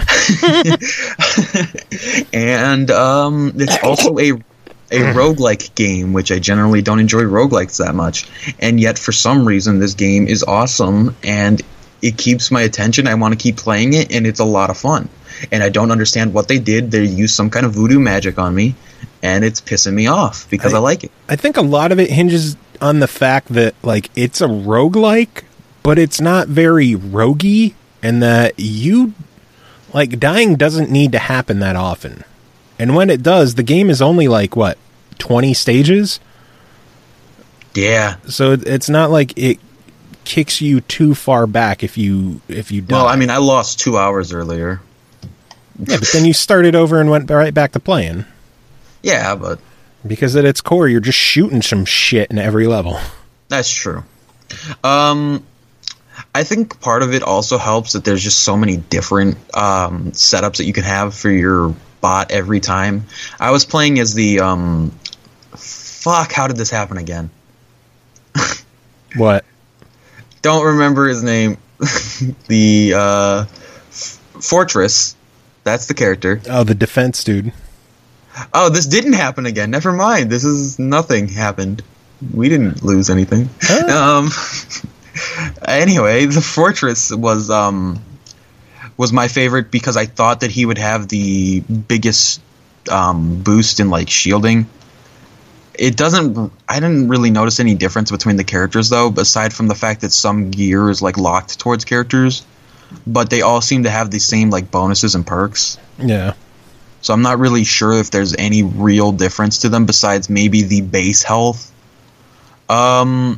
And it's also a roguelike game, which I generally don't enjoy roguelikes that much. And yet, for some reason, this game is awesome, and it keeps my attention. I want to keep playing it, and it's a lot of fun. And I don't understand what they did. They used some kind of voodoo magic on me, and it's pissing me off because I like it. I think a lot of it hinges on the fact that, like, it's a roguelike, but it's not very roguey, and that dying doesn't need to happen that often. And when it does, the game is only like, 20 stages? Yeah. So it's not like it kicks you too far back if you die. Well, I mean, I lost 2 hours earlier. Yeah, but then you started over and went right back to playing. Yeah, but... Because at its core, you're just shooting some shit in every level. That's true. I think part of it also helps that there's just so many different setups that you can have for your spot every time. I was playing as the fuck. How did this happen again? What? Don't remember his name. The Fortress. That's the character. Oh, the defense dude. Oh, this didn't happen again. Never mind. This is nothing happened. We didn't lose anything. Anyway, the Fortress was my favorite because I thought that he would have the biggest boost in like shielding. I didn't really notice any difference between the characters though, aside from the fact that some gear is like locked towards characters, but they all seem to have the same like bonuses and perks. Yeah. So I'm not really sure if there's any real difference to them besides maybe the base health. I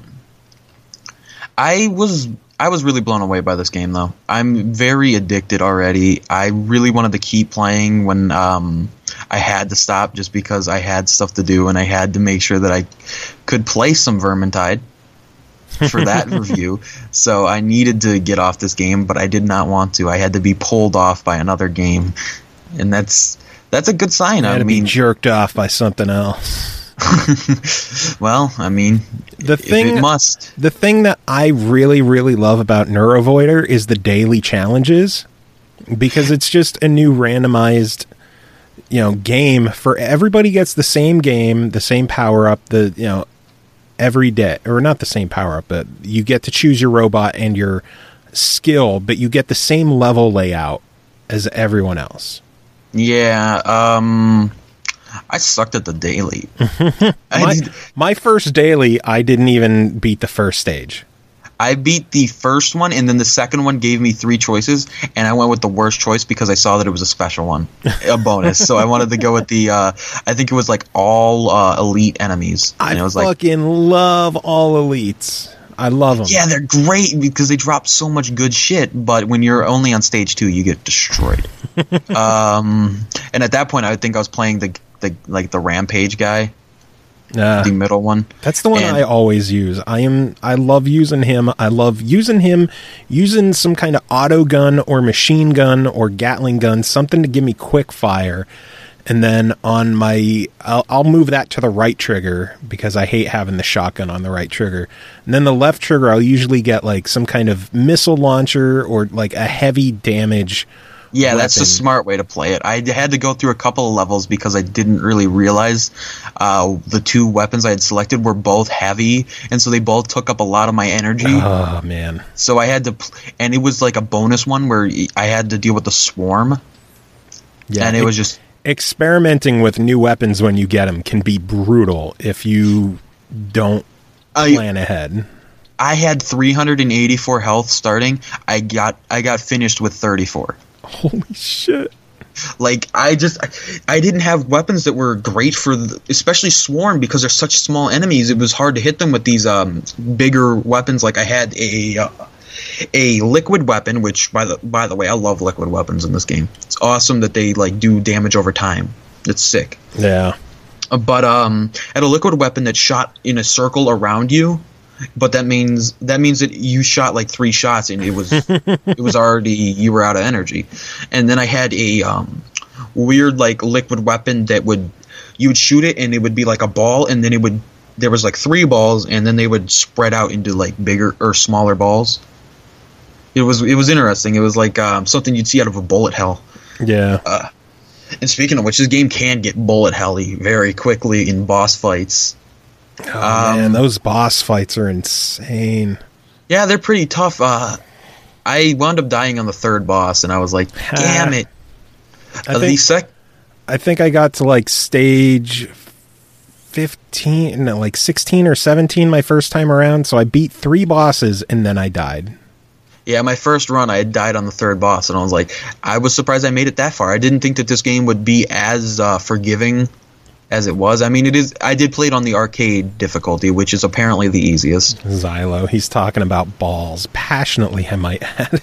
was really blown away by this game though. I'm very addicted already. I really wanted to keep playing when I had to stop just because I had stuff to do and I had to make sure that I could play some Vermintide for that review. So I needed to get off this game, but I did not want to. I had to be pulled off by another game, and that's a good sign. I mean, be jerked off by something else. Well, I mean, the thing that I really, really love about Neurovoider is the daily challenges, because it's just a new randomized, game for everybody. Gets the same game, the same power up, every day, or not the same power up, but you get to choose your robot and your skill, but you get the same level layout as everyone else. Yeah, I sucked at the daily. My first daily, I didn't even beat the first stage. I beat the first one, and then the second one gave me 3 choices, and I went with the worst choice because I saw that it was a special one, a bonus. So I wanted to go with the, I think it was like all elite enemies. And I fucking love all elites. I love them. Yeah, they're great because they drop so much good shit, but when you're only on stage 2, you get destroyed. And at that point, I think I was playing the Rampage guy. The middle one. That's the one I always use. I love using him. I love using him using some kind of auto gun or machine gun or Gatling gun, something to give me quick fire. And then on I'll move that to the right trigger because I hate having the shotgun on the right trigger. And then the left trigger, I'll usually get like some kind of missile launcher or like a heavy damage. Yeah, that's a smart way to play it. I had to go through a couple of levels because I didn't really realize the 2 weapons I had selected were both heavy, and so they both took up a lot of my energy. Oh, man. So I had to... and it was like a bonus one where I had to deal with the swarm. Yeah, and it was just... experimenting with new weapons when you get them can be brutal if you don't plan ahead. I had 384 health starting. I got finished with 34. Holy shit. Like, I didn't have weapons that were great for, especially Swarm, because they're such small enemies. It was hard to hit them with these bigger weapons. Like, I had a liquid weapon, which, by the way, I love liquid weapons in this game. It's awesome that they, like, do damage over time. It's sick. Yeah. But I had a liquid weapon that shot in a circle around you. But that means that you shot like 3 shots and it was already, you were out of energy. And then I had a weird like liquid weapon that you would shoot it and it would be like a ball, and then there was like 3 balls, and then they would spread out into like bigger or smaller balls. It was interesting. It was like something you'd see out of a bullet hell. Yeah. And speaking of which, this game can get bullet helly very quickly in boss fights. Oh, man, those boss fights are insane. Yeah, they're pretty tough. I wound up dying on the 3rd boss, and I was like, damn it. I think I got to like stage 15, no, like 16 or 17 my first time around, so I beat 3 bosses, and then I died. Yeah, my first run, I had died on the 3rd boss, and I was like, I was surprised I made it that far. I didn't think that this game would be as forgiving as it was. I mean, it is. I did play it on the arcade difficulty, which is apparently the easiest. Xylo, he's talking about balls passionately, I might add.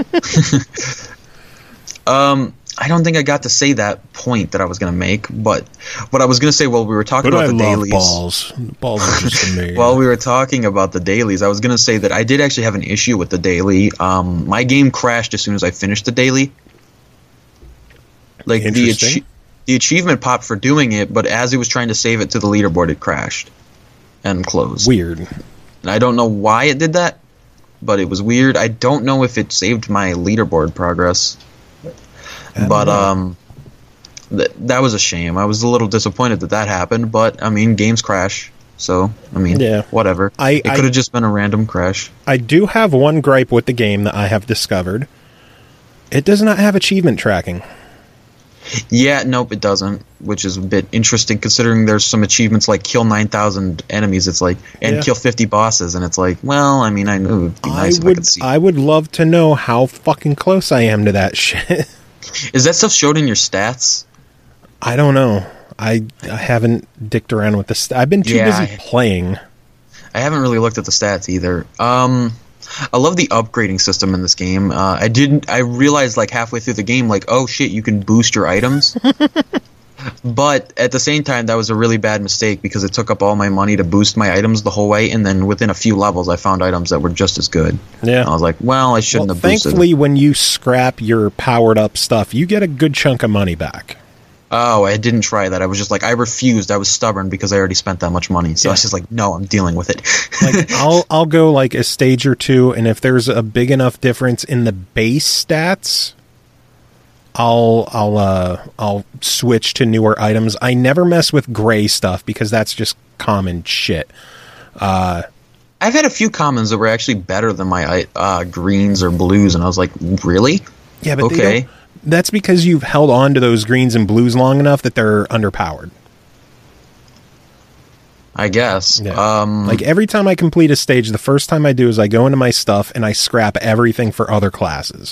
I don't think I got to say that point that I was going to make, but what I was going to say while we were talking about the dailies. Balls. Balls are just amazing. While we were talking about the dailies, I was going to say that I did actually have an issue with the daily. My game crashed as soon as I finished the daily. Like the achievement popped for doing it, but as it was trying to save it to the leaderboard, it crashed and closed. Weird. And I don't know why it did that, but it was weird. I don't know if it saved my leaderboard progress. But that was a shame. I was a little disappointed that happened, but I mean, games crash. So, I mean, whatever. It could have just been a random crash. I do have one gripe with the game that I have discovered. It does not have achievement tracking. Yeah, nope, it doesn't, which is a bit interesting considering there's some achievements like kill 9,000 enemies, it's like, and kill 50 bosses, and it's like, well, I mean, I knew it would be nice if I could see. I would love to know how fucking close I am to that shit. Is that stuff showed in your stats? I don't know. I haven't dicked around with the I've been too busy playing. I haven't really looked at the stats either. I love the upgrading system in this game. I realized like halfway through the game, like, oh shit, you can boost your items. But at the same time, that was a really bad mistake because it took up all my money to boost my items the whole way, and then within a few levels, I found items that were just as good. Yeah, and I was like, well, I shouldn't have boosted. Thankfully, when you scrap your powered up stuff, you get a good chunk of money back. Oh, I didn't try that. I was just like, I refused. I was stubborn because I already spent that much money. So I was just like, no, I'm dealing with it. Like, I'll go like a stage or two, and if there's a big enough difference in the base stats, I'll switch to newer items. I never mess with gray stuff because that's just common shit. I've had a few commons that were actually better than my greens or blues, and I was like, really? Yeah, but okay. That's because you've held on to those greens and blues long enough that they're underpowered. I guess. Yeah. Like every time I complete a stage, the first time I do is I go into my stuff and I scrap everything for other classes.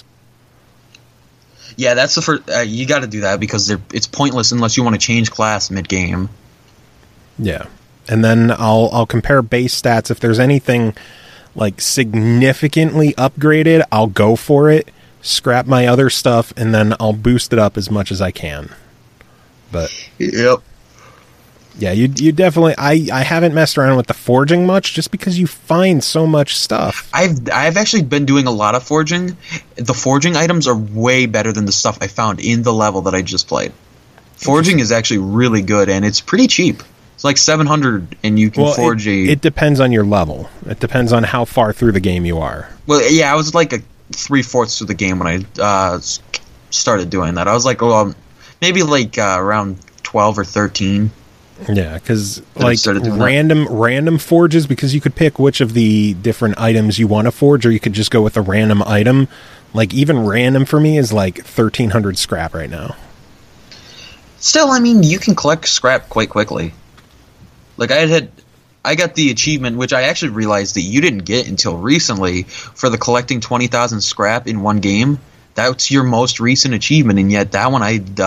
Yeah, that's the first. You got to do that because it's pointless unless you want to change class mid-game. Yeah, and then I'll compare base stats. If there's anything like significantly upgraded, I'll go for it. Scrap my other stuff, and then I'll boost it up as much as I can. But yep, yeah, you definitely. I haven't messed around with the forging much, just because you find so much stuff. I've actually been doing a lot of forging. The forging items are way better than the stuff I found in the level that I just played. Forging is actually really good, and it's pretty cheap. It's like 700, and you can forge It depends on your level. It depends on how far through the game you are. Well, yeah, I was like 3/4 through the game when I started doing that. I was like, maybe like around 12 or 13. Yeah, because like random forges, because you could pick which of the different items you want to forge, or you could just go with a random item. Like even random for me is like 1,300 scrap right now. Still, I mean, you can collect scrap quite quickly. Like I got the achievement, which I actually realized that you didn't get until recently, for the collecting 20,000 scrap in one game. That's your most recent achievement, and yet that one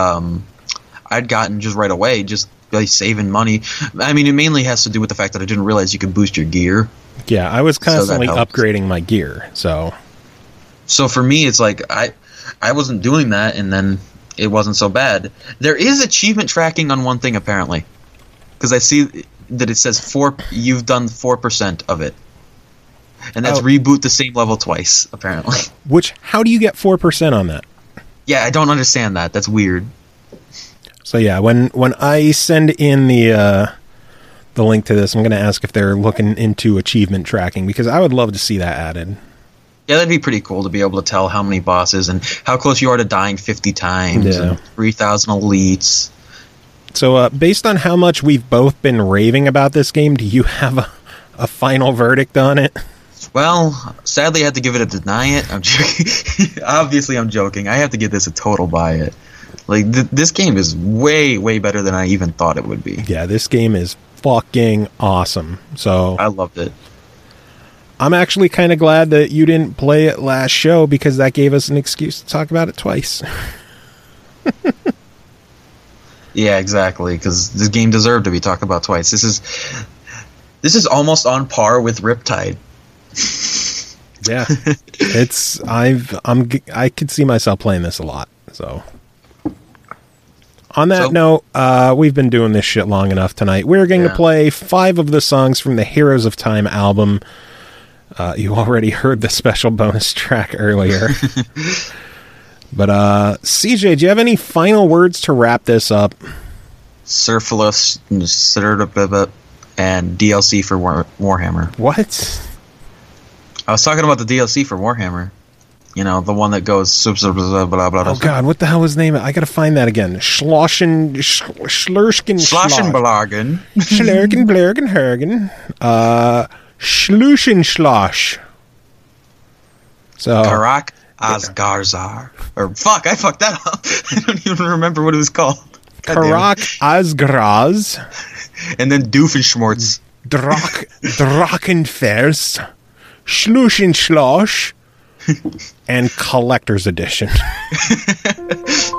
I'd gotten just right away, just by saving money. I mean, it mainly has to do with the fact that I didn't realize you could boost your gear. Yeah, I was constantly upgrading my gear, so for me, it's like I wasn't doing that, and then it wasn't so bad. There is achievement tracking on one thing, apparently, because I see that it says you've done 4% of it, and that's reboot the same level twice, apparently. How do you get 4% on that? Yeah, I don't understand that. That's weird. So yeah, when I send in the link to this, I'm going to ask if they're looking into achievement tracking, because I would love to see that added. Yeah, that'd be pretty cool to be able to tell how many bosses and how close you are to dying 50 times and 3,000 elites. So based on how much we've both been raving about this game, do you have a final verdict on it? Well, sadly I have to give it a deny it. I'm joking. Obviously I'm joking. I have to give this a total buy it. Like, this game is way, way better than I even thought it would be. Yeah, this game is fucking awesome. So I loved it. I'm actually kind of glad that you didn't play it last show, because that gave us an excuse to talk about it twice. Yeah, exactly, because this game deserved to be talked about twice. This is almost on par with Riptide. Yeah, I could see myself playing this a lot. So, on that note, we've been doing this shit long enough tonight. We're going to play 5 of the songs from the Heroes of Time album. You already heard the special bonus track earlier. But CJ, do you have any final words to wrap this up? Surfless and DLC for Warhammer. What? I was talking about the DLC for Warhammer. You know, the one that goes blah blah blah blah. Oh God, what the hell was the name? I gotta find that again. Schloschen Schlossenbelagen. Schlurgen Blurgen Hergen. Schluschenschlosch. So Karak Asgarzar. Or fuck, I fucked that up. I don't even remember what it was called. Karak Asgraz. And then Doofenschmortz. Drachenfers. Schluschenschlosch. And Collector's Edition.